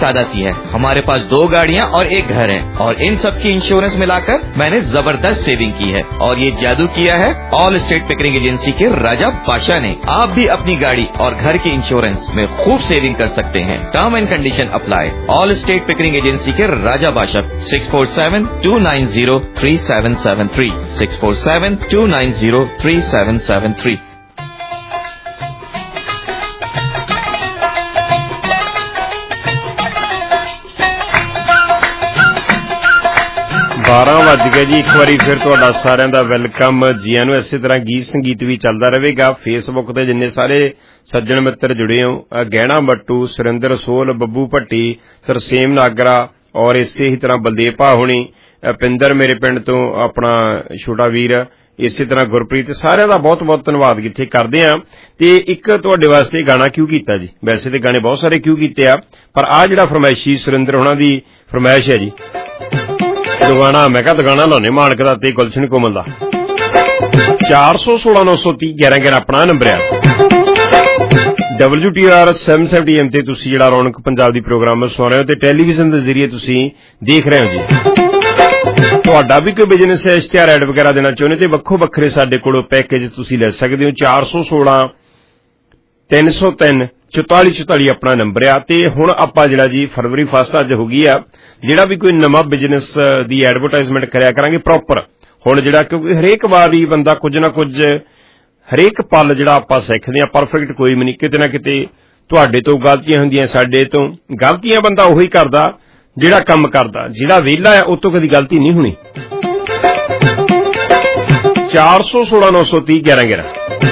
सादा सी है। हमारे पास 2 गाड़ियाँ और 1 घर है और इन सब की इंश्योरेंस मिलाकर मैंने जबरदस्त सेविंग की है और ये जादू किया है ऑल स्टेट पिकरिंग एजेंसी के राजा बादशाह ने। आप भी अपनी गाड़ी और घर की इंश्योरेंस में खूब सेविंग कर सकते हैं। Term and condition apply. All state Pickering agency के राजा बादशाह 647-290-3773 647-290-3773। बारह वज गए जी। एक बारी फिर तुहाडा सारिਆਂ ਦਾ ਵੈਲਕਮ ਜੀਆਂ ਨੂੰ। ਇਸੇ ਤਰ੍ਹਾਂ ਗੀਤ ਸੰਗੀਤ ਵੀ ਚੱਲਦਾ ਰਹੇਗਾ। ਫੇਸਬੁੱਕ ਤੇ ਜਿੰਨੇ ਸਾਰੇ ਸੱਜਣ ਮਿੱਤਰ ਜੁੜੇ ਹੋ, ਗਹਿਣਾ ਬੱਟੂ, ਸੁਰਿੰਦਰ ਸੋਲ, ਬੱਬੂ ਭੱਟੀ, ਤਰਸੇਮ ਨਾਗਰਾ ਔਰ ਇਸੇ ਹੀ ਤਰ੍ਹਾਂ ਬਲਦੇਵ ਭਾ ਹੋਣੀ, ਪਿੰਦਰ ਮੇਰੇ ਪਿੰਡ ਤੋਂ ਆਪਣਾ ਛੋਟਾ ਵੀਰ, ਇਸੇ ਤਰ੍ਹਾਂ ਗੁਰਪ੍ਰੀਤ, ਸਾਰਿਆਂ ਦਾ ਬਹੁਤ ਬਹੁਤ ਧੰਨਵਾਦ ਕਿੱਥੇ ਕਰਦੇ ਆ। ਤੇ ਇੱਕ ਤੁਹਾਡੇ ਵਾਸਤੇ ਗਾਣਾ ਕਿਉਂ ਕੀਤਾ ਜੀ? ਵੈਸੇ ਤੇ ਗਾਣੇ ਬਹੁਤ ਸਾਰੇ ਕਿਉਂ ਕੀਤੇ ਆ, ਪਰ ਆ ਜਿਹੜਾ ਫਰਮਾਇਸ਼ੀ ਸੁਰਿੰਦਰ ਹੋਣਾ ਦੀ ਫਰਮਾਇਸ਼ ਹੈ ਜੀ, ਦੁਗਾਣਾ ਮੈਂ ਕਿਹਾ ਦੁਗਾਣਾ ਲਾਉਣੇ ਮਾਨਕ ਦਾ ਤੇ ਗੁਲਸ਼ਨ ਕੋਮਲ ਦਾ। 416-930-1111 ਆਪਣਾ ਨੰਬਰ ਆ। WTR 770 AM ਤੇ ਤੁਸੀਂ ਜਿਹੜਾ ਰੌਣਕ ਪੰਜਾਬ ਦੀ ਪ੍ਰੋਗਰਾਮ ਸੁਣ ਰਹੇ ਹੋ ਤੇ ਟੈਲੀਵਿਜ਼ਨ ਦੇ ਜ਼ਰੀਏ ਤੁਸੀਂ ਦੇਖ ਰਹੇ ਹੋ ਜੀ। ਤੁਹਾਡਾ ਵੀ ਕੋਈ ਬਿਜ਼ਨਸ ਹੈ, ਇਸ਼ਤਿਹਾਰ ਐਡ ਵਗੈਰਾ ਦੇਣਾ ਚਾਹੁੰਦੇ ਤੇ ਵੱਖੋ ਵੱਖਰੇ ਸਾਡੇ ਕੋਲੋਂ ਪੈਕੇਜ ਤੁਸੀਂ ਲੈ ਸਕਦੇ ਹੋ। 416-303-4444 ਆਪਣਾ ਨੰਬਰ ਆ। ਤੇ ਹੁਣ ਆਪਾਂ ਜਿਹੜਾ ਜੀ ਫਰਵਰੀ 1 ਅੱਜ ਹੋ ਗਈ ਆ, ਜਿਹੜਾ ਵੀ ਕੋਈ ਨਵਾਂ ਬਿਜ਼ਨਸ ਦੀ ਐਡਵਰਟਾਈਜ਼ਮੈਂਟ ਕਰਿਆ ਕਰਾਂਗੇ ਪ੍ਰੋਪਰ। ਹੁਣ ਜਿਹੜਾ ਕਿਉਂਕਿ ਹਰੇਕ ਵਾਰ ਹੀ ਬੰਦਾ ਕੁਝ ਨਾ ਕੁਝ ਹਰੇਕ ਪਲ ਜਿਹੜਾ ਆਪਾਂ ਸਿੱਖਦੇ ਹਾਂ, ਪਰਫੈਕਟ ਕੋਈ ਵੀ ਨਹੀਂ। ਕਿਤੇ ਨਾ ਕਿਤੇ ਤੁਹਾਡੇ ਤੋਂ ਗਲਤੀਆਂ ਹੁੰਦੀਆਂ, ਸਾਡੇ ਤੋਂ ਗਲਤੀਆਂ ਬੰਦਾ ਉਹੀ ਕਰਦਾ ਜਿਹੜਾ ਕੰਮ ਕਰਦਾ। ਜਿਹੜਾ ਵਿਹਲਾ ਹੈ ਉਹ ਤੋਂ ਕਦੀ ਗਲਤੀ ਨਹੀਂ ਹੋਣੀ। 416-930-1111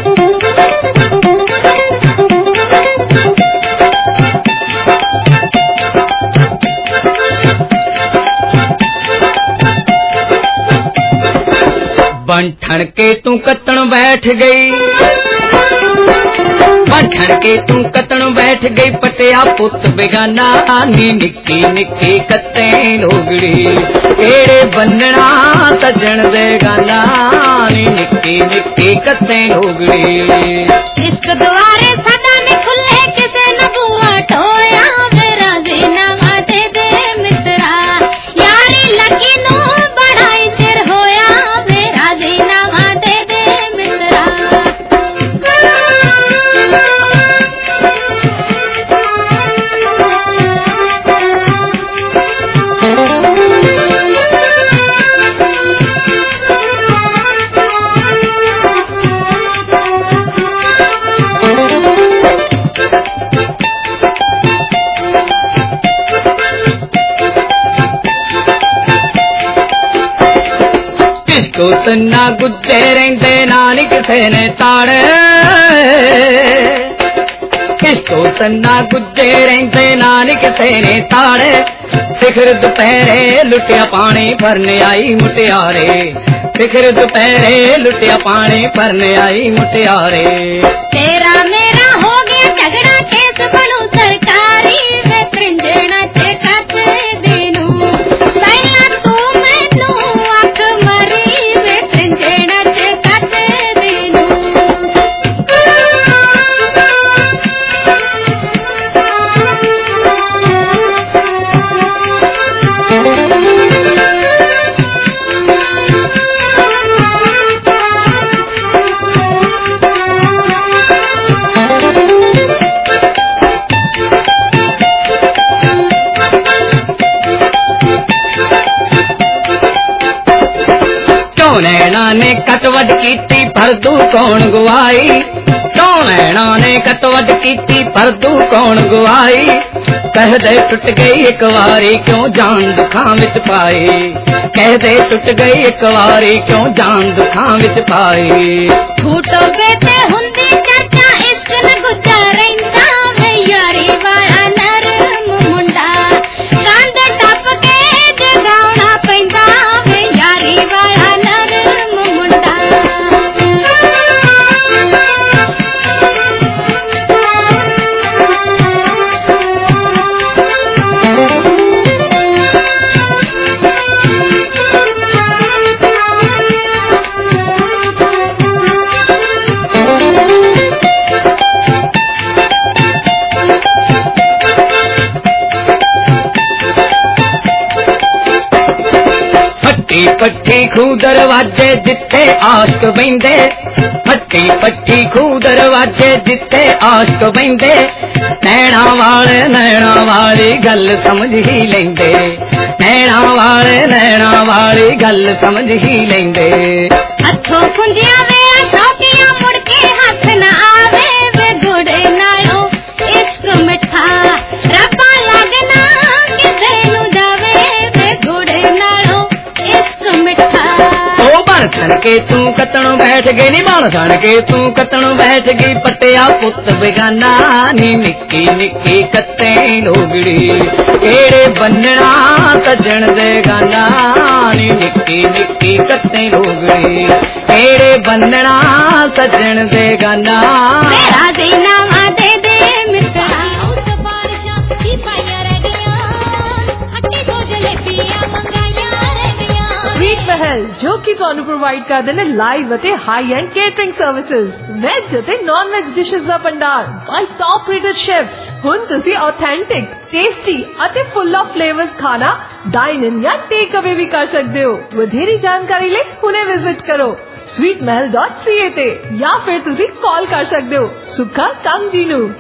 बन ठण के तू कतण बैठ गई, बन ठण के तू कतण बैठ गई, पटिया पुत बेगाना नी निक्की निक्की कते लोगड़ी, केड़े बनना सजन दे गाना नी निक्की निक्की कते लोगड़ी। इश्क द्वारे सदा ने खुले किसे न बुआ टोया, मेरा जीना वादे दे मित्रा, यारी लगी नो बढ़ाई चिर होया, तो सन्ना गुज्जे रेंदे नानी किसे ने ताड़े, किसको सन्ना गुज्जे रेंदे नानी किसे ने ताड़े, फिक्र दोपहरे लुटिया पानी भरने आई मुटियारे, फिक्र दोपहरे लुटिया पानी भरने आई मुटियारे। तेरा मेरा हो गया झगड़ा केस बनू सरकारी, वे त्रिंजना चे कच देनू, पहला तू मैनू अख मरी, नैना ने कटवट कीती पर तू कौन गुआई, क्यों नैना ने कटवट कीती पर तू कौन गुआई, कह दे टुट गई एक वारी क्यों जान दुखां विच पाई, कह दे टुट गई एक वारी क्यों जान दुखां विच पाई। फूटो बेते हुंदी चर्चा इश्क न गुजा रहिंदा, वे यारी वाला नरम मुंडा, कंध टप के जगाउणा पैंदा, वे यारी वाला ਮੱਟੀ ਪੱਠੀ ਖੂਹ ਦਰਵਾਜੇ ਜਿੱਥੇ ਆਸ਼ਕ ਬਹਿੰਦੇ, ਮੱਟੀ ਪੱਠੀ ਖੂਹ ਦਰਵਾਜੇ ਜਿੱਥੇ ਆਸ਼ਕ ਬਹਿੰਦੇ, ਨੈਣਾ ਵਾਲੀ ਗੱਲ ਸਮਝ ਹੀ ਲੈਂਦੇ, ਨੈਣਾ ਵਾਲੀ ਗੱਲ ਸਮਝ ਹੀ ਲੈਂਦੇ। ਹੱਥੋਂ ਖੁੰਝਿਆ ਵੇ ਸ਼ੌਕੀਆਂ ਮੁੜ ਕੇ ਹੱਥ ਨਾ ਆਵੇ ਵੇ ਗੁੜ ਨਾਲੋਂ ਇਸ਼ਕ ਮਿੱਠਾ ਰੱਬਾ ਲੱਗਣਾ ਕਿਸੇ ਨੂੰ ਜਾਵੇ ਵੇ ਗੁੜ ਨਾਲੋਂ ਇਸ਼ਕ ਮਿੱਠਾ। ਉਹ ਬਣ ਸਣ ਕੇ ਤੂੰ ਕਤਣੋਂ ਬੈਠ ਗਈ ਨੀ, ਬਣ ਸਣ ਕੇ ਤੂੰ ਕਤਣੋਂ ਬੈਠ ਗਈ, ਪਟਿਆ ਪੁੱਤ ਬੇਗਾਨਾ ਨੀ ਨਿੱਕੀ ਨਿੱਕੀ ਕੱਤੇ ਲੋਗੜੀ, ਕਿਹੜੇ ਬੰਨਣਾ ਸੱਜਣ ਦੇ ਗਾਨਾ ਨੀ ਨਿੱਕੀ ਨਿੱਕੀ ਕੱਤੇ ਲੋਗੜੀ, ਕਿਹੜੇ ਬੰਨਣਾ ਸੱਜਣ ਦੇ ਗਾਨਾ। ਮੇਰਾ ਦੇ ਨਾਵਾਂ ਦੇ ਦੇ ਮਿੱਤਰਾ ਉਸ ਬਾਰਿਸ਼ਾਂ ਕੀ ਪਾਈਆਂ ਰਹਿ ਗਈਆਂ, ਹੱਟੀ ਤੋਂ ਜਲੇਬੀਆਂ ਮੰਗਾਈਆਂ ਰਹਿ ਗਈਆਂ। ਸਵੀਟ ਮਹਿਲ ਜੋ ਕਿ ਤੁਹਾਨੂੰ ਪ੍ਰੋਵਾਈਡ ਕਰਦੇ ਨੇ ਲਾਈਵ ਅਤੇ high end catering services, veg ਅਤੇ ਨਾਨ ਵੈਜ ਡਿਸ਼ਸ ਦਾ ਭੰਡਾਰ ਬਾਈ ਟੌਪ ਰੇਟਡ ਸ਼ੈਫਸ। ਹੁਣ ਤੁਸੀਂ ਆਥੈਂਟਿਕ, ਟੇਸਟੀ ਅਤੇ ਫੁੱਲ ਆਫ ਫਲੇਵਰਸ ਖਾਣਾ ਡਾਈਨ ਇਨ ਜਾਂ ਟੇਕ ਅਵੇ ਵੀ ਕਰ ਸਕਦੇ ਹੋ। ਵਧੇਰੀ ਜਾਣਕਾਰੀ ਲਈ ਹੁਣੇ ਵਿਜ਼ਿਟ ਕਰੋ sweetmahal.ca ਤੇ ਜਾਂ ਫਿਰ ਤੁਸੀਂ ਕਾਲ ਕਰ ਸਕਦੇ ਹੋ ਸੁੱਖਾ ਕੰਗ ਜੀ ਨੂੰ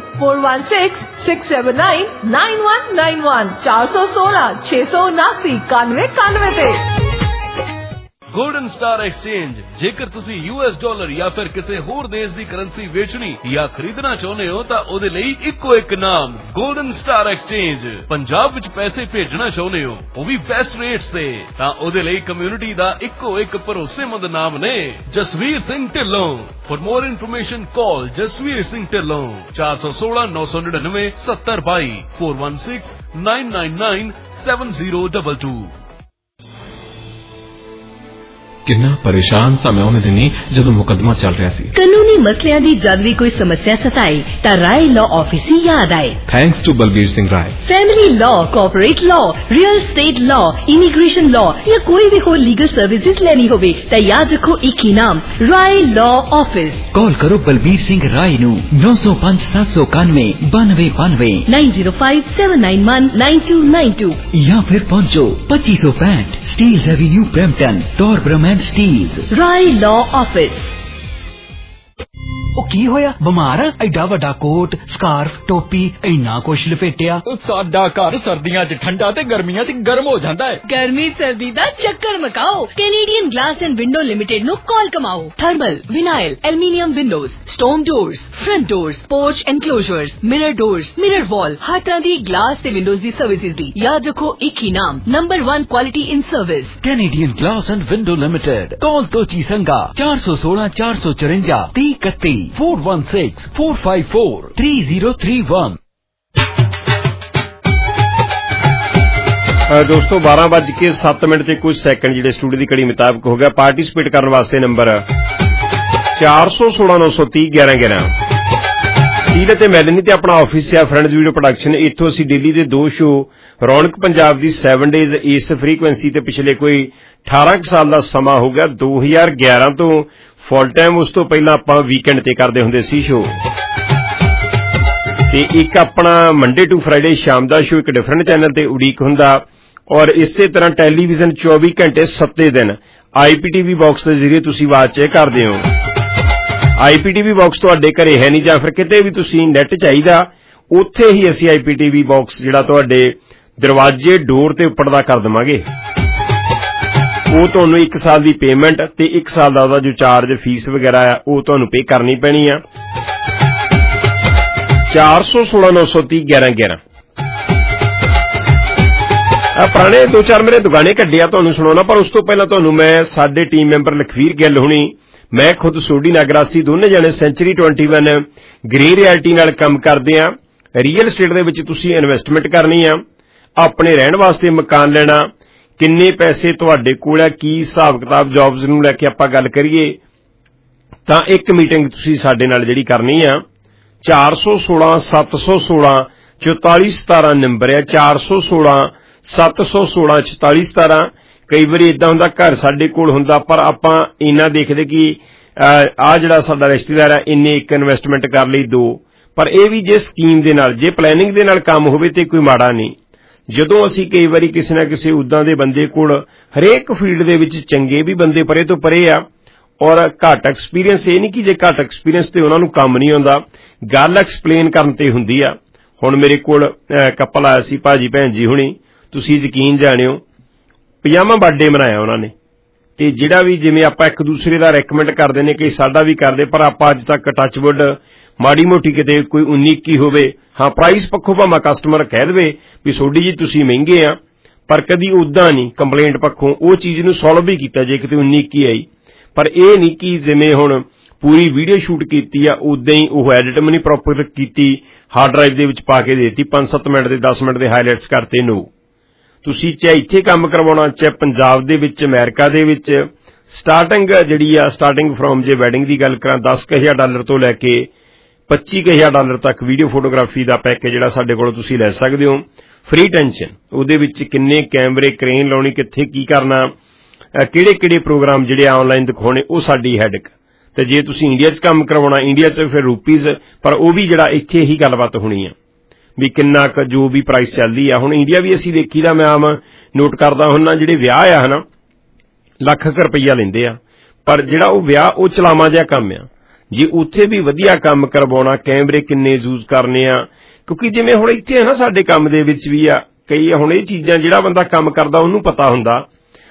4166799191 416 679 9191 ਤੇ। ਗੋਲਡਨ ਸਟਾਰ ਐਕਸਚੇਂਜ, ਜੇਕਰ ਤੁਸੀਂ $US ਜਾਂ ਫਿਰ ਕਿਸੇ ਹੋਰ ਦੇਸ਼ ਦੀ ਕਰੰਸੀ ਵੇਚਣੀ ਜਾਂ ਖਰੀਦਣਾ ਚਾਹੁੰਦੇ ਹੋ ਤਾਂ ਉਹਦੇ ਲਈ ਇੱਕੋ ਇੱਕ ਨਾਮ ਗੋਲਡਨ ਸਟਾਰ ਐਕਸਚੇਂਜ। ਪੰਜਾਬ ਵਿੱਚ ਪੈਸੇ ਭੇਜਣਾ ਚਾਹੁੰਦੇ ਹੋ ਉਹ ਵੀ ਬੈਸਟ ਰੇਟਸ ਤੇ, ਤਾਂ ਉਹਦੇ ਲਈ ਕਮਿਊਨਿਟੀ ਦਾ ਇੱਕੋ ਇੱਕ ਭਰੋਸੇਮੰਦ ਨਾਮ ਨੇ Jasvir Singh Dhillon. For more information call Jasvir Singh Dhillon 416 999 7022 416 999 7022। ਕਿੰਨਾ ਪਰੇਸ਼ਾਨ ਸਾਂ ਮੈਂ ਉਹਨੇ ਦਿਨੀ ਜਦੋਂ ਮੁਕੱਦਮਾ ਚੱਲ ਰਿਹਾ ਸੀ। ਕਾਨੂੰਨੀ ਮਸਲਿਆਂ ਦੀ ਜਦ ਵੀ ਕੋਈ ਸਮੱਸਿਆ ਸਤਾਏ ਤਾਂ ਰਾਏ ਲਾਅ ਆਫਿਸ ਹੀ ਯਾਦ ਆਏ। Thanks to Balbir Singh Rai. Family law, corporate law, real estate law, immigration law ਜਾਂ ਕੋਈ ਵੀ ਹੋਰ ਲੀਗਲ ਸਰਵਿਸਿਜ਼ ਲੈਣੀ ਹੋਵੇ ਤਾਂ ਯਾਦ ਰੱਖੋ ਇੱਕ ਹੀ ਨਾਮ ਰਾਏ ਲਾਅ ਆਫਿਸ। कॉल करो बलबीर सिंह राय नू 905 791 9292 9057919292 या फिर पहुंचो 2565 Steeles Avenue Brampton Torbram and Steeles. Rai law office. ਉਹ ਕੀ ਹੋਇਆ? ਬਿਮਾਰ ਆ? ਐਡਾ ਵੱਡਾ ਕੋਟ, ਸਕਾਰਫ, ਟੋਪੀ, ਇੰਨਾ ਕੁਛ ਲਪੇਟਿਆ। ਸਾਡਾ ਘਰ ਸਰਦੀਆਂ 'ਚ ਠੰਡਾ ਤੇ ਗਰਮੀਆਂ 'ਚ ਗਰਮ ਹੋ ਜਾਂਦਾ ਹੈ। ਗਰਮੀ ਸਰਦੀ ਦਾ ਚੱਕਰ ਮਕਾਓ। Canadian glass and window limited ਨੂੰ ਕਾਲ ਕਮਾਓ। Thermal, vinyl, aluminium windows, stone doors, front doors, porch enclosures, mirror doors, mirror wall, ਹਰ ਤਰ੍ਹਾਂ ਦੀ ਗਲਾਸ ਤੇ ਵਿੰਡੋਜ਼ ਦੀ ਸਰਵਿਸਿਜ਼ ਲਈ ਯਾਦ ਰੱਖੋ ਇੱਕ ਹੀ ਨਾਮ number 1 quality in service Canadian glass and window limited. Call Tochi Sanga 416 454 3031 416 454 3031। ਦੋਸਤੋ 12:07 ਤੇ ਕੁਝ ਸੈਕਿੰਡ ਜਿਹੜੇ ਸਟੂਡੀਓ ਦੀ ਘੜੀ ਮੁਤਾਬਕ ਹੋ ਗਿਆ। ਪਾਰਟਿਸਿਪੇਟ ਕਰਨ ਵਾਸਤੇ ਨੰਬਰ 416 930 1111। ਸਟੀਲ ਅਤੇ ਮੈਲਨੀ ਤੇ ਆਪਣਾ ਆਫਿਸ ਹੈ ਫਰੈਂਡਸ ਵੀਡੀਓ ਪ੍ਰੋਡਕਸ਼ਨ। ਇੱਥੋਂ ਅਸੀਂ ਦਿੱਲੀ ਦੇ 2 ਸ਼ੋਅ ਰੌਣਕ ਪੰਜਾਬ ਦੀ 7 ਡੇਜ਼ ਇਸ ਫ੍ਰੀਕੁਐਂਸੀ ਤੇ ਪਿਛਲੇ ਕੋਈ 18 ਸਾਲ ਦਾ ਸਮਾਂ ਹੋ ਗਿਆ 2011 ਤੋਂ ਫੁੱਲ ਟਾਈਮ। ਉਸ ਤੋਂ ਪਹਿਲਾਂ ਆਪਾਂ ਵੀਕਐਂਡ ਤੇ ਕਰਦੇ ਹੁੰਦੇ ਸੀ ਸ਼ੋਅ, ਤੇ ਇੱਕ ਆਪਣਾ ਮੰਡੇ ਟੂ ਫਰਾਈਡੇ ਸ਼ਾਮ ਦਾ ਸ਼ੋਅ ਇੱਕ ਡਿਫਰੈਂਟ ਚੈਨਲ ਤੇ ਉਡੀਕ ਹੁੰਦਾ। ਔਰ ਇਸੇ ਤਰ੍ਹਾਂ ਟੈਲੀਵਿਜ਼ਨ 24 ਘੰਟੇ 7 ਦਿਨ IPTV ਬਾਕਸ ਦੇ ਜ਼ਰੀਏ ਤੁਸੀਂ ਵਾਚ ਚੈੱਕ ਕਰਦੇ ਹੋ। IPTV ਬਾਕਸ ਤੁਹਾਡੇ ਘਰੇ ਹੈ ਨਹੀਂ ਜਾਂ ਫਿਰ ਕਿਤੇ ਵੀ ਤੁਸੀਂ ਨੈਟ ਚਾਹੀਦਾ, ਉੱਥੇ ਹੀ ਅਸੀਂ IPTV ਬਾਕਸ ਜਿਹੜਾ ਤੁਹਾਡੇ ਦਰਵਾਜ਼ੇ ਡੋਰ ਤੇ ਉੱਪਰ ਦਾ ਕਰ ਦੇਵਾਂਗੇ। ਉਹ ਤੁਹਾਨੂੰ 1 ਸਾਲ ਦੀ ਪੇਮੈਂਟ ਤੇ 1 ਸਾਲ ਦਾ ਉਹਦਾ ਜੋ ਚਾਰਜ ਫੀਸ ਵਗੈਰਾ ਆ ਉਹ ਤੁਹਾਨੂੰ ਪੇ ਕਰਨੀ ਪੈਣੀ ਆ। 416 930 1111। ਪੁਰਾਣੇ 2-4 ਮੇਰੇ ਦੁਗਾਨੇ ਕੱਢਿਆ ਤੁਹਾਨੂੰ ਸੁਣਾਉਣਾ, ਪਰ ਉਸ ਤੋਂ ਪਹਿਲਾਂ ਤੁਹਾਨੂੰ ਮੈਂ ਸਾਡੇ ਟੀਮ ਮੈਂਬਰ ਲਖਵੀਰ ਗਿੱਲ ਹੁਣੀ, ਮੈਂ ਖੁਦ ਸੋਢੀ ਨਾਗਰਾਸੀ ਦੋਨੇ ਜਣੇ ਸੈਂਚੁਰੀ 21 ਗ੍ਰੇ ਰਿਐਲਟੀ ਨਾਲ ਕੰਮ ਕਰਦੇ ਆ। ਰੀਅਲ estate ਦੇ ਵਿੱਚ ਤੁਸੀਂ ਇਨਵੈਸਟਮੈਂਟ ਕਰਨੀ ਆ, ਆਪਣੇ ਰਹਿਣ ਵਾਸਤੇ ਮਕਾਨ ਲੈਣਾ, ਕਿੰਨੇ ਪੈਸੇ ਤੁਹਾਡੇ ਕੋਲ ਹੈ, ਕੀ ਹਿਸਾਬ ਕਿਤਾਬ, ਜੌਬਸ ਨੂੰ ਲੈ ਕੇ ਆਪਾਂ ਗੱਲ ਕਰੀਏ ਤਾਂ ਇੱਕ ਮੀਟਿੰਗ ਤੁਸੀਂ ਸਾਡੇ ਨਾਲ ਜਿਹੜੀ ਕਰਨੀ ਆ 416 716 4417 ਨੰਬਰ ਹੈ 416 716 4417। ਕਈ ਵਾਰੀ ਇਦਾਂ ਹੁੰਦਾ ਘਰ ਸਾਡੇ ਕੋਲ ਹੁੰਦਾ ਪਰ ਆਪਾਂ ਇੰਨਾ ਦੇਖਦੇ ਕਿ ਆਹ ਜਿਹੜਾ ਸਾਡਾ ਰਿਸ਼ਤੇਦਾਰ ਹੈ ਇੰਨੇ ਇੱਕ ਇਨਵੈਸਟਮੈਂਟ ਕਰ ਲਈ 2, ਪਰ ਇਹ ਵੀ ਜੇ ਸਕੀਮ ਦੇ ਨਾਲ ਜੇ ਪਲੈਨਿੰਗ ਦੇ ਨਾਲ ਕੰਮ ਹੋਵੇ ਤੇ ਕੋਈ ਮਾੜਾ ਨਹੀਂ। ਜਦੋਂ ਅਸੀਂ ਕਈ ਵਾਰੀ ਕਿਸੇ ਨਾ ਕਿਸੇ ਉੱਦਾਂ ਦੇ ਬੰਦੇ ਕੋਲ ਹਰੇਕ ਫੀਲਡ ਦੇ ਵਿੱਚ ਚੰਗੇ ਵੀ ਬੰਦੇ ਪਰੇ ਤੋਂ ਪਰੇ ਆ ਔਰ ਘੱਟ ਐਕਸਪੀਰੀਅੰਸ, ਇਹ ਨਹੀਂ ਕਿ ਜੇ ਘੱਟ ਐਕਸਪੀਰੀਅੰਸ ਤੇ ਉਹਨਾਂ ਨੂੰ ਕੰਮ ਨਹੀਂ ਆਉਂਦਾ, ਗੱਲ ਐਕਸਪਲੇਨ ਕਰਨ ਤੇ ਹੁੰਦੀ ਆ। ਹੁਣ ਮੇਰੇ ਕੋਲ ਕਪਲ ਆਇਆ ਸੀ, ਭਾਜੀ ਭੈਣ ਜੀ ਹੁਣੀ, ਤੁਸੀਂ ਯਕੀਨ ਜਾਣਿਓ 50ਵਾਂ ਬਰਥਡੇ ਮਨਾਇਆ ਉਹਨਾਂ ਨੇ, ਤੇ ਜਿਹੜਾ ਵੀ ਜਿਵੇਂ ਆਪਾਂ ਇੱਕ ਦੂਸਰੇ ਦਾ ਰეკਮੈਂਡ ਕਰਦੇ ਨੇ ਕਿ ਸਾਡਾ ਵੀ ਕਰਦੇ, ਪਰ ਆਪਾਂ ਅੱਜ ਤੱਕ ਟੱਚਵੁੱਡ ਮਾੜੀ ਮੋਟੀ ਕਿਤੇ ਕੋਈ 19-21 ਹੋਵੇ, ਹਾਂ ਪ੍ਰਾਈਸ ਪੱਖੋਂ ਭਾਵੇਂ ਕਸਟਮਰ ਕਹਿ ਦੇਵੇ ਵੀ ਸੋਡੀ ਜੀ ਤੁਸੀਂ ਮਹਿੰਗੇ ਆ, ਪਰ ਕਦੀ ਉੱਦਾਂ ਨਹੀਂ ਕੰਪਲੇਂਟ ਪੱਖੋਂ ਉਹ ਚੀਜ਼ ਨੂੰ ਸੋਲਵ ਵੀ ਕੀਤਾ ਜੇ ਕਿਤੇ 19-21 ਆਈ। ਪਰ ਇਹ ਨਹੀਂ ਕਿ ਜਿਵੇਂ ਹੁਣ ਪੂਰੀ ਵੀਡੀਓ ਸ਼ੂਟ ਕੀਤੀ ਆ ਉਦਾਂ ਹੀ ਉਹ ਐਡਿਟ ਵੀ ਨਹੀਂ ਪ੍ਰੋਪਰ ਕੀਤੀ, ਹਾਰਡ ਡਰਾਈਵ ਦੇ ਵਿੱਚ ਪਾ ਕੇ ਦੇਤੀ, 5-7 ਮਿੰਟ ਦੇ 10 ਮਿੰਟ ਦੇ ਹਾਈਲਾਈਟਸ ਕਰਤੇ। ਨੋ, ਤੁਸੀਂ ਚਾਹੇ ਇੱਥੇ ਕੰਮ ਕਰਵਾਉਣਾ, ਚਾਹੇ ਪੰਜਾਬ ਦੇ ਵਿੱਚ, ਅਮਰੀਕਾ ਦੇ ਵਿੱਚ, ਸਟਾਰਟਿੰਗ ਜਿਹੜੀ ਆ ਸਟਾਰਟਿੰਗ ਫਰੋਮ ਜੇ ਵੈਡਿੰਗ ਦੀ ਗੱਲ ਕਰਾਂ $10,000 ਤੋਂ ਲੈ ਕੇ $25,000 ਤੱਕ ਵੀਡੀਓ ਫੋਟੋਗ੍ਰਾਫੀ ਦਾ ਪੈਕੇਜ ਜਿਹੜਾ ਸਾਡੇ ਕੋਲੋਂ ਤੁਸੀਂ ਲੈ ਸਕਦੇ ਹੋ, ਫ੍ਰੀ ਟੈਨਸ਼ਨ। ਉਹਦੇ ਵਿੱਚ ਕਿੰਨੇ ਕੈਮਰੇ, ਕ੍ਰੇਨ ਲਾਉਣੀ, ਕਿੱਥੇ ਕੀ ਕਰਨਾ, ਕਿਹੜੇ ਪ੍ਰੋਗਰਾਮ ਜਿਹੜੇ ਆਨਲਾਈਨ ਦਿਖਾਉਣੇ, ਉਹ ਸਾਡੀ ਹੈਡਕ। ਤੇ ਜੇ ਤੁਸੀਂ ਇੰਡੀਆ 'ਚ ਕੰਮ ਕਰਵਾਉਣਾ, ਇੰਡੀਆ 'ਚ ਫਿਰ ਰੂਪੀਜ਼, ਪਰ ਉਹ ਵੀ ਜਿਹੜਾ ਇੱਥੇ ਹੀ ਗੱਲਬਾਤ ਹੋਣੀ ਆ ਵੀ ਕਿੰਨਾ ਕੁ ਜੋ ਵੀ ਪ੍ਰਾਈਸ ਚੱਲਦੀ ਆ। ਹੁਣ ਇੰਡੀਆ ਵੀ ਅਸੀਂ ਦੇਖੀਦਾ, ਮੈਂ ਆਮ ਨੋਟ ਕਰਦਾ ਹੁੰਨਾ, ਜਿਹੜੇ ਵਿਆਹ ਆ ਹਨਾ ਲੱਖ ਰੁਪਈਆ ਲੈਂਦੇ ਆ, ਪਰ ਜਿਹੜਾ ਉਹ ਵਿਆਹ ਉਹ ਚਲਾਵਾਂ ਜਿਹਾ ਕੰਮ ਆ। ਜੇ ਉੱਥੇ ਵੀ ਵਧੀਆ ਕੰਮ ਕਰਵਾਉਣਾ, ਕੈਮਰੇ ਕਿੰਨੇ ਯੂਜ਼ ਕਰਨੇ ਆ, ਕਿਉਂਕਿ ਜਿਵੇਂ ਹੁਣ ਇੱਥੇ ਨਾ ਸਾਡੇ ਕੰਮ ਦੇ ਵਿੱਚ ਵੀ ਆ ਕਈ ਹੁਣ ਇਹ ਚੀਜ਼ਾਂ ਜਿਹੜਾ ਬੰਦਾ ਕੰਮ ਕਰਦਾ ਉਹਨੂੰ ਪਤਾ ਹੁੰਦਾ।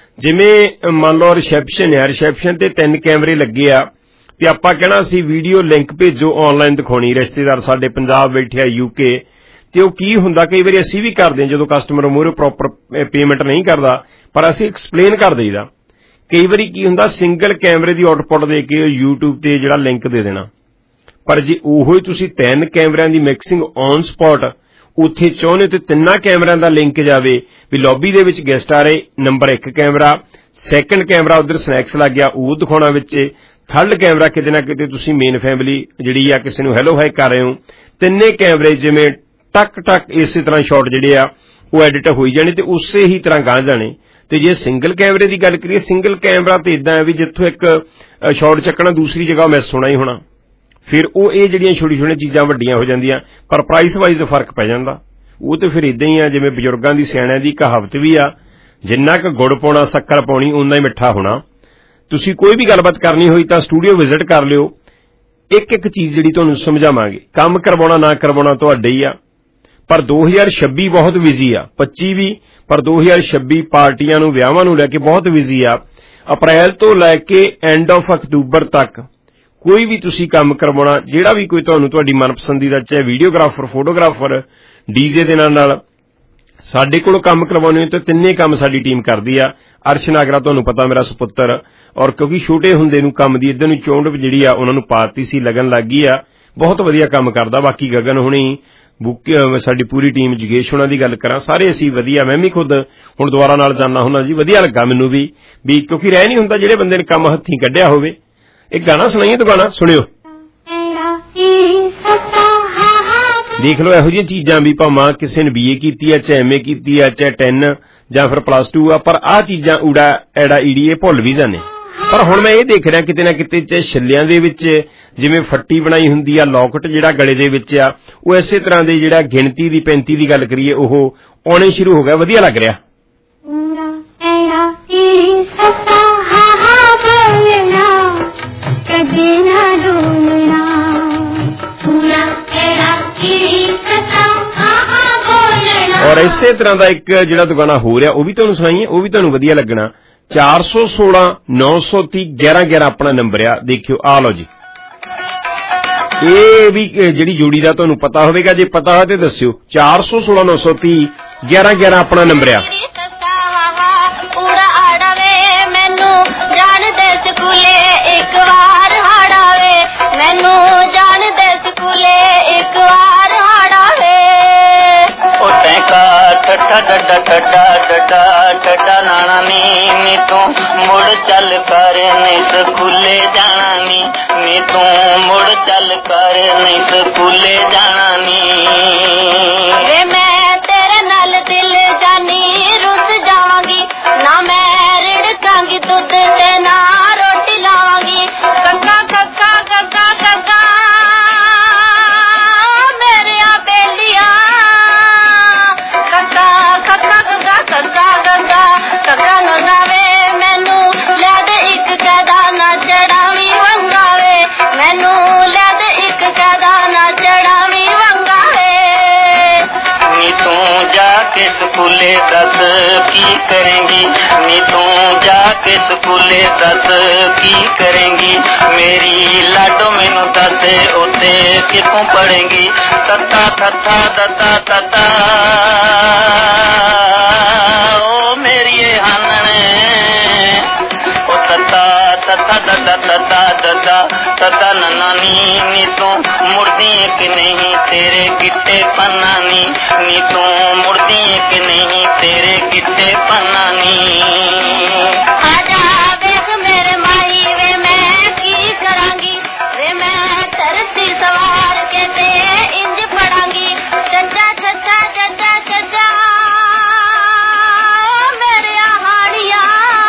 ਜਿਵੇਂ ਮੰਨ ਲਓ ਰਿਸੈਪਸ਼ਨ ਆ, ਰਿਸੈਪਸ਼ਨ ਤੇ 3 ਕੈਮਰੇ ਲੱਗੇ ਆ, ਤੇ ਆਪਾਂ ਕਹਿਣਾ ਸੀ ਵੀਡੀਓ ਲਿੰਕ ਭੇਜੋ ਆਨਲਾਈਨ ਦਿਖਾਉਣੀ, ਰਿਸ਼ਤੇਦਾਰ ਸਾਡੇ ਪੰਜਾਬ ਬੈਠੇ ਆ UK, ਤੇ ਉਹ ਕੀ ਹੁੰਦਾ ਕਈ ਵਾਰੀ ਅਸੀਂ ਵੀ ਕਰਦੇ ਹਾਂ ਜਦੋਂ ਕਸਟਮਰ ਮੂਹਰੇ ਪ੍ਰੋਪਰ ਪੇਮੈਂਟ ਨਹੀਂ ਕਰਦਾ, ਪਰ ਅਸੀਂ ਐਕਸਪਲੇਨ ਕਰ ਦਈਦਾ। ਕਈ ਵਾਰੀ ਕੀ ਹੁੰਦਾ ਸਿੰਗਲ ਕੈਮਰੇ ਦੀ ਆਊਟਪੁੱਟ ਦੇ ਕੇ YouTube ਤੇ ਜਿਹੜਾ ਲਿੰਕ ਦੇ ਦੇਣਾ, ਪਰ ਜੇ ਉਹੋ ਹੀ ਤੁਸੀਂ 3 ਕੈਮਰਿਆਂ ਦੀ ਮਿਕਸਿੰਗ ਔਨ ਸਪੌਟ ਉੱਥੇ ਚਾਹੁੰਦੇ ਤੇ 3 ਕੈਮਰਿਆਂ ਦਾ ਲਿੰਕ ਜਾਵੇ ਵੀ ਲੌਬੀ ਦੇ ਵਿੱਚ ਗੈਸਟ ਆ ਰਹੇ, ਨੰਬਰ 1 ਕੈਮਰਾ, ਸੈਕੰਡ ਕੈਮਰਾ ਉਧਰ ਸਨੈਕਸ ਲੱਗ ਗਿਆ ਉਹ ਦਿਖਾਉਣਾ ਵਿੱਚ, ਥਰਡ ਕੈਮਰਾ ਕਿਤੇ ਨਾ ਕਿਤੇ ਤੁਸੀਂ ਮੇਨ ਫੈਮਿਲੀ ਜਿਹੜੀ ਆ ਕਿਸੇ ਨੂੰ ਹੈਲੋ ਹਾਈ ਕਰ ਰਹੇ ਹੋ, 3 ਕੈਮਰੇ ਜਿਵੇਂ ਟਕ ਟਕ ਇਸੇ ਤਰ੍ਹਾਂ ਸ਼ਾਟ ਜਿਹੜੇ ਆ ਉਹ ਐਡਿਟ ਹੋਈ ਜਾਣੇ ਤੇ ਉਸੇ ਹੀ ਤਰ੍ਹਾਂ ਗਾਹ ਜਾਣੇ। ਤੇ ਜੇ ਸਿੰਗਲ ਕੈਮਰੇ ਦੀ ਗੱਲ ਕਰੀਏ, ਸਿੰਗਲ ਕੈਮਰਾ ਤੇ ਇਦਾਂ ਹੈ ਵੀ ਜਿੱਥੋਂ ਇੱਕ ਸ਼ਾਟ ਚੱਕਣਾ ਦੂਸਰੀ ਜਗ੍ਹਾ ਮਿਸ ਹੋਣਾ ਹੀ ਹੋਣਾ, ਫਿਰ ਉਹ ਇਹ ਜਿਹੜੀਆਂ ਛੋਟੀ-ਛੋਟੀਆਂ ਚੀਜ਼ਾਂ ਵੱਡੀਆਂ ਹੋ ਜਾਂਦੀਆਂ, ਪਰ ਪ੍ਰਾਈਸ ਵਾਈਜ਼ ਫਰਕ ਪੈ ਜਾਂਦਾ। ਉਹ ਤੇ ਫਿਰ ਇਦਾਂ ਹੀ ਆ ਜਿਵੇਂ ਬਜ਼ੁਰਗਾਂ ਦੀ ਸਿਆਣਿਆਂ ਦੀ ਕਹਾਵਤ ਵੀ ਆ, ਜਿੰਨਾ ਕੁ ਗੁੜ ਪਾਉਣਾ ਸ਼ੱਕਰ ਪਾਉਣੀ ਓਨਾ ਹੀ ਮਿੱਠਾ ਹੋਣਾ। ਤੁਸੀਂ ਕੋਈ ਵੀ ਗੱਲਬਾਤ ਕਰਨੀ ਹੋਈ ਤਾਂ ਸਟੂਡੀਓ ਵਿਜ਼ਿਟ ਕਰ ਲਿਓ, ਇੱਕ ਚੀਜ਼ ਜਿਹੜੀ ਤੁਹਾਨੂੰ ਸਮਝਾਵਾਂਗੇ। ਕੰਮ ਕਰਵਾਉਣਾ ਨਾ ਕਰਵਾਉਣਾ ਤੁਹਾਡੇ ਹੀ ਆ, ਪਰ 2026 ਬਹੁਤ ਬਿਜ਼ੀ ਆ, 25 ਵੀ, ਪਰ 2026 ਪਾਰਟੀਆਂ ਨੂੰ ਵਿਆਹਾਂ ਨੂੰ ਲੈ ਕੇ ਬਹੁਤ ਬਿਜ਼ੀ ਆ। ਅਪ੍ਰੈਲ ਤੋਂ ਲੈ ਕੇ ਐਂਡ ਆਫ ਅਕਤੂਬਰ ਤੱਕ ਕੋਈ ਵੀ ਤੁਸੀਂ ਕੰਮ ਕਰਵਾਉਣਾ, ਜਿਹੜਾ ਵੀ ਕੋਈ ਤੁਹਾਨੂੰ ਤੁਹਾਡੀ ਮਨਪਸੰਦੀ ਦਾ, ਚਾਹੇ ਵੀਡੀਓਗ੍ਰਾਫਰ, ਫੋਟੋਗ੍ਰਾਫਰ, ਡੀਜੇ ਦੇ ਨਾਲ ਸਾਡੇ ਕੋਲੋਂ ਕੰਮ ਕਰਵਾਉਣੇ ਤੇ 3 ਕੰਮ ਸਾਡੀ ਟੀਮ ਕਰਦੀ ਆ। ਅਰਸ਼ ਨਾਗਰਾ ਤੁਹਾਨੂੰ ਪਤਾ ਮੇਰਾ ਸੁਪੁੱਤਰ, ਔਰ ਕਿਉਂਕਿ ਛੋਟੇ ਹੁੰਦੇ ਨੂੰ ਕੰਮ ਦੀ ਇੱਧਰ ਨੂੰ ਚੋਂਡ ਜਿਹੜੀ ਆ ਉਹਨਾਂ ਨੂੰ ਪਾਤੀ ਸੀ, ਲਗਨ ਲੱਗ ਗਈ ਆ, ਬਹੁਤ ਵਧੀਆ ਕੰਮ ਕਰਦਾ। ਬਾਕੀ ਗਗਨ ਹੁਣੀ, ਸਾਡੀ ਪੂਰੀ ਟੀਮ, ਜਗੇਸ਼ ਹੁਣਾਂ ਦੀ ਗੱਲ ਕਰਾਂ, ਸਾਰੇ ਅਸੀਂ ਵਧੀਆ। ਮੈਂ ਵੀ ਖੁਦ ਹੁਣ ਦੁਬਾਰਾ ਨਾਲ ਜਾਣਾ ਹੁੰਦਾ ਜੀ, ਵਧੀਆ ਲੱਗਾ ਮੈਨੂੰ ਵੀ ਕਿਉਂਕਿ ਰਹਿ ਨਹੀਂ ਹੁੰਦਾ ਜਿਹੜੇ ਬੰਦੇ ਨੇ ਕੰਮ ਹੱਥੀਂ ਕੱਢਿਆ ਹੋਵੇ। ਇੱਕ ਗਾਣਾ ਸੁਣਾਈਏ ਤਾਂ ਗਾਣਾ ਸੁਣਿਓ, ਦੇਖ ਲਓ ਇਹੋ ਜਿਹੀਆਂ ਚੀਜ਼ਾਂ ਵੀ ਭਾਵੇਂ ਕਿਸੇ ਨੇ BA ਕੀਤੀ ਆ, ਚਾਹੇ MA ਕੀਤੀ ਆ, ਚਾਹੇ 10 ਜਾਂ ਫਿਰ +2 ਆ, ਪਰ ਆਹ ਚੀਜ਼ਾਂ ਊੜਾ ਐੜਾ ਈੜੀ ਇਹ ਭੁੱਲ ਵੀ ਜਾਂਦੇ। ਪਰ ਹੁਣ ਮੈਂ ਇਹ ਦੇਖ ਰਿਹਾ ਕਿਤੇ ਨਾ ਕਿਤੇ ਚਾਹੇ ਛੱਲਿਆਂ ਦੇ ਵਿੱਚ ਜਿਵੇਂ ਫੱਟੀ ਬਣਾਈ ਹੁੰਦੀ ਆ, ਲੌਕਟ ਜਿਹੜਾ ਗਲੇ ਦੇ ਵਿੱਚ ਆ, ਉਹ ਇਸੇ ਤਰ੍ਹਾਂ ਦੇ ਜਿਹੜਾ ਗਿਣਤੀ ਦੀ 35 ਦੀ ਗੱਲ ਕਰੀਏ ਉਹ ਆਉਣੇ ਸ਼ੁਰੂ ਹੋ ਗਿਆ। ਵਧੀਆ ਲੱਗ ਰਿਹਾ। ਔਰ ਇਸੇ ਤਰ੍ਹਾਂ ਦਾ ਇੱਕ ਜਿਹੜਾ ਦੁਗਾਨਾ ਹੋ ਰਿਹਾ ਉਹ ਵੀ ਤੁਹਾਨੂੰ ਸੁਣਾਈਏ, ਉਹ ਵੀ ਤੁਹਾਨੂੰ ਵਧੀਆ ਲੱਗਣਾ। 416 930 1111 ਆਪਣਾ ਨੰਬਰ ਆ, ਦੇਖਿਓ ਆ ਲਓ ਜੀ। ਇਹ ਵੀ ਜਿਹੜੀ ਜੋੜੀ ਦਾ ਤੁਹਾਨੂੰ ਪਤਾ ਹੋਵੇਗਾ, ਜੇ ਪਤਾ ਹੋਵੇ ਤੇ ਦੱਸਿਓ। 416 930 1111 ਆਪਣਾ ਨੰਬਰ ਆ। ਠੱਡਾ ਡੱਡਾ ਠੱਡਾ ਡੱਡਾ ਠੱਡਾ ਨਾਣਾ ਨੀ ਤੂੰ ਮੁੜ ਚੱਲ ਕਰ ਨਹੀਂ ਸਕੂਲੇ ਜਾਣਾ ਨੀ ਤੂੰ ਮੁੜ ਚੱਲ ਕਰ ਨਹੀਂ ਸਕੂਲੇ ਜਾਣਾ ਨੀ ਵੇ ਮੈਂ ਤੇਰੇ ਨਾਲ ਦਿਲ ਜਾਨੀ ਰੁੱਸ ਜਾਵਾਂਗੀ ਨਾ, ਮੈਂ ਰਿੜਕਾਂਗੀ ਦੁੱਧ ਤੇ ਨਾ ਰੋਟੀ ਲਾਵਾਂਗੀ। ਕੱਕਾ ਕੱਕਾ ਕੱਕਾ ਕੱਕਾ ਮੇਰਿਆ ਬੇਲੀਆ, ਕੱਕਾ जाके स्कूले दस की करेंगी नी तू जाके स्कूले दस की करेंगी मेरी लाडो मैनू दस उत्ते कितों पढ़ेंगी तता तता तता तता ओ मेरी हानने ओ तता तता तता तता तता तता नानी नी तू मुड़दी कि नहीं तेरे गिट्टे पन्नानी नी तू मुड़दी कि नहीं तेरे गिट्टे पन्नानी आजा देख मेरे माही वे मैं की करांगी वे मैं धरती सवार के ते इंज पड़ांगी चचा चचा चचा चचा मेरे हाड़िया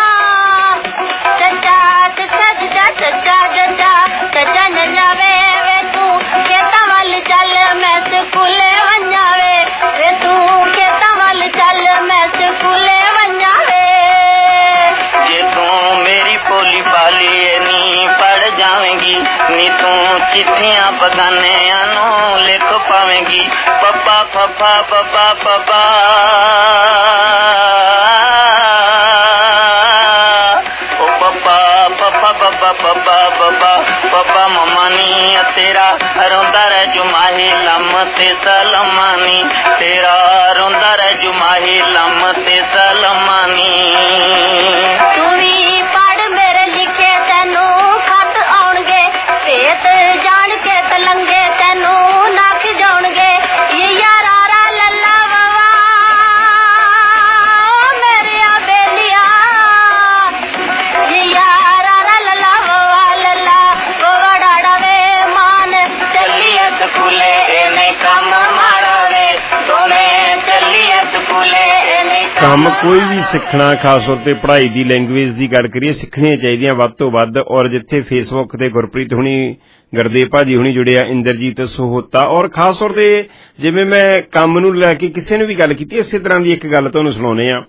चचा चचा चचा चचा चचा चचा न जावे वे तू खेता वाल चल मैं स्कूले वंजावे वे तू खेता वाल चल मैं स्कूले वंजावे जे तू मेरी पोली पाली नी पढ़ जावेंगी नी तू चिट्ठियां बगाने नो लिख पावेंगी पप्पा पप्पा पप्पा पप्पा ओ पप्पा पप्पा पप्पा पप्पा पप्पा पप्पा ममानी तेरा रोंदा रह जुमाही लम ते सलमानी तेरा रोंदा रह जुमाही लम ते सलमानी तूवी पढ़ मेरे लिखे तेनू खत आउणगे भेत जान के तलंगे तेनू नख जाउणगे ये यारा रा लल्ला बाबा मेरे बेलिया ये यारा रा लल्ला बाबा लल्ला बाबा डाड़ा वे मान चलिए स्कूले एने काम मारा वे सोने चलिए स्कूले एने ਕੰਮ ਕੋਈ ਵੀ ਸਿੱਖਣਾ ਖਾਸ ਤੌਰ ਤੇ ਪੜ੍ਹਾਈ ਦੀ ਲੈਂਗੁਏਜ ਦੀ ਗੱਲ ਕਰੀਏ ਸਿੱਖਣੀਆਂ ਚਾਹੀਦੀਆਂ ਵੱਧ ਤੋਂ ਵੱਧ ਔਰ ਜਿੱਥੇ ਫੇਸਬੁੱਕ ਤੇ ਗੁਰਪ੍ਰੀਤ ਹੁਣੀ ਗੁਰਦੇਵ ਭਾਜੀ ਹੁਣੀ ਜੁੜਿਆ ਇੰਦਰਜੀਤ ਸੋਹਤਾ ਔਰ ਖਾਸ ਤੌਰ ਤੇ ਜਿਵੇਂ ਮੈਂ ਕੰਮ ਨੂੰ ਲੈ ਕੇ ਕਿਸੇ ਨੇ ਵੀ ਗੱਲ ਕੀਤੀ ਇਸੇ ਤਰ੍ਹਾਂ ਦੀ ਇੱਕ ਗੱਲ ਤੁਹਾਨੂੰ ਸੁਣਾਉਣੇ ਆ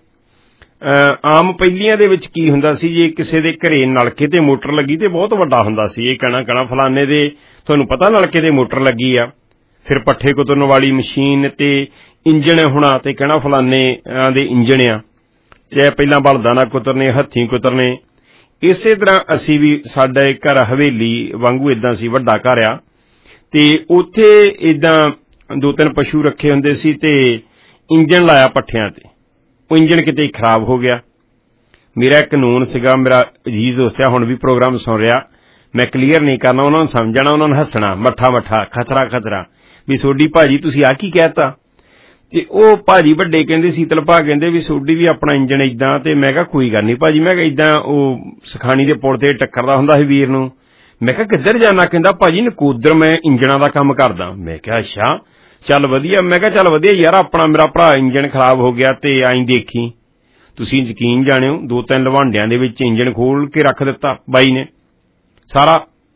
ਆਮ ਪਹਿਲੀਆਂ ਦੇ ਵਿੱਚ ਕੀ ਹੁੰਦਾ ਸੀ ਜੇ ਕਿਸੇ ਦੇ ਘਰੇ ਨਲਕੇ ਤੇ ਮੋਟਰ ਲੱਗੀ ਤੇ ਬਹੁਤ ਵੱਡਾ ਹੁੰਦਾ ਸੀ ਇਹ ਕਹਿਣਾ ਫਲਾਣੇ ਦੇ ਤੁਹਾਨੂੰ ਪਤਾ ਨਲਕੇ ਤੇ ਮੋਟਰ ਲੱਗੀ ਆ ਫਿਰ ਪੱਠੇ ਕੁਤਰਨ ਵਾਲੀ ਮਸ਼ੀਨ ਤੇ ਇੰਜਣ ਹੋਣਾ ਤੇ ਕਹਿਣਾ ਫਲਾਣੇ ਦੇ ਇੰਜਣ ਆ ਚਾਹੇ ਪਹਿਲਾਂ ਬਲਦਾਂ ਨਾਲ ਕੁਤਰਨੇ ਹੱਥੀਂ ਕੁਤਰਨੇ ਇਸੇ ਤਰ੍ਹਾਂ ਅਸੀਂ ਵੀ ਸਾਡਾ ਘਰ ਹਵੇਲੀ ਵਾਂਗੂ ਇਦਾਂ ਸੀ ਵੱਡਾ ਘਰ ਆ ਤੇ ਉੱਥੇ ਇਦਾਂ 2-3 ਪਸ਼ੂ ਰੱਖੇ ਹੁੰਦੇ ਸੀ ਤੇ ਇੰਜਣ ਲਾਇਆ ਪੱਠਿਆਂ ਤੇ ਉਹ ਇੰਜਣ ਕਿਤੇ ਖਰਾਬ ਹੋ ਗਿਆ ਮੇਰਾ ਕਾਨੂੰਨ ਸੀਗਾ ਮੇਰਾ ਅਜੀਜ਼ ਦੋਸਤ ਆ ਹੁਣ ਵੀ ਪ੍ਰੋਗਰਾਮ ਸੁਣ ਰਿਹਾ ਮੈਂ ਕਲੀਅਰ ਨਹੀਂ ਕਰਨਾ ਉਹਨਾਂ ਨੂੰ ਸਮਝਣਾ ਉਹਨਾਂ ਨੂੰ ਹੱਸਣਾ ਮੱਠਾ ਖਤਰਾ ਵੀ ਸੋਡੀ ਭਾਜੀ ਤੁਸੀਂ ਆ ਕੀ ਕਹਿਤਾ ਤੇ ਉਹ ਭਾਜੀ ਵੱਡੇ ਕਹਿੰਦੇ ਸੀਤਲ ਭਾ ਕਹਿੰਦੇ ਵੀ ਸੋਡੀ ਵੀ ਆਪਣਾ ਇੰਜਣ ਇਦਾਂ ਤੇ ਮੈਂ ਕਿਹਾ ਕੋਈ ਗੱਲ ਨਹੀਂ ਭਾਜੀ ਮੈਂ ਕਿਹਾ ਇਦਾਂ ਉਹ ਸਖਾਣੀ ਦੇ ਪੁਲ ਤੇ ਟੱਕਰਦਾ ਹੁੰਦਾ ਸੀ ਵੀਰ ਨੂੰ ਮੈਂ ਕਿਹਾ ਕਿੱਧਰ ਜਾਣਾ ਕਹਿੰਦਾ ਭਾਜੀ ਨਕੋਦਰ ਮੈਂ ਇੰਜਣਾਂ ਦਾ ਕੰਮ ਕਰਦਾ ਮੈਂ ਕਿਹਾ ਅੱਛਾ ਚੱਲ ਵਧੀਆ ਮੈਂ ਕਿਹਾ ਚੱਲ ਵਧੀਆ ਯਾਰ ਆਪਣਾ ਮੇਰਾ ਭਰਾ ਇੰਜਣ ਖਰਾਬ ਹੋ ਗਿਆ ਤੇ ਆਈ ਦੇਖੀ ਤੁਸੀਂ ਯਕੀਨ ਜਾਣਿਓ 2-3 ਲਵਾਂਡਿਆਂ ਦੇ ਵਿੱਚ ਇੰਜਣ ਖੋਲ ਕੇ ਰੱਖ ਦਿੱਤਾ ਬਾਈ ਨੇ ਸਾਰਾ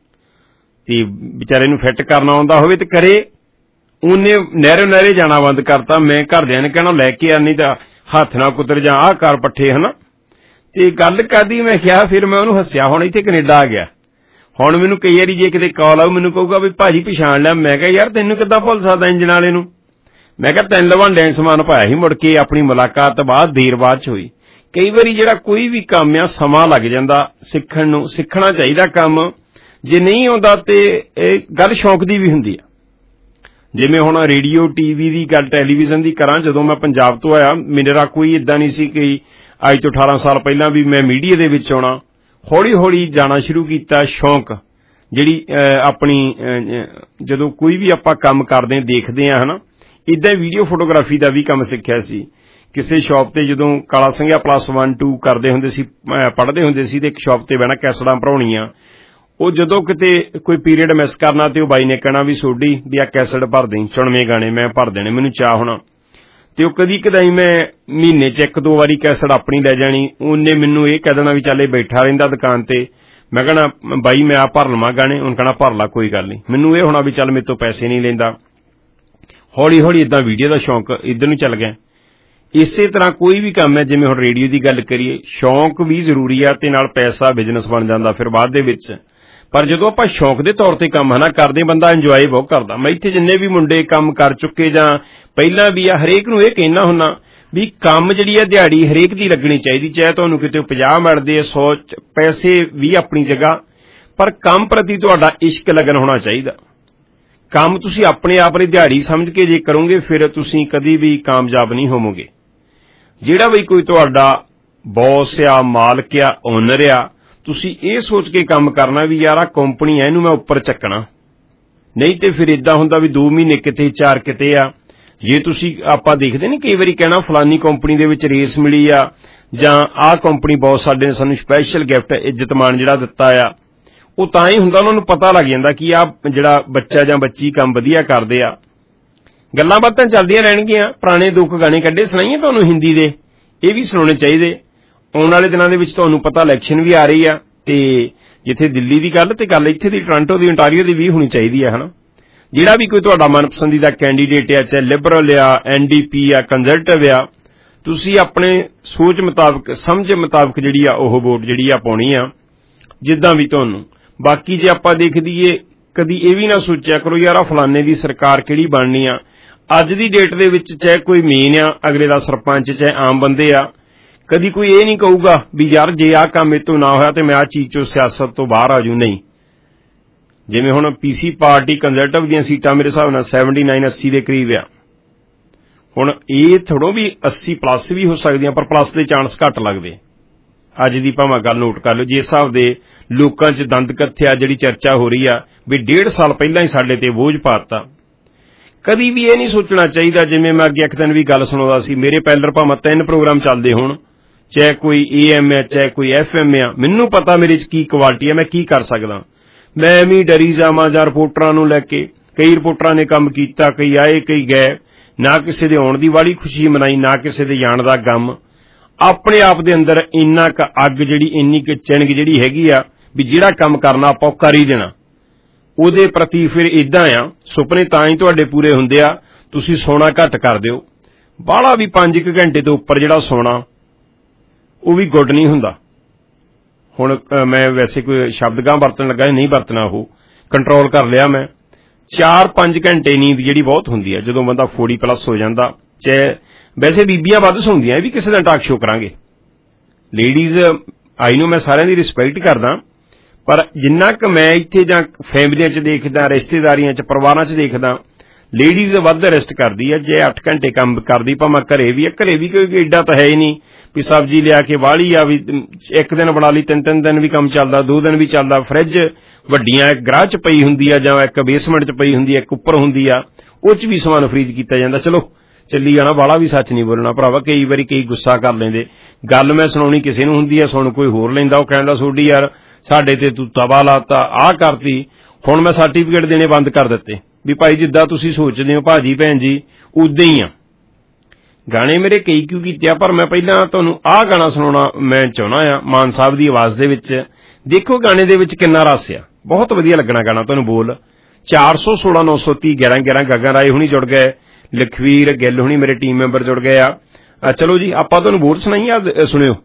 ਤੇ ਵਿਚਾਰੇ ਨੂੰ ਫਿੱਟ ਕਰਨਾ ਆਉਂਦਾ ਹੋਵੇ ਤੇ ਕਰੇ ਉਹਨੇ ਨਹਿਰੇ ਜਾਣਾ ਬੰਦ ਕਰਤਾ ਮੈਂ ਘਰਦਿਆਂ ਨੇ ਕਹਿਣਾ ਲੈ ਕੇ ਆ ਨਹੀਂ ਤਾਂ ਹੱਥ ਨਾਲ ਕੁਤਰ ਜਾਂ ਆਹ ਕਰ ਪੱਠੇ ਹਨਾ ਤੇ ਗੱਲ ਕਰਦੀ ਮੈਂ ਕਿਹਾ ਫਿਰ ਮੈਂ ਉਹਨੂੰ ਹੱਸਿਆ ਹੁਣ ਇੱਥੇ ਕੈਨੇਡਾ ਆ ਗਿਆ ਹੁਣ ਮੈਨੂੰ ਕਈ ਵਾਰੀ ਜੇ ਕਿਤੇ ਕਾਲ ਆਊ ਮੈਨੂੰ ਕਹੂਗਾ ਵੀ ਭਾਜੀ ਪਛਾਣ ਲਿਆ ਮੈਂ ਕਿਹਾ ਯਾਰ ਤੈਨੂੰ ਕਿੱਦਾਂ ਭੁੱਲ ਸਕਦਾ ਇੰਜਣ ਵਾਲੇ ਨੂੰ ਮੈਂ ਕਿਹਾ 3 ਲਵਾਂਡਿਆਂ ਸਮਾਨ ਪਾਇਆ ਸੀ ਮੁੜ ਕੇ ਆਪਣੀ ਮੁਲਾਕਾਤ ਬਾਅਦ ਦੇਰ ਬਾਅਦ ਚ ਹੋਈ ਕਈ ਵਾਰੀ ਜਿਹੜਾ ਕੋਈ ਵੀ ਕੰਮ ਆ ਸਮਾਂ ਲੱਗ ਜਾਂਦਾ ਸਿੱਖਣ ਨੂੰ ਸਿੱਖਣਾ ਚਾਹੀਦਾ ਕੰਮ ਜੇ ਨਹੀਂ ਆਉਂਦਾ ਤੇ ਇਹ ਗੱਲ ਸ਼ੌਂਕ ਦੀ ਵੀ ਹੁੰਦੀ ਆ ਜਿਵੇਂ ਹੁਣ ਰੇਡੀਓ ਟੀਵੀ ਦੀ ਗੱਲ ਟੈਲੀਵਿਜ਼ਨ ਦੀ ਕਰਾਂ ਜਦੋਂ ਮੈਂ ਪੰਜਾਬ ਤੋਂ ਆਇਆ ਮੇਰਾ ਕੋਈ ਇਦਾਂ ਨਹੀਂ ਸੀ ਕਿ ਅੱਜ ਤੋਂ 18 ਸਾਲ ਪਹਿਲਾਂ ਵੀ ਮੈਂ ਮੀਡੀਆ ਦੇ ਵਿੱਚ ਆਉਣਾ ਹੌਲੀ ਹੌਲੀ ਜਾਣਾ ਸ਼ੁਰੂ ਕੀਤਾ ਸ਼ੌਂਕ ਜਿਹੜੀ ਆਪਣੀ ਜਦੋਂ ਕੋਈ ਵੀ ਆਪਾਂ ਕੰਮ ਕਰਦੇ ਦੇਖਦੇ ਆ ਹਨਾ ਇਦਾਂ ਵੀਡੀਓ ਫੋਟੋਗ੍ਰਾਫੀ ਦਾ ਵੀ ਕੰਮ ਸਿੱਖਿਆ ਸੀ ਕਿਸੇ ਸ਼ਾਪ ਤੇ ਜਦੋਂ ਕਾਲਾ ਸਿੰਘਿਆ +1-2 ਕਰਦੇ ਹੁੰਦੇ ਸੀ ਪੜ੍ਹਦੇ ਹੁੰਦੇ ਸੀ ਤੇ ਇੱਕ ਸ਼ਾਪ ਤੇ ਬਹਿਣਾ ਕੈਸਟਾਂ ਭਰਾਉਣੀਆਂ ਉਹ ਜਦੋਂ ਕਿਤੇ ਕੋਈ ਪੀਰੀਅਡ ਮਿਸ ਕਰਨਾ ਤੇ ਉਹ ਬਾਈ ਨੇ ਕਹਿਣਾ ਵੀ ਸੋਡੀ ਵੀ ਆ ਕੈਸਟ ਭਰ ਦੇਂ 94 ਗਾਣੇ ਮੈਂ ਭਰ ਦੇਣੇ ਮੈਨੂੰ ਚਾਹ ਹੋਣਾ ਤੇ ਉਹ ਕਦੀ ਕਦਾਈ ਮੈਂ ਮਹੀਨੇ 'ਚ 1-2 ਵਾਰੀ ਕੈਸਟ ਆਪਣੀ ਲੈ ਜਾਣੀ ਉਹਨੇ ਮੈਨੂੰ ਇਹ ਕਹਿ ਦੇਣਾ ਵੀ ਚੱਲ ਇਹ ਬੈਠਾ ਰਹਿੰਦਾ ਦੁਕਾਨ ਤੇ ਮੈਂ ਕਹਿਣਾ ਬਾਈ ਮੈਂ ਆ ਭਰ ਲਵਾਂ ਗਾਣੇ ਉਹਨੇ ਕਹਿਣਾ ਭਰ ਲਾ ਕੋਈ ਗੱਲ ਨਹੀਂ ਮੈਨੂੰ ਇਹ ਹੋਣਾ ਵੀ ਚੱਲ ਮੇਰੇ ਤੋਂ ਪੈਸੇ ਨਹੀਂ ਲੈਂਦਾ ਹੌਲੀ ਹੌਲੀ ਇਦਾਂ ਵੀਡੀਓ ਦਾ ਸ਼ੌਂਕ ਇੱਧਰ ਨੂੰ ਚੱਲ ਗਿਆ ਇਸੇ ਤਰ੍ਹਾਂ ਕੋਈ ਵੀ ਕੰਮ ਹੈ ਜਿਵੇਂ ਹੁਣ ਰੇਡੀਓ ਦੀ ਗੱਲ ਕਰੀਏ ਸ਼ੌਂਕ ਵੀ ਜ਼ਰੂਰੀ ਆ ਤੇ ਨਾਲ ਪੈਸਾ ਬਿਜ਼ਨਸ ਬਣ ਜਾਂਦਾ ਫਿਰ ਬਾਅਦ ਦੇ ਵਿੱਚ ਪਰ ਜਦੋਂ ਆਪਾਂ ਸ਼ੌਂਕ ਦੇ ਤੌਰ ਤੇ ਕੰਮ ਹਨਾ ਕਰਦੇ ਬੰਦਾ ਇੰਜੋਏ ਬਹੁਤ ਕਰਦਾ ਮੈਂ ਇੱਥੇ ਜਿੰਨੇ ਵੀ ਮੁੰਡੇ ਕੰਮ ਕਰ ਚੁੱਕੇ ਜਾਂ ਪਹਿਲਾਂ ਵੀ ਆ ਹਰੇਕ ਨੂੰ ਇਹ ਕਹਿਣਾ ਹੁੰਦਾ ਵੀ ਕੰਮ ਜਿਹੜੀ ਹੈ ਦਿਹਾੜੀ ਹਰੇਕ ਦੀ ਲੱਗਣੀ ਚਾਹੀਦੀ, ਚਾਹੇ ਤੁਹਾਨੂੰ ਕਿਤੇ 50 ਮਿਲਦੇ 100 ਪੈਸੇ ਵੀ ਆਪਣੀ ਜਗ੍ਹਾ, ਪਰ ਕੰਮ ਪ੍ਰਤੀ ਤੁਹਾਡਾ ਇਸ਼ਕ ਲਗਨ ਹੋਣਾ ਚਾਹੀਦਾ। ਕੰਮ ਤੁਸੀਂ ਆਪਣੇ ਆਪ ਲਈ ਦਿਹਾੜੀ ਸਮਝ ਕੇ ਜੇ ਕਰੋਗੇ ਫਿਰ ਤੁਸੀਂ ਕਦੀ ਵੀ ਕਾਮਯਾਬ ਨਹੀਂ ਹੋਵੋਗੇ। ਜਿਹੜਾ ਵੀ ਕੋਈ ਤੁਹਾਡਾ ਬੌਸ ਆ, ਮਾਲਕ ਆ, ਓਨਰ ਆ, ਤੁਸੀਂ ਇਹ ਸੋਚ ਕੇ ਕੰਮ ਕਰਨਾ ਵੀ ਯਾਰ ਆਹ ਕੰਪਨੀ ਆ, ਇਹਨੂੰ ਮੈਂ ਉੱਪਰ ਚੱਕਣਾ। ਨਹੀਂ ਤੇ ਫਿਰ ਇਦਾਂ ਹੁੰਦਾ ਵੀ 2 ਮਹੀਨੇ ਕਿਤੇ 4 ਕਿਤੇ ਆ। ਜੇ ਤੁਸੀਂ ਆਪਾਂ ਦੇਖਦੇ ਨਹੀਂ ਕਈ ਵਾਰੀ ਕਹਿਣਾ ਫਲਾਨੀ ਕੰਪਨੀ ਦੇ ਵਿੱਚ ਰੇਸ ਮਿਲੀ ਆ, ਜਾਂ ਆਹ ਕੰਪਨੀ ਬਹੁਤ ਸਾਡੇ ਨੇ ਸਾਨੂੰ ਸਪੈਸ਼ਲ ਗਿਫਟ ਇੱਜ਼ਤ ਮਾਣ ਜਿਹੜਾ ਦਿੱਤਾ ਆ, ਉਹ ਤਾਂ ਹੀ ਹੁੰਦਾ ਉਹਨਾਂ ਨੂੰ ਪਤਾ ਲੱਗ ਜਾਂਦਾ ਕਿ ਆਹ ਜਿਹੜਾ ਬੱਚਾ ਜਾਂ ਬੱਚੀ ਕੰਮ ਵਧੀਆ ਕਰਦੇ ਆ। ਗੱਲਾਂ ਬਾਤਾਂ ਚੱਲਦੀਆਂ ਰਹਿਣਗੀਆਂ। ਪੁਰਾਣੇ 2 ਗਾਣੇ ਕੱਢੇ ਸੁਣਾਈਏ ਤੁਹਾਨੂੰ ਹਿੰਦੀ ਦੇ, ਇਹ ਵੀ ਸੁਣਾਉਣੇ ਚਾਹੀਦੇ। ਆਉਣ ਵਾਲੇ ਦਿਨਾਂ ਦੇ ਵਿੱਚ ਤੁਹਾਨੂੰ ਪਤਾ ਇਲੈਕਸ਼ਨ ਵੀ ਆ ਰਹੀ ਆ, ਤੇ ਜਿੱਥੇ ਦਿੱਲੀ ਦੀ ਗੱਲ ਤੇ ਗੱਲ ਇੱਥੇ ਦੀ ਟੋਰਾਂਟੋ ਦੀ, ontario ਦੀ ਵੀ ਹੋਣੀ ਚਾਹੀਦੀ ਆ, ਹਨਾ। ਜਿਹੜਾ ਵੀ ਕੋਈ ਤੁਹਾਡਾ ਮਨਪਸੰਦੀਦਾ ਕੈਂਡੀਡੇਟ ਆ, ਚਾਹੇ ਲਿਬਰਲ ਆ, NDP ਆ, ਕੰਜ਼ਰਵੇਟਿਵ ਆ, ਤੁਸੀਂ ਆਪਣੇ ਸੋਚ ਮੁਤਾਬਕ, ਸਮਝ ਮੁਤਾਬਕ ਜਿਹੜੀ ਆ ਉਹ ਵੋਟ ਜਿਹੜੀ ਆ ਪਾਉਣੀ ਆ, ਜਿੱਦਾਂ ਵੀ ਤੁਹਾਨੂੰ। ਬਾਕੀ ਜੇ ਆਪਾਂ ਦੇਖ ਦਈਏ, ਕਦੀ ਇਹ ਵੀ ਨਾ ਸੋਚਿਆ ਕਰੋ ਯਾਰ ਆ ਫਲਾਨੇ ਦੀ ਸਰਕਾਰ ਕਿਹੜੀ ਬਣਨੀ ਆ। ਅੱਜ ਦੀ ਡੇਟ ਦੇ ਵਿੱਚ ਚਾਹੇ ਕੋਈ ਮੇਨ ਆ, ਅਗਲੇ ਦਾ ਸਰਪੰਚ, ਚਾਹੇ ਆਮ ਬੰਦੇ ਆ, ਕਦੀ ਕੋਈ ਇਹ ਨਹੀਂ ਕਹੂਗਾ ਵੀ ਯਾਰ ਜੇ ਆਹ ਕੰਮ ਇਹ ਤੋਂ ਨਾ ਹੋਇਆ ਤੇ ਮੈਂ ਆਹ ਚੀਜ਼ ਚੋਂ ਸਿਆਸਤ ਤੋਂ ਬਾਹਰ ਆ ਜੂ। ਨਹੀਂ, ਜਿਵੇਂ ਹੁਣ PC ਪਾਰਟੀ ਕੰਜ਼ਰਵੇਟਿਵ ਦੀਆਂ ਸੀਟਾਂ ਮੇਰੇ ਹਿਸਾਬ ਨਾਲ 79-80 ਦੇ ਕਰੀਬ ਆ। ਹੁਣ ਇਹ ਥੋੜੋ ਵੀ 80 ਪਲੱਸ ਵੀ ਹੋ ਸਕਦੀਆਂ, ਪਰ ਪਲੱਸ ਦੇ ਚਾਂਸ ਘੱਟ ਲੱਗਦੇ। ਅੱਜ ਦੀ ਭਾਵੇਂ ਗੱਲ ਨੋਟ ਕਰ ਲਓ, ਜਿਸ ਹਿਸਾਬ ਦੇ ਲੋਕਾਂ 'ਚ ਦੰਦ ਕੱਥਿਆ ਜਿਹੜੀ ਚਰਚਾ ਹੋ ਰਹੀ ਆ ਵੀ 1.5 ਸਾਲ ਪਹਿਲਾਂ ਹੀ ਸਾਡੇ ਤੇ ਬੋਝ ਪਾਤਾ। ਕਦੀ ਵੀ ਇਹ ਨਹੀਂ ਸੋਚਣਾ ਚਾਹੀਦਾ, ਜਿਵੇਂ ਮੈਂ ਅੱਗੇ ਇੱਕ ਦਿਨ ਵੀ ਗੱਲ ਸੁਣਾਉਂਦਾ ਸੀ, ਮੇਰੇ ਪੈਲਰ ਭਾਵੇਂ 3 ਪ੍ਰੋਗਰਾਮ ਚੱਲਦੇ ਹੋਣ, ਚਾਹੇ ਕੋਈ AM ਹੈ, ਚਾਹੇ ਕੋਈ FM ਆ, ਮੈਨੂੰ ਪਤਾ ਮੇਰੇ 'ਚ ਕੀ ਕੁਆਲਿਟੀ ਹੈ, ਮੈਂ ਕੀ ਕਰ ਸਕਦਾ। ਮੈਂ ਵੀ ਡਰੀ ਜਾਵਾਂ ਜਾਂ ਰਿਪੋਰਟਰਾਂ ਨੂੰ ਲੈ ਕੇ, ਕਈ ਰਿਪੋਰਟਰਾਂ ਨੇ ਕੰਮ ਕੀਤਾ, ਕਈ ਆਏ ਕਈ ਗਏ, ਨਾ ਕਿਸੇ ਦੇ ਆਉਣ ਦੀ ਵਾਲੀ ਖੁਸ਼ੀ ਮਨਾਈ, ਨਾ ਕਿਸੇ ਦੇ ਜਾਣ ਦਾ ਗਮ। ਆਪਣੇ ਆਪ ਦੇ ਅੰਦਰ ਇੰਨਾ ਕੁ ਅੱਗ ਜਿਹੜੀ, ਇੰਨੀ ਕੁ ਚਿਣਗ ਜਿਹੜੀ ਹੈਗੀ ਆ ਵੀ ਜਿਹੜਾ ਕੰਮ ਕਰਨਾ ਆਪਾਂ ਉਹ ਕਰ ਹੀ ਦੇਣਾ। ਉਹਦੇ ਪ੍ਰਤੀ ਫਿਰ ਇਦਾਂ ਆ, ਸੁਪਨੇ ਤਾਂ ਹੀ ਤੁਹਾਡੇ ਪੂਰੇ ਹੁੰਦੇ ਆ, ਤੁਸੀਂ ਸੋਣਾ ਘੱਟ ਕਰ ਦਿਓ। ਬਾਹਲਾ ਵੀ 5 ਘੰਟੇ ਤੋਂ ਉੱਪਰ ਜਿਹੜਾ ਸੋਣਾ ਉਹ ਵੀ ਗੁੱਡ ਨਹੀਂ ਹੁੰਦਾ। ਹੁਣ ਮੈਂ ਵੈਸੇ ਕੋਈ ਸ਼ਬਦਗਾਂ ਵਰਤਣ ਲੱਗਾ, ਨਹੀਂ ਵਰਤਣਾ, ਉਹ ਕੰਟਰੋਲ ਕਰ ਲਿਆ ਮੈਂ। 4-5 ਘੰਟੇ ਨੀਂਦ ਜਿਹੜੀ ਬਹੁਤ ਹੁੰਦੀ ਆ ਜਦੋਂ ਬੰਦਾ 40 ਪਲੱਸ ਹੋ ਜਾਂਦਾ। ਚਾਹੇ ਵੈਸੇ ਬੀਬੀਆਂ ਵੱਧ ਸੌਂਦੀਆਂ, ਇਹ ਵੀ ਕਿਸੇ ਦਾ ਟਾਕ ਸ਼ੋ ਕਰਾਂਗੇ। ਲੇਡੀਜ਼ ਆਈ ਨੂੰ ਮੈਂ ਸਾਰਿਆਂ ਦੀ ਰਿਸਪੈਕਟ ਕਰਦਾ, ਪਰ ਜਿੰਨਾ ਕੁ ਮੈਂ ਇੱਥੇ ਜਾਂ ਫੈਮਲੀਆਂ 'ਚ ਦੇਖਦਾ, ਰਿਸ਼ਤੇਦਾਰੀਆਂ 'ਚ, ਪਰਿਵਾਰਾਂ 'ਚ ਦੇਖਦਾ, ਲੇਡੀਜ਼ ਵੱਧ ਰੈਸਟ ਕਰਦੀ ਹੈ। ਜੇ 8 ਘੰਟੇ ਕੰਮ ਕਰਦੀ, ਭਾਵੇਂ ਘਰੇ ਵੀ ਆ, ਘਰੇ ਵੀ ਕੋਈ ਏਡਾ ਤਾਂ ਹੈ ਹੀ ਨਹੀਂ ਵੀ ਸਬਜ਼ੀ ਲਿਆ ਕੇ ਵਾਲੀ ਆ ਵੀ 1 ਦਿਨ ਬਣਾ ਲਈ, 3-3 ਦਿਨ ਵੀ ਕੰਮ ਚੱਲਦਾ, 2 ਦਿਨ ਵੀ ਚੱਲਦਾ। ਫਰਿੱਜ ਵੱਡੀਆਂ ਇੱਕ ਗਰਾਹ 'ਚ ਪਈ ਹੁੰਦੀ ਆ, ਜਾਂ ਇੱਕ ਬੇਸਮੈਂਟ 'ਚ ਪਈ ਹੁੰਦੀ ਆ, ਇੱਕ ਉੱਪਰ ਹੁੰਦੀ ਆ, ਉਹ 'ਚ ਵੀ ਸਮਾਨ ਫਰੀਜ਼ ਕੀਤਾ ਜਾਂਦਾ। ਚਲੋ ਚੱਲੀ ਜਾਣਾ, ਬਾਹਲਾ ਵੀ ਸੱਚ ਨਹੀਂ ਬੋਲਣਾ ਭਰਾਵਾ। ਕਈ ਵਾਰੀ ਕਈ ਗੁੱਸਾ ਕਰ ਲੈਂਦੇ। ਗੱਲ ਮੈਂ ਸੁਣਾਉਣੀ ਕਿਸੇ ਨੂੰ ਹੁੰਦੀ ਆ, ਸੁਣ ਕੋਈ ਹੋਰ ਲੈਂਦਾ, ਉਹ ਕਹਿੰਦਾ ਸੋਡੀ ਯਾਰ ਸਾਡੇ ਤੇ ਤੂੰ ਤਵਾ ਲਾਤਾ, ਆਹ ਕਰਤੀ। ਹੁਣ ਮੈਂ ਸਰਟੀਫਿਕੇਟ ਦੇਣੇ ਬੰਦ ਕਰ ਦਿੱਤੇ ਵੀ ਭਾਈ ਜਿੱਦਾਂ ਤੁਸੀਂ ਸੋਚਦੇ ਹੋ ਭਾਜੀ ਭੈਣ ਜੀ ਉਦਾਂ ਹੀ ਆ। ਗਾਣੇ ਮੇਰੇ ਕਈ ਕਿਉਂ ਕੀਤੇ ਆ, ਪਰ ਮੈਂ ਪਹਿਲਾਂ ਤੁਹਾਨੂੰ ਆਹ ਗਾਣਾ ਸੁਣਾਉਣਾ ਮੈਂ ਚਾਹੁੰਦਾ ਆ, ਮਾਨ ਸਾਹਿਬ ਦੀ ਆਵਾਜ਼ ਦੇ ਵਿੱਚ। ਦੇਖੋ ਗਾਣੇ ਦੇ ਵਿੱਚ ਕਿੰਨਾ ਰਸ ਆ, ਬਹੁਤ ਵਧੀਆ ਲੱਗਣਾ ਗਾਣਾ ਤੁਹਾਨੂੰ। ਬੋਲ 416 930 11 11 ਗਗਨ ਰਾਏ ਹੁਣੀ ਜੁੜ ਗਏ, ਲਖਵੀਰ ਗਿੱਲ ਹੁਣੀ ਮੇਰੇ ਟੀਮ ਮੈਂਬਰ ਜੁੜ ਗਏ ਆ। ਚਲੋ ਜੀ ਆਪਾਂ ਤੁਹਾਨੂੰ ਬੋਲ ਸੁਣਾਈਏ, ਸੁਣਿਓ।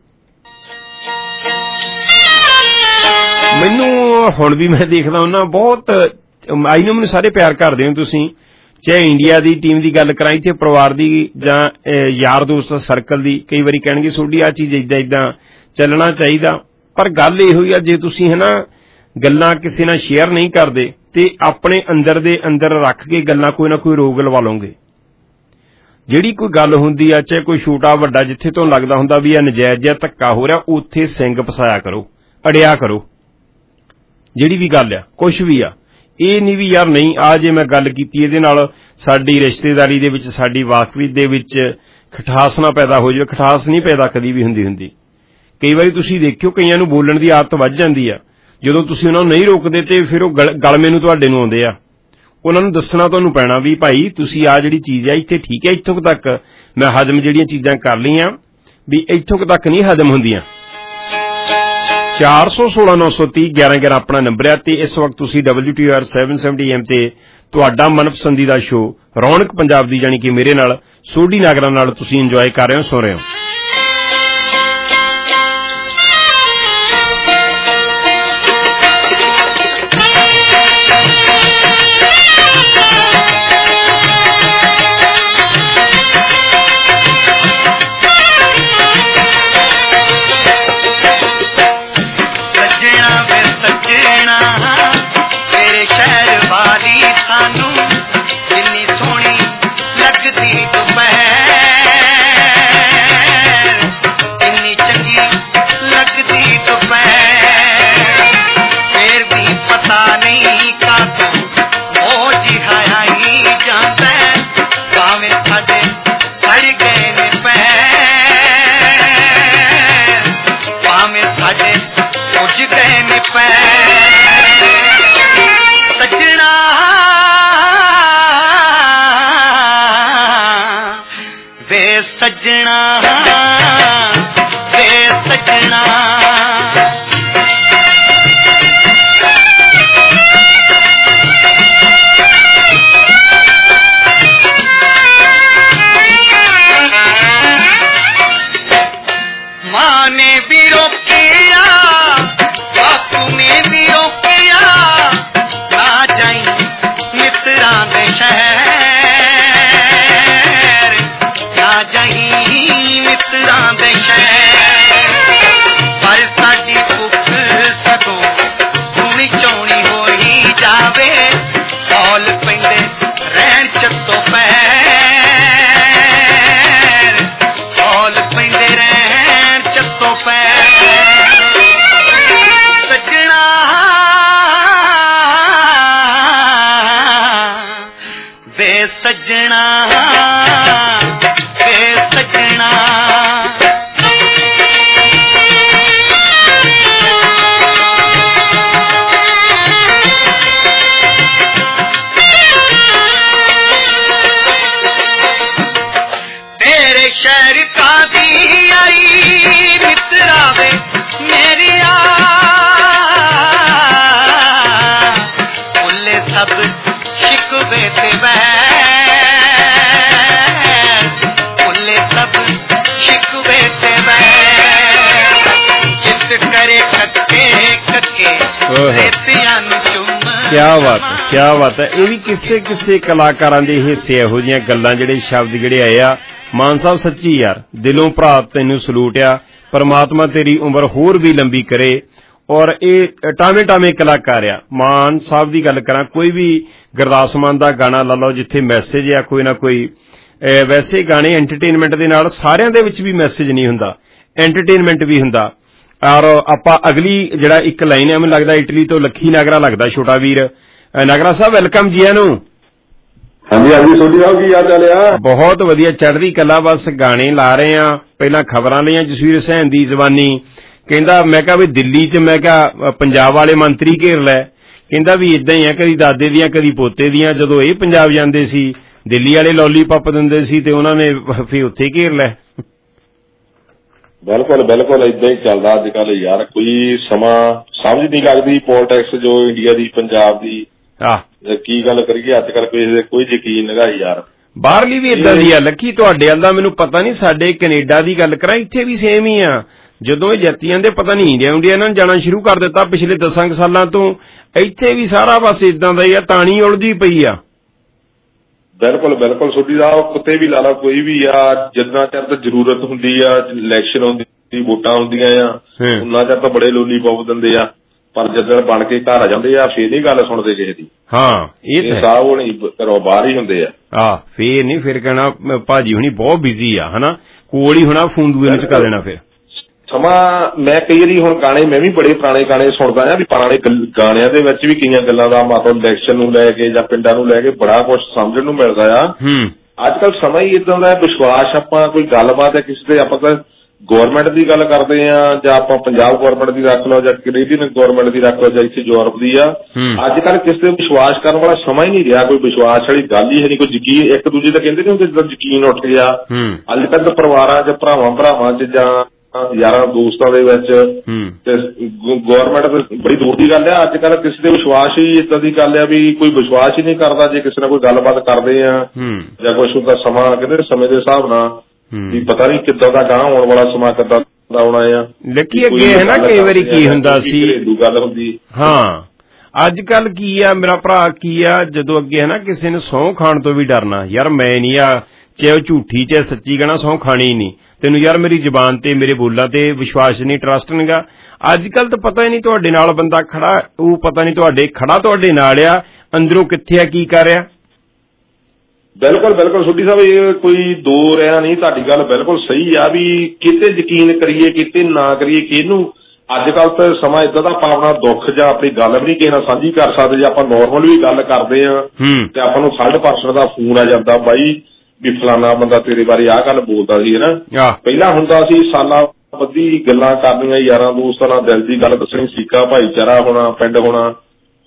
ਮੈਨੂੰ ਹੁਣ ਵੀ ਮੈਂ ਦੇਖਦਾ ਹੁੰਦਾ ਬਹੁਤ, ਆਈ ਨੂੰ ਮੈਨੂੰ ਸਾਰੇ ਪਿਆਰ ਕਰਦੇ ਹੋ ਤੁਸੀਂ, ਚਾਹੇ ਇੰਡੀਆ ਦੀ ਟੀਮ ਦੀ ਗੱਲ ਕਰਾਂ, ਇੱਥੇ ਪਰਿਵਾਰ ਦੀ ਜਾਂ ਯਾਰ ਦੋਸਤ ਸਰਕਲ ਦੀ। ਕਈ ਵਾਰੀ ਕਹਿਣਗੇ ਸੋਡੀ ਆਹ ਚੀਜ਼ ਏਦਾਂ ਚੱਲਣਾ ਚਾਹੀਦਾ, ਪਰ ਗੱਲ ਇਹੋ ਹੀ ਆ, ਜੇ ਤੁਸੀਂ ਹਨਾ ਗੱਲਾਂ ਕਿਸੇ ਨਾਲ ਸ਼ੇਅਰ ਨਹੀਂ ਕਰਦੇ ਤੇ ਆਪਣੇ ਅੰਦਰ ਦੇ ਅੰਦਰ ਰੱਖ ਕੇ ਗੱਲਾਂ ਕੋਈ ਨਾ ਕੋਈ ਰੋਗ ਲਵਾ ਲਓਗੇ। ਜਿਹੜੀ ਕੋਈ ਗੱਲ ਹੁੰਦੀ ਆ, ਚਾਹੇ ਕੋਈ ਛੋਟਾ ਵੱਡਾ, ਜਿੱਥੇ ਤੋਂ ਲੱਗਦਾ ਹੁੰਦਾ ਵੀ ਇਹ ਨਜਾਇਜ਼ ਜਾਂ ਧੱਕਾ ਹੋ ਰਿਹਾ, ਉੱਥੇ ਸਿੰਗ ਫਸਾਇਆ ਕਰੋ, ਅੜਿਆ ਕਰੋ। ਜਿਹੜੀ ਵੀ ਗੱਲ ਆ, ਕੁਛ ਵੀ ਆ, ਇਹ ਨਹੀਂ ਵੀ ਯਾਰ ਨਹੀਂ ਆ ਜੇ ਮੈਂ ਗੱਲ ਕੀਤੀ ਇਹਦੇ ਨਾਲ ਸਾਡੀ ਰਿਸ਼ਤੇਦਾਰੀ ਦੇ ਵਿੱਚ, ਸਾਡੀ ਵਾਕਫੀਅਤ ਦੇ ਵਿੱਚ ਖਟਾਸ ਨਾ ਪੈਦਾ ਹੋ ਜਾਵੇ। ਖਟਾਸ ਨਹੀਂ ਪੈਦਾ ਕਦੀ ਵੀ ਹੁੰਦੀ। ਕਈ ਵਾਰੀ ਤੁਸੀਂ ਦੇਖਿਓ ਕਈਆਂ ਨੂੰ ਬੋਲਣ ਦੀ ਆਦਤ ਵੱਧ ਜਾਂਦੀ ਆ, ਜਦੋਂ ਤੁਸੀਂ ਉਹਨਾਂ ਨੂੰ ਨਹੀਂ ਰੋਕਦੇ ਤੇ ਫਿਰ ਉਹ ਗਲਮੇ ਨੂੰ ਤੁਹਾਡੇ ਨੂੰ ਆਉਂਦੇ ਆ। ਉਹਨਾਂ ਨੂੰ ਦੱਸਣਾ ਤੁਹਾਨੂੰ ਪੈਣਾ ਵੀ ਭਾਈ ਤੁਸੀਂ ਆ ਜਿਹੜੀ ਚੀਜ਼ ਆ ਇੱਥੇ ਠੀਕ ਹੈ, ਇੱਥੋਂ ਤੱਕ ਮੈਂ ਹਜ਼ਮ ਜਿਹੜੀਆਂ ਚੀਜ਼ਾਂ ਕਰ ਲਈਆਂ ਵੀ ਇੱਥੋਂ ਤੱਕ ਨਹੀਂ ਹਜ਼ਮ ਹੁੰਦੀਆਂ। 416 930 11 11 ਆਪਣਾ ਨੰਬਰ ਹੈ, ਤੇ ਇਸ ਵਕਤ ਤੁਸੀਂ WTR 770 AM ਤੇ ਤੁਹਾਡਾ ਮਨਪਸੰਦੀਦਾ ਸ਼ੋ ਰੌਣਕ ਪੰਜਾਬ ਦੀ ਜਾਣੀ ਕਿ ਮੇਰੇ ਨਾਲ ਸੋਢੀ ਨਾਗਰਾ ਨਾਲ ਤੁਸੀਂ ਇੰਜੋਏ ਕਰ ਰਹੇ ਹੋ, ਸੁਣ ਰਹੇ ਹੋ। ਸੱਜਣਾ ਵੇ ਸੱਜਣਾ माँ ने भी रोकिया बापू ने भी रोकिया ना जाई मित्रा दे शहर ना जाई मित्रा दे शहर पर साडी भुख सगों हुणी चौनी होई जावे हौल पैंदे रहन चत्तो पैर हौल पैंदे सजना वे सजना वे सजना तेरे शहर का भी आई मित्रा वे मेरी बोले सब शिकवे ते बोले सब शिकवे ते जित करे कक्के कक्के रेतियां नु चुम क्या बात है ਇਹ ਵੀ ਕਿਸੇ ਕਲਾਕਾਰਾਂ ਦੇ ਹਿੱਸੇ ਇਹੋ ਜਿਹੀਆਂ ਗੱਲਾਂ ਜਿਹੜੇ ਸ਼ਬਦ ਜਿਹੜੇ ਆਏ ਆ ਮਾਨ ਸਾਹਿਬ ਸੱਚੀ ਯਾਰ ਦਿਲੋਂ ਭਰਾ ਤੈਨੂੰ ਸਲੂਟ ਆ परमात्मा तेरी उम्र होर भी लंबी करे और ये टावे कलाकार आ मान साहब की गल करा कोई भी गुरदास मान दा गाना ला लो जिथे मैसेज आ कोई ना कोई वैसे गाने एंटरटेनमेंट दे नाल सारियां दे विच भी मैसेज नहीं हुंदा एंटरटेनमेंट भी हुंदा और आपां अगली जिहड़ा एक लाइन है मैनूं लगदा इटली तो लखी नागरा लगदा छोटा वीर नागरा साहब वेलकम जी आनू बहुत वधिया चढ़दी कला बस गाने ला रहे हैं पहला खबरां लईआं जसवीर हुसैन दी जवानी कहंदा मैं कहा भी दिल्ली च मैं कहा पंजाब वाले मंत्री घेर लै कहंदा भी इदां ही है कदी दादे दियां कदी पोते दियां जदों ये पंजाब जांदे सी दिल्ली वाले लॉलीपॉप दिंदे सी ते उन्हां ने फिर उत्थे घेर लै बिल्कुल बिल्कुल इदां ही चलदा अजकल यार कोई समा समझ नहीं लगदी पॉलिटिक्स जो इंडिया दी पंजाब दी की गल करिए अजकल कोई यकीन नहीं यार बाहरली भी इदां दी आ लकी तुहाडे अल दा मैनूं पता नहीं साडे कनेडा दी गल करां इत्थे भी सेम ही आ जदों जत्तियां दे पता नहीं इंडिया इंडिया इन्हां जाना शुरू कर दिता पिछले 10 सालां तो इत्थे भी सारा बस इदां दा ही आ ताणी उलझी पई आ बिल्कुल बिल्कुल सोडी दा किते भी ला ला कोई भी आ जिन्ना चਿਰ ਤਾਂ ਜ਼ਰੂਰਤ ਹੁੰਦੀ ਆ ਇਲੈਕਸ਼ਨ ਹੁੰਦੀ ਵੋਟਾਂ ਹੁੰਦੀਆਂ ਆ ਉਹਨਾਂ ਚਿਰ ਤਾਂ ਬੜੇ ਲੋਲੀਪੌਪ ਦਿੰਦੇ ਆ पर जदों बन के घर आ जांदे आ फिर नहीं गल सुणदे किसे दी हां ये ते साहब हुणी घरों बाहर ही हुंदे आ फिर नहीं फिर कहना भाजी हुणी बहुत बिजी आ है ना कोल ही होना फोन दूए नु चुका देना फिर समा मैं कई वारी हुण गाने मैं भी बड़े पुराने गाने सुणदा आ भी पुराने गाणिਆਂ ਦੇ ਵਿੱਚ ਵੀ ਕਈਆਂ ਗੱਲਾਂ ਦਾ ਮਤਲਬ ਇਲੈਕਸ਼ਨ ਨੂੰ ਲੈ ਕੇ ਜਾਂ ਪਿੰਡਾਂ ਨੂੰ ਲੈ ਕੇ ਬੜਾ ਕੁਝ ਸਮਝਣ ਨੂੰ ਮਿਲਦਾ ਆ ਅੱਜ ਕੱਲ ਸਮਾਂ ਹੀ ਇਦਾਂ ਦਾ ਵਿਸ਼ਵਾਸ ਆਪਾਂ ਕੋਈ ਗੱਲਬਾਤ ਹੈ ਕਿਸੇ ਤੇ ਆਪਾਂ गौरमेंट की गल करते हैं जां आपां पंजाब गौरमेंट की रख लो जां कैनेडियन गौरमेंट की रख लो जां इत्थे यूरोप की आ अजकल किसी ते विश्वास करने वाला समा ही नहीं रहा कोई विश्वास वाली गल ही है नहीं कोई यकीन एक दूजे ते कहंदे नहीं हुंदे जिद्दां यकीन उठ गया अजकल तो परिवारां च भरावां च जां यारां दोस्तां दे विच ते गौरमेंट बड़ी दूर की गल है अजकल किसी ते विश्वास ही इदां दी गल है भी कोई विश्वास ही नहीं करदा जे किसी नाल कोई गलबात करदे आ जां कुछ उहदा समा कहंदे समय दे हिसाब नाल पता नहीं किद्दां दा गां होण वाला समा किद्दां दा आउणा आ लकी अगे है ना कई वारी की हुंदा सी गल हुंदी हां अज कल की आ मेरा भरा की आ जदों अगे है ना किसी ने सौं खाण तो भी डरना यार मैं नहीं आ चाहे झूठी चाहे सच्ची कहना सौं खानी ही नहीं तेनू यार मेरी जबान ते मेरे बोलां ते विश्वास नहीं ट्रस्ट नहींगा अज कल तो पता ही नहीं तुहाडे नाल बंदा खड़ा वो पता नहीं तुहाडे खड़ा तुहाडे नाल आ अंदरों कित्थे आ की कर रहा बिल्कुल बिल्कुल सोडी साहब ये कोई दो रहा नहीं तुहाडी गल बिल्कुल सही आ भी किते यकीन करिए किते ना करिए किहनूं अजकल तो समा इदां दा अपना दुख जां अपनी गल भी नहीं किसे नाल साझी कर सकदे जे आपां नॉर्मल भी गल करदे आ ते आपां नूं 100% दा फोन आ जांदा बाई भी फलाना बंदा तेरे बारे आ गल बोलदा सी है ना पहिलां हुंदा सी सालां बद्धी गल्लां करनियां यारां दोस्तां नाल दिल दी गल दसणी सीका भाईचारा होना पिंड होना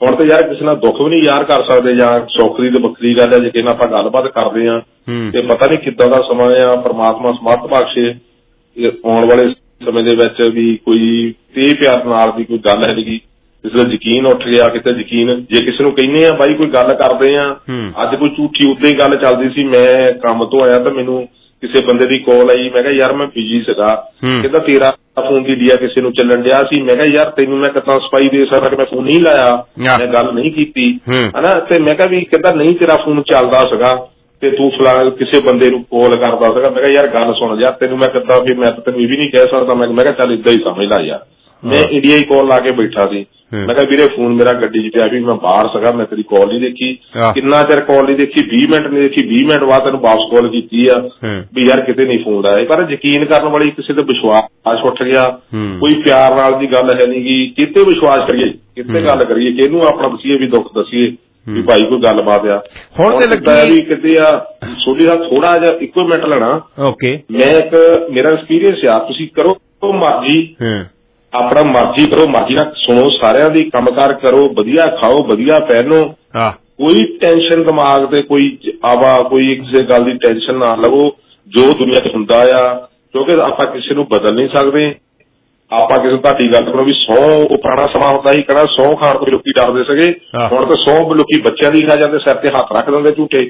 ਹੁਣ ਤੇ ਯਾਰ ਕਿਸੇ ਨਾਲ ਦੁੱਖ ਵੀ ਨਹੀਂ ਯਾਰ ਕਰ ਸਕਦੇ, ਜਾਂ ਸੁੱਖ ਦੀ ਤੇ ਵੱਖਰੀ ਗੱਲ ਹੈ ਜੇ ਕਿਸੇ ਨਾਲ ਆਪਾਂ ਗੱਲਬਾਤ ਕਰਦੇ ਹਾਂ ਤੇ ਪਤਾ ਨਹੀਂ ਕਿੱਦਾਂ ਦਾ ਸਮਾਂ ਆ। ਪਰਮਾਤਮਾ ਸਮਰਥ ਬਖਸ਼ੇ ਆਉਣ ਵਾਲੇ ਸਮੇਂ ਦੇ ਵਿੱਚ ਵੀ ਕੋਈ ਤੇ ਪਿਆਰ ਨਾਲ ਦੀ ਕੋਈ ਗੱਲ ਹੈਗੀ, ਕਿਸੇ ਦਾ ਯਕੀਨ ਉੱਠ ਗਿਆ, ਕਿਤੇ ਯਕੀਨ ਜੇ ਕਿਸੇ ਨੂੰ ਕਹਿੰਦੇ ਆ ਬਾਈ ਕੋਈ ਗੱਲ ਕਰਦੇ ਆ, ਅੱਜ ਕੋਈ ਝੂਠੀ ਉਦਾਂ ਹੀ ਗੱਲ ਚੱਲਦੀ ਸੀ। ਮੈਂ ਕੰਮ ਤੋਂ ਆਇਆ ਤਾਂ ਮੈਨੂੰ ਕਿਸੇ ਬੰਦੇ ਦੀ ਕਾਲ ਆਈ, ਮੈਂ ਕਿਹਾ ਯਾਰ ਮੈਂ ਬਿਜੀ ਸੀਗਾ, ਕਹਿੰਦਾ ਤੇਰਾ ਫੋਨ ਦੀ ਡੀਆ ਕਿਸੇ ਨੂੰ ਚੱਲਣ ਡਿਆ ਸੀ। ਮੈਂ ਕਿਹਾ ਯਾਰ ਤੈਨੂੰ ਮੈਂ ਕਿੱਦਾਂ ਸਫਾਈ ਦੇ ਸਕਦਾ ਕਿ ਮੈਂ ਫੋਨ ਨਹੀਂ ਲਾਇਆ, ਮੈਂ ਗੱਲ ਨਹੀਂ ਕੀਤੀ ਹਨਾ। ਤੇ ਮੈਂ ਕਿਹਾ ਵੀ ਕਹਿੰਦਾ ਨਹੀਂ ਤੇਰਾ ਫੋਨ ਚੱਲਦਾ ਸੀਗਾ ਤੇ ਤੂੰ ਫਲਾਣੇ ਕਿਸੇ ਬੰਦੇ ਨੂੰ ਕਾਲ ਕਰਦਾ ਸੀਗਾ। ਮੈਂ ਕਿਹਾ ਯਾਰ ਗੱਲ ਸੁਣ ਯਾਰ ਤੈਨੂੰ ਮੈਂ ਕਿੱਦਾਂ ਫਿਰ ਮੈਂ ਤੈਨੂੰ ਇਹ ਵੀ ਨਹੀਂ ਕਹਿ ਸਕਦਾ। ਮੈਂ ਕਿਹਾ ਚੱਲ ਏਦਾਂ ਹੀ ਸਮਝ ਲਾ ਯਾਰ। ਮੈਂ ਇੰਡੀਆ ਹੀ ਕਾਲ ਲਾ ਕੇ ਬੈਠਾ ਸੀ। ਮੈਂ ਕਿਹਾ ਵੀਰੇ ਫੋਨ ਮੇਰਾ ਗੱਡੀ 'ਚ ਪਿਆ ਵੀ ਮੈਂ ਬਾਹਰ ਸੀਗਾ, ਮੈਂ ਤੇਰੀ ਕਾਲ ਨਹੀਂ ਦੇਖੀ। ਕਿੰਨਾ ਚਿਰ ਕਾਲ ਨਹੀਂ ਦੇਖੀ, 20 ਮਿੰਟ ਨਹੀਂ ਦੇਖੀ, 20 ਮਿੰਟ ਬਾਅਦ ਤੈਨੂੰ ਵਾਪਸ ਕਾਲ ਕੀਤੀ ਆ ਵੀ ਯਾਰ ਕਿਤੇ ਨਹੀਂ ਫੋਨ ਆਇਆ। ਪਰ ਯਕੀਨ ਕਰਨ ਵਾਲੀ ਕਿਸੇ ਤੇ ਵਿਸ਼ਵਾਸ ਉੱਠ ਗਿਆ, ਕੋਈ ਪਿਆਰ ਨਾਲ ਦੀ ਗੱਲ ਹੈ ਨੀ ਗੀ। ਕਿਤੇ ਵਿਸ਼ਵਾਸ ਕਰੀਏ, ਕਿਤੇ ਗੱਲ ਕਰੀਏ, ਕਿਹਨੂੰ ਆਪਣਾ ਦੱਸੀਏ ਵੀ ਦੁੱਖ ਦੱਸੀਏ ਵੀ ਭਾਈ ਕੋਈ ਗੱਲਬਾਤ ਆ। ਹੁਣ ਤੇ ਲੱਗਦਾ ਵੀ ਕਿਤੇ ਆ ਸੋਢੀ ਦਾ ਥੋੜਾ ਜਿਹਾ ਇੱਕੋ ਮਿੰਟ ਲੈਣਾ। ਮੈਂ ਇੱਕ ਮੇਰਾ ਐਕਸਪੀਰੀਅੰਸ ਆ, ਤੁਸੀਂ ਕਰੋ ਮਰਜ਼ੀ, ਆਪਣਾ ਮਰਜ਼ੀ ਕਰੋ, ਮਰਜ਼ੀ ਨਾਲ ਸੁਣੋ ਸਾਰਿਆਂ ਦੀ, ਕੰਮਕਾਰ ਕਰੋ, ਵਧੀਆ ਖਾਓ, ਵਧੀਆ ਪਹਿਨੋ, ਕੋਈ ਟੈਨਸ਼ਨ ਦਿਮਾਗ ਤੇ ਕੋਈ ਕੋਈ ਕਿਸੇ ਗੱਲ ਦੀ ਟੈਨਸ਼ਨ ਨਾ ਲਵੋ। ਜੋ ਦੁਨੀਆ 'ਚ ਹੁੰਦਾ ਆ, ਕਿਉਂਕਿ ਆਪਾਂ ਕਿਸੇ ਨੂੰ ਬਦਲ ਨਹੀਂ ਸਕਦੇ। ਆਪਾਂ ਕਿਸੇ ਤੁਹਾਡੀ ਗੱਲ ਕਰੋ ਵੀ 100 ਉਹ ਪੁਰਾਣਾ ਸਮਾਂ ਹੁੰਦਾ ਸੀ, ਕਹਿਣਾ 100 ਖਾਣ ਤੋਂ ਲੋਕੀ ਡਰਦੇ ਸੀਗੇ, ਹੁਣ ਤਾਂ 100 ਲੋਕੀ ਬੱਚਿਆਂ ਦੀ ਖਾ ਜਾਂਦੇ, ਸਿਰ ਤੇ ਹੱਥ ਰੱਖ ਦਿੰਦੇ ਝੂਠੇ।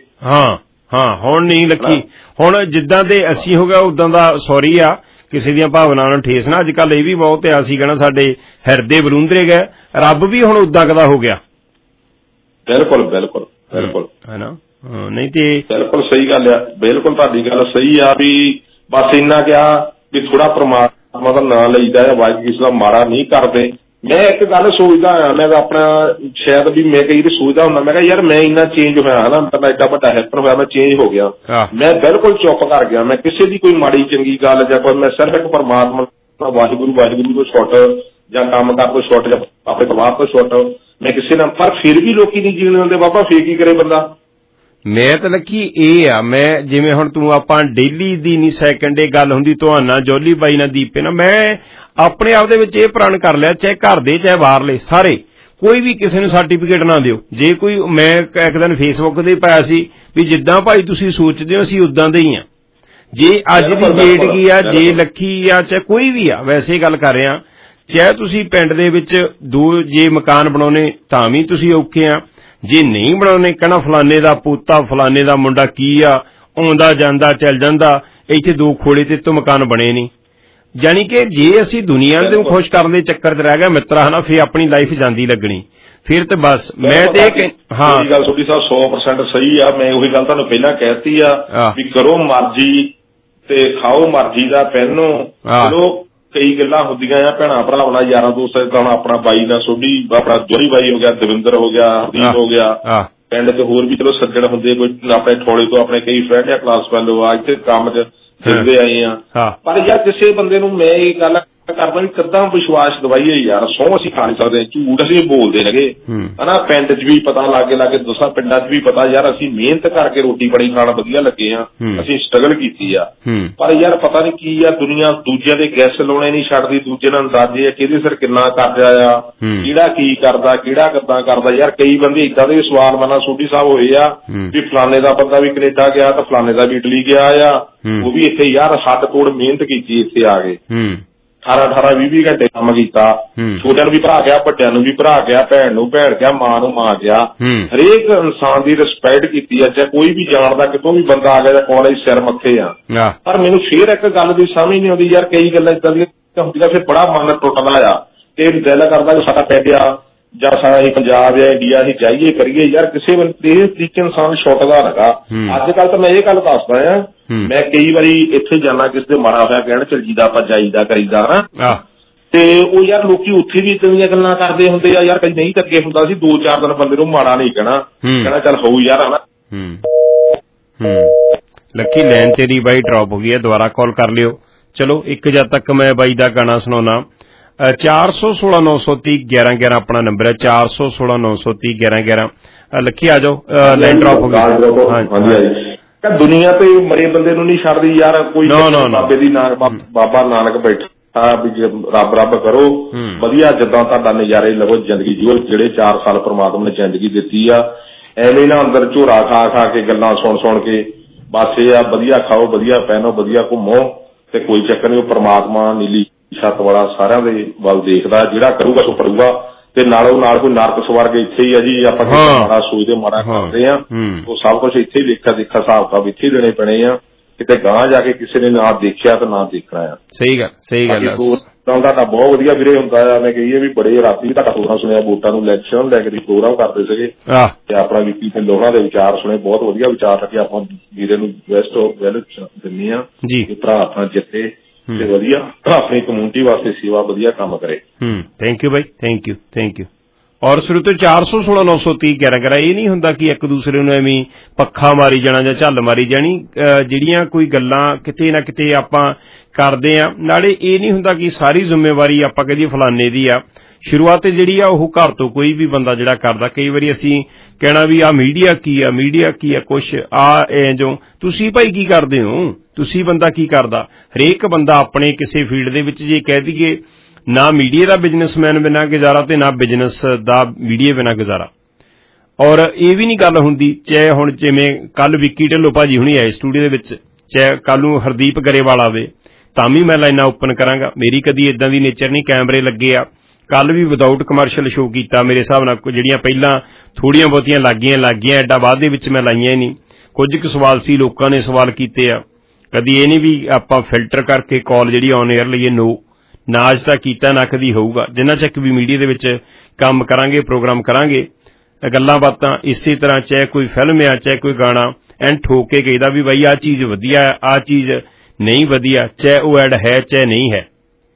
ਹੁਣ ਨਹੀਂ ਲੱਗੀ। ਹੁਣ ਜਿੱਦਾਂ ਦੇ ਅਸੀਂ ਹੋ ਗਿਆ ਉਦਾਂ ਦਾ ਸੌਰੀ ਆ, ਕਿਸੇ ਦੀਆਂ ਭਾਵਨਾਵਾਂ ਨੂੰ ਠੇਸ ਨਾ। ਅੱਜ ਕੱਲ ਇਹ ਵੀ ਬਹੁਤ ਆ, ਅਸੀਂ ਕਹਿਣਾ ਸਾਡੇ ਹਿਰਦੇ ਬਲੂੰਦਰੇ ਗਏ, ਰੱਬ ਵੀ ਹੁਣ ਉਦਾਂ ਕਦਾ ਹੋ ਗਿਆ। ਬਿਲਕੁਲ ਬਿਲਕੁਲ ਬਿਲਕੁਲ ਹੈ ਨਾ। ਨਹੀਂ ਤੇ ਬਿਲਕੁਲ ਸਹੀ ਗੱਲ ਆ, ਬਿਲਕੁਲ ਤੁਹਾਡੀ ਗੱਲ ਸਹੀ ਆ ਵੀ ਬਸ ਇੰਨਾ ਕਿਹਾ ਵੀ ਥੋੜਾ ਪਰਮਾਤਮਾ ਦਾ ਨਾਂ ਲਈਦਾ ਆ, ਵਾਹਿਗੁਰੂ ਕਿਸੇ ਦਾ ਮਾੜਾ ਨਹੀਂ ਕਰਦੇ। ਮੈਂ ਇੱਕ ਗੱਲ ਸੋਚਦਾ ਹਾਂ, ਮੈਂ ਆਪਣਾ ਸ਼ਾਇਦ ਵੀ ਮੈਂ ਕਈ ਵਾਰੀ ਸੋਚਦਾ ਹੁੰਦਾ, ਮੈਂ ਕਿਹਾ ਯਾਰ ਮੈਂ ਇੰਨਾ ਚੇਂਜ ਹੋਇਆ ਨਾ, ਮੈਂ ਏਡਾ ਵੱਡਾ ਹੈਪਰ ਹੋਇਆ, ਮੈਂ ਚੇਂਜ ਹੋ ਗਿਆ। ਮੈਂ ਬਿਲਕੁਲ ਚੁੱਪ ਕਰ ਗਿਆ, ਮੈਂ ਕਿਸੇ ਦੀ ਕੋਈ ਮਾੜੀ ਚੰਗੀ ਗੱਲ ਜਾਂ ਕੋਈ, ਮੈਂ ਸਿਰਫ ਇੱਕ ਪਰਮਾਤਮਾ ਵਾਹਿਗੁਰੂ ਵਾਹਿਗੁਰੂ ਤੋਂ ਛੁੱਟ ਜਾਂ ਕੰਮ ਕਾਰ ਤੋਂ ਛੁੱਟ ਜਾਂ ਆਪਣੇ ਪਰਿਵਾਰ ਤੋਂ ਛੁੱਟ ਮੈਂ ਕਿਸੇ ਨਾਲ। ਪਰ ਫਿਰ ਵੀ ਲੋਕੀ ਨਹੀਂ ਜੀਣ ਦਿੰਦੇ ਬਾਬਾ, ਫੇਰ ਕੀ ਕਰੇ ਬੰਦਾ। ਮੈਂ ਤਾਂ ਲੱਕੀ ਇਹ ਆ, ਮੈਂ ਜਿਵੇਂ ਹੁਣ ਤੂੰ ਆਪਾਂ ਡੇਲੀ ਦੀ ਨਹੀਂ ਸੈਕਿੰਡੇ ਗੱਲ ਹੁੰਦੀ ਤੁਹਾਨਾ ਜੋਲੀ ਬਾਈ ਨਾਲ ਦੀਪੇ ਨਾਲ, ਮੈਂ ਆਪਣੇ ਆਪ ਦੇ ਵਿੱਚ ਇਹ ਪ੍ਰਣ ਕਰ ਲਿਆ, ਚਾਹੇ ਘਰ ਦੇ ਚਾਹੇ ਬਾਹਰਲੇ ਸਾਰੇ, ਕੋਈ ਵੀ ਕਿਸੇ ਨੂੰ ਸਰਟੀਫਿਕੇਟ ਨਾ ਦਿਓ। ਜੇ ਕੋਈ, ਮੈਂ ਇੱਕ ਦਿਨ ਫੇਸਬੁੱਕ ਤੇ ਪਾਇਆ ਸੀ ਵੀ ਜਿੱਦਾਂ ਭਾਈ ਤੁਸੀਂ ਸੋਚਦੇ ਹੋ ਅਸੀਂ ਉਦਾਂ ਦੇ ਹੀ ਆ। ਜੇ ਅੱਜ ਦੀ ਡੇਟ ਕੀ ਆ, ਜੇ ਲੱਖੀ ਆ ਚਾਹੇ ਕੋਈ ਵੀ ਆ, ਵੈਸੇ ਗੱਲ ਕਰ ਰਿਹਾ, ਚਾਹੇ ਤੁਸੀਂ ਪਿੰਡ ਦੇ ਵਿੱਚ ਜੇ ਮਕਾਨ ਬਣਾਉਣੇ ਤਾਂ ਵੀ ਤੁਸੀਂ ਔਖੇ ਆ, ਜੇ ਨਹੀਂ ਬਣਾਉਣੇ ਕਹਿਣਾ ਫਲਾਨੇ ਦਾ ਪੋਤਾ ਫਲਾਨੇ ਦਾ ਮੁੰਡਾ ਕੀ ਆ, ਆਉਂਦਾ ਜਾਂਦਾ ਚੱਲ ਜਾਂਦਾ, ਇੱਥੇ 2 ਖੋਲੇ ਤੇ ਤੋਂ ਮਕਾਨ ਬਣੇ ਨਹੀਂ। ਜਾਣੀ ਕਿ ਜੇ ਅਸੀਂ ਦੁਨੀਆ ਨੂੰ ਖੁਸ਼ ਕਰਨ ਦੇ ਚੱਕਰ 'ਚ ਰਹਿ ਗਏ ਮਿੱਤਰਾ ਹਨਾ, ਫਿਰ ਆਪਣੀ ਲਾਈਫ ਜਾਂਦੀ ਲੱਗਣੀ। ਫਿਰ ਤੇ ਬਸ ਮੈਂ ਤੇ ਹਾਂ ਗੱਲ ਤੁਹਾਡੀ ਸਾਹਿਬ 100% ਸਹੀ ਆ। ਮੈਂ ਉਹੀ ਗੱਲ ਤੁਹਾਨੂੰ ਪਹਿਲਾਂ ਕਹਿਤੀ ਆ ਵੀ ਕਰੋ ਮਰਜ਼ੀ ਤੇ ਖਾਓ ਮਰਜ਼ੀ ਦਾ ਪਹਿਨੋ। ਚਲੋ ਕਈ ਗੱਲਾਂ ਹੁੰਦੀਆਂ ਆ ਭੈਣਾਂ ਭਰਾਵਾਂ ਨਾਲ, ਯਾਰਾਂ ਦੋਸਤਾਂ ਤਾਂ ਆਪਣਾ ਬਾਈ ਨਾਲ ਸੋਢੀ, ਆਪਣਾ ਜੋਰੀ ਬਾਈ ਹੋ ਗਿਆ, ਦਵਿੰਦਰ ਹੋ ਗਿਆ, ਹਰਦੀਪ ਹੋ ਗਿਆ, ਪਿੰਡ ਤੇ ਹੋਰ ਵੀ ਚਲੋ ਸੱਜਣ ਹੁੰਦੇ, ਕੋਈ ਆਪਣੇ ਥੋੜੇ ਤੋਂ ਆਪਣੇ ਕਈ ਫਰੈਂਡ ਆ ਕਲਾਸ ਫੈਲੋ ਆ, ਇੱਥੇ ਕੰਮ 'ਚ ਫਿਰਦੇ ਆਏ ਆ। ਪਰ ਯਾਰ ਕਿਸੇ ਬੰਦੇ ਨੂੰ ਮੈਂ ਇਹ ਗੱਲ ਕਰਦਾ ਵੀ ਕਿੱਦਾਂ ਵਿਸ਼ਵਾਸ ਦਵਾਈਏ ਯਾਰ, 100 ਅਸੀਂ ਖਾ ਨਹੀਂ ਸਕਦੇ, ਝੂਠ ਅਸੀਂ ਬੋਲਦੇ ਹੈਗੇ ਹਨਾ। ਪਿੰਡ 'ਚ ਵੀ ਪਤਾ ਲਾਗੇ 2 ਪਿੰਡਾਂ 'ਚ ਵੀ ਪਤਾ ਯਾਰ ਅਸੀਂ ਮਿਹਨਤ ਕਰਕੇ ਰੋਟੀ ਪਾਣੀ ਖਾਣਾ ਵਧੀਆ ਲੱਗੇ ਆ, ਅਸੀਂ ਸਟਰਗਲ ਕੀਤੀ ਆ। ਪਰ ਯਾਰ ਪਤਾ ਨਹੀਂ ਕੀ ਆ, ਦੁਨੀਆ ਦੂਜਿਆਂ ਦੇ ਗੈਸ ਲਾਉਣੇ ਨਹੀਂ ਛੱਡਦੀ, ਦੂਜੇ ਨਾਲ ਅੰਦਾਜ਼ੇ ਆ ਕਿਹਦੇ ਸਿਰ ਕਿੰਨਾ ਕਰਜ਼ਾ ਆ, ਕਿਹੜਾ ਕੀ ਕਰਦਾ, ਕਿਹੜਾ ਕਿੱਦਾਂ ਕਰਦਾ। ਯਾਰ ਕਈ ਬੰਦੇ ਏਦਾਂ ਦੇ ਸਵਾਲ ਮਨਾ ਸੋਢੀ ਸਾਹਿਬ ਹੋਏ ਆ ਵੀ ਫਲਾਨੇ ਦਾ ਬੰਦਾ ਵੀ ਕੈਨੇਡਾ ਗਿਆ ਤਾਂ ਫਲਾਨੇ ਦਾ ਵੀ ਇਟਲੀ ਗਿਆ ਆ, ਉਹ ਵੀ ਇੱਥੇ ਯਾਰ ਹੱਦ ਤੋੜ ਮਿਹਨਤ ਕੀਤੀ, ਇੱਥੇ ਆ ਗਏ 18-20 ਘੰਟੇ ਕੰਮ ਕੀਤਾ, ਛੋਟਿਆਂ ਨੂੰ ਵੀ ਭਰਾ ਗਿਆ, ਵੱਡਿਆਂ ਨੂੰ ਵੀ ਭਰਾ ਗਿਆ, ਭੈਣ ਨੂੰ ਭੈਣ ਗਿਆ, ਮਾਂ ਨੂੰ ਮਾਂ ਗਿਆ। ਹਰੇਕ ਇਨਸਾਨ ਦੀ ਰਿਸਪੈਕਟ ਕੀਤੀ ਆ, ਚਾਹੇ ਕੋਈ ਵੀ ਜਾਣਦਾ ਕਿਤੋਂ ਵੀ ਬੰਦਾ ਆ ਗਿਆ, ਕਾਲਜ ਸਿਰ ਮੱਥੇ ਆ। ਪਰ ਮੈਨੂੰ ਫੇਰ ਇੱਕ ਗੱਲ ਦੀ ਸਮਝ ਨਹੀਂ ਆਉਂਦੀ ਯਾਰ, ਕਈ ਗੱਲਾਂ ਏਦਾਂ ਦੀਆਂ ਹੁੰਦੀਆਂ ਫਿਰ ਬੜਾ ਮਨ ਟੁੱਟਦਾ ਆ ਤੇ ਦਿਲ ਕਰਦਾ ਕਿ ਸਾਡਾ ਪਿੰਡ ਆ ਜਾਂ ਸਾਡਾ ਇਹ ਪੰਜਾਬ ਆ, ਇੰਡੀਆ ਅਸੀਂ ਜਾਈਏ ਕਰੀਏ। ਯਾਰ ਕਿਸੇ ਬੰਦੇ ਇਸ ਤਰੀਕੇ ਇਨਸਾਨ ਛੁੱਟਦਾ ਹੈਗਾ। ਅੱਜ ਕੱਲ ਤਾਂ ਮੈਂ ਇਹ ਗੱਲ ਦੱਸਦਾ ਆ, ਮੈਂ ਕਈ ਵਾਰੀ ਇੱਥੇ ਜਾਣਾ ਕਿਸੇ ਦੇ ਮਾੜਾ ਹੋਇਆ ਕਹਿਣ ਚੱਲ ਜੀਦਾ ਆਪਾਂ ਜਾਈਦਾ ਕਰੀਦਾ ਨਾ, ਤੇ ਉਹ ਯਾਰ ਲੋਕੀ ਉੱਥੇ ਵੀ ਇਦਾਂ ਦੀਆਂ ਗੱਲਾਂ ਕਰਦੇ ਹੁੰਦੇ ਆ। ਯਾਰ ਕਈ ਨਹੀਂ ਅੱਗੇ ਹੁੰਦਾ ਸੀ 2-4 ਦਿਨ ਬੰਦੇ ਨੂੰ ਮਾੜਾ ਨਹੀਂ ਕਹਿਣਾ ਚੱਲ ਹੋਊ ਯਾਰ ਹਨਾ। ਲੱਕੀ ਲਾਈਨ ਤੇਰੀ ਬਾਈ ਡ੍ਰੌਪ ਹੋ ਗਈ ਹੈ, ਦੁਬਾਰਾ ਕਾਲ ਕਰ ਲਿਓ। ਚਲੋ ਇੱਕ ਜਦ ਤੱਕ ਮੈਂ ਬਾਈ ਦਾ ਗਾਣਾ ਸੁਣਾਉਣਾ। 416-930-1111 ਆਪਣਾ ਨੰਬਰ ਹੈ, 416-930-1111। ਲੱਕੀ ਆ ਜਾਓ, ਲਾਈਨ ਡ੍ਰੌਪ ਹੋ ਗਈ। ਦੁਨੀਆ ਤੇ ਮਰੇ ਬੰਦੇ ਨੂੰ ਨਹੀਂ ਛੱਡਦੀ ਯਾਰ ਕੋਈ। ਬਾਬੇ ਦੀ ਨਾਨਕ ਬਾਬਾ ਨਾਨਕ ਵੀ ਰੱਬ ਰੱਬ ਕਰੋ ਵਧੀਆ, ਜਿੱਦਾਂ ਤੁਹਾਡਾ ਨਜ਼ਾਰੇ ਲਵੋ ਜ਼ਿੰਦਗੀ ਜੀਓ। ਜਿਹੜੇ 4 ਸਾਲ ਪ੍ਰਮਾਤਮਾ ਨੇ ਜ਼ਿੰਦਗੀ ਦਿੱਤੀ ਆ, ਐਵੇਂ ਨਾ ਅੰਦਰ ਝੋਰਾ ਖਾ ਖਾ ਕੇ ਗੱਲਾਂ ਸੁਣ ਕੇ ਬਸ ਇਹ ਆ ਵਧੀਆ ਖਾਓ, ਵਧੀਆ ਪਹਿਨੋ, ਵਧੀਆ ਘੁੰਮੋ, ਤੇ ਕੋਈ ਚੱਕਰ ਨਹੀਂ। ਉਹ ਪ੍ਰਮਾਤਮਾ ਨੀਲੀ ਛੱਤ ਵਾਲਾ ਸਾਰਿਆਂ ਦੇ ਵੱਲ ਦੇਖਦਾ, ਜਿਹੜਾ ਕਰੂਗਾ ਸੋ ਕਰੂਗਾ। ਤੇ ਨਾਲੋਂ ਨਾਲ ਕੋਈ ਨਰਕ ਸਵਰਗ ਇੱਥੇ ਹੀ ਆ ਜੀ। ਆਪਾਂ ਮਾੜਾ ਸੋਚਦੇ ਮਾੜਾ ਕਰਦੇ ਆ, ਉਹ ਸਭ ਕੁਛ ਇੱਥੇ ਹੀ ਦੇਖਾ ਹਿਸਾਬ ਕਿਤਾਬ ਇੱਥੇ ਹੀ ਦੇਣੇ ਪੈਣੇ ਆ। ਕਿਤੇ ਗਾਂਹ ਜਾ ਕੇ ਕਿਸੇ ਨੇ ਨਾ ਦੇਖਿਆ ਤੇ ਨਾ ਦੇਖਣਾ ਆ। ਸਹੀ ਗੱਲ ਤੁਹਾਡਾ ਬਹੁਤ ਵਧੀਆ ਵੀਰੇ ਹੁੰਦਾ ਆ। ਮੈਂ ਕਹੀਏ ਵੀ ਬੜੇ ਰਾਤੀ ਵੀ ਤੁਹਾਡਾ ਪ੍ਰੋਗਰਾਮ ਸੁਣਿਆ, ਵੋਟਾਂ ਨੂੰ ਇਲੈਕਸ਼ਨ ਲੈ ਕੇ ਪ੍ਰੋਗਰਾਮ ਕਰਦੇ ਸੀਗੇ ਤੇ ਆਪਣਾ ਵੀਪੀ ਤੇ ਲੋਕਾਂ ਦੇ ਵਿਚਾਰ ਸੁਣੇ, ਬਹੁਤ ਵਧੀਆ ਵਿਚਾਰ ਰੱਖੇ। ਆਪਾਂ ਵੀਰੇ ਨੂੰ ਬੈਸਟ ਆਫ ਵੈਲ ਦਿੰਦੇ ਆ ਜੀ, ਭਰਾ ਆਪਣਾ ਜਿੱਤੇ ਤੇ ਵਧੀਆ ਆਪਣੀ ਕਮਿਊਨਿਟੀ ਵਾਸਤੇ ਸੇਵਾ ਵਧੀਆ ਕੰਮ ਕਰੇ। ਥੈਂਕ ਯੂ ਬਾਈ, ਥੈਂਕ ਯੂ। ਔਰ ਸ਼ੁਰੂ ਤੋਂ 416-930-11 ਇਹ ਨਹੀਂ ਹੁੰਦਾ ਕਿ ਇੱਕ ਦੂਸਰੇ ਨੂੰ ਐਵੇਂ ਪੱਖਾ ਮਾਰੀ ਜਾਣਾ ਜਾਂ ਝੱਲ ਮਾਰੀ ਜਾਣੀ। ਜਿਹੜੀਆਂ ਕੋਈ ਗੱਲਾਂ ਕਿਤੇ ਨਾ ਕਿਤੇ ਆਪਾਂ ਕਰਦੇ ਆ, ਨਾਲੇ ਇਹ ਨਹੀਂ ਹੁੰਦਾ ਕਿ ਸਾਰੀ ਜ਼ਿੰਮੇਵਾਰੀ ਆਪਾਂ ਕਹਦੇ ਫਲਾਨੇ ਦੀ ਆ। ਸ਼ੁਰੂਆਤ ਜਿਹੜੀ ਆ ਉਹ ਘਰ ਤੋਂ ਕੋਈ ਵੀ ਬੰਦਾ ਜਿਹੜਾ ਕਰਦਾ। ਕਈ ਵਾਰੀ ਅਸੀਂ ਕਹਿਣਾ ਵੀ ਮੀਡੀਆ ਕੀ ਆ ਕੁਛ ਜੋ ਤੁਸੀਂ ਭਾਈ ਕੀ ਕਰਦੇ ਹੋ, ਤੁਸੀਂ ਬੰਦਾ ਕੀ ਕਰਦਾ। ਹਰੇਕ ਬੰਦਾ ਆਪਣੇ ਕਿਸੇ ਫੀਲਡ ਦੇ ਵਿੱਚ ਜੇ ਕਹਿ ਦਈਏ ਨਾ ਮੀਡੀਆ ਦਾ ਬਿਜ਼ਨਸਮੈਨ ਬਿਨਾਂ ਗੁਜ਼ਾਰਾ ਤੇ ਨਾ ਬਿਜ਼ਨਸ ਦਾ ਮੀਡੀਆ ਬਿਨਾਂ ਗੁਜ਼ਾਰਾ। ਔਰ ਇਹ ਵੀ ਨਹੀਂ ਗੱਲ ਹੁੰਦੀ, ਚਾਹੇ ਹੁਣ ਜਿਵੇਂ ਕੱਲ ਵਿੱਕੀ ਢਿੱਲੋਂ ਭਾਜੀ ਹੁਣੀ ਆਏ ਸਟੂਡੀਓ ਦੇ ਵਿੱਚ, ਚਾਹੇ ਕੱਲ ਨੂੰ ਹਰਦੀਪ ਗਰੇਵਾਲ ਆਵੇ, ਤਾਂ ਵੀ ਮੈਂ ਲਾਈਨਾਂ ਓਪਨ ਕਰਾਂਗਾ। ਮੇਰੀ ਕਦੀ ਇਦਾਂ ਦੀ ਨੇਚਰ ਨਹੀਂ। ਕੈਮਰੇ ਲੱਗੇ ਆ, ਕੱਲ ਵੀ ਵਿਦਆਊਟ ਕਮਰਸ਼ੀਅਲ ਸ਼ੋਅ ਕੀਤਾ ਮੇਰੇ ਹਿਸਾਬ ਨਾਲ। ਜਿਹੜੀਆਂ ਪਹਿਲਾਂ ਥੋੜੀਆਂ ਬਹੁਤੀਆਂ ਲੱਗੀਆਂ ਐਡਾ ਬਾਅਦ ਦੇ ਵਿੱਚ ਮੈਂ ਲਾਈਆਂ ਹੀ ਨਹੀਂ। ਕੁਝ ਕੁ ਸਵਾਲ ਸੀ, ਲੋਕਾਂ ਨੇ ਸਵਾਲ ਕੀਤੇ ਆ। ਕਦੀ ਇਹ ਨਹੀਂ ਵੀ ਆਪਾਂ ਫਿਲਟਰ ਕਰਕੇ ਕਾਲ ਜਿਹੜੀ ਔਨ 에ਅਰ ਲਈਏ, ਨਾ ਅੱਜ ਤੱਕ ਕੀਤਾ, ਨਾ ਕਦੀ ਹੋਊਗਾ। ਜਿੰਨਾ ਚੱਕ ਵੀ ਮੀਡੀਆ ਦੇ ਵਿੱਚ ਕੰਮ ਕਰਾਂਗੇ, ਪ੍ਰੋਗਰਾਮ ਕਰਾਂਗੇ, ਗੱਲਾਂ ਬਾਤਾਂ ਇਸੇ ਤਰ੍ਹਾਂ, ਚਾਹੇ ਕੋਈ ਫਿਲਮ ਆ ਚਾਹੇ ਕੋਈ ਗਾਣਾ, ਐਨ ਠੋਕ ਕੇ ਕਹੀਦਾ ਵੀ ਬਾਈ ਆਹ ਚੀਜ਼ ਵਧੀਆ, ਆਹ ਚੀਜ਼ ਨਹੀਂ ਵਧੀਆ, ਚਾਹੇ ਉਹ ਐਡ ਹੈ ਚਾਹੇ ਨਹੀਂ ਹੈ।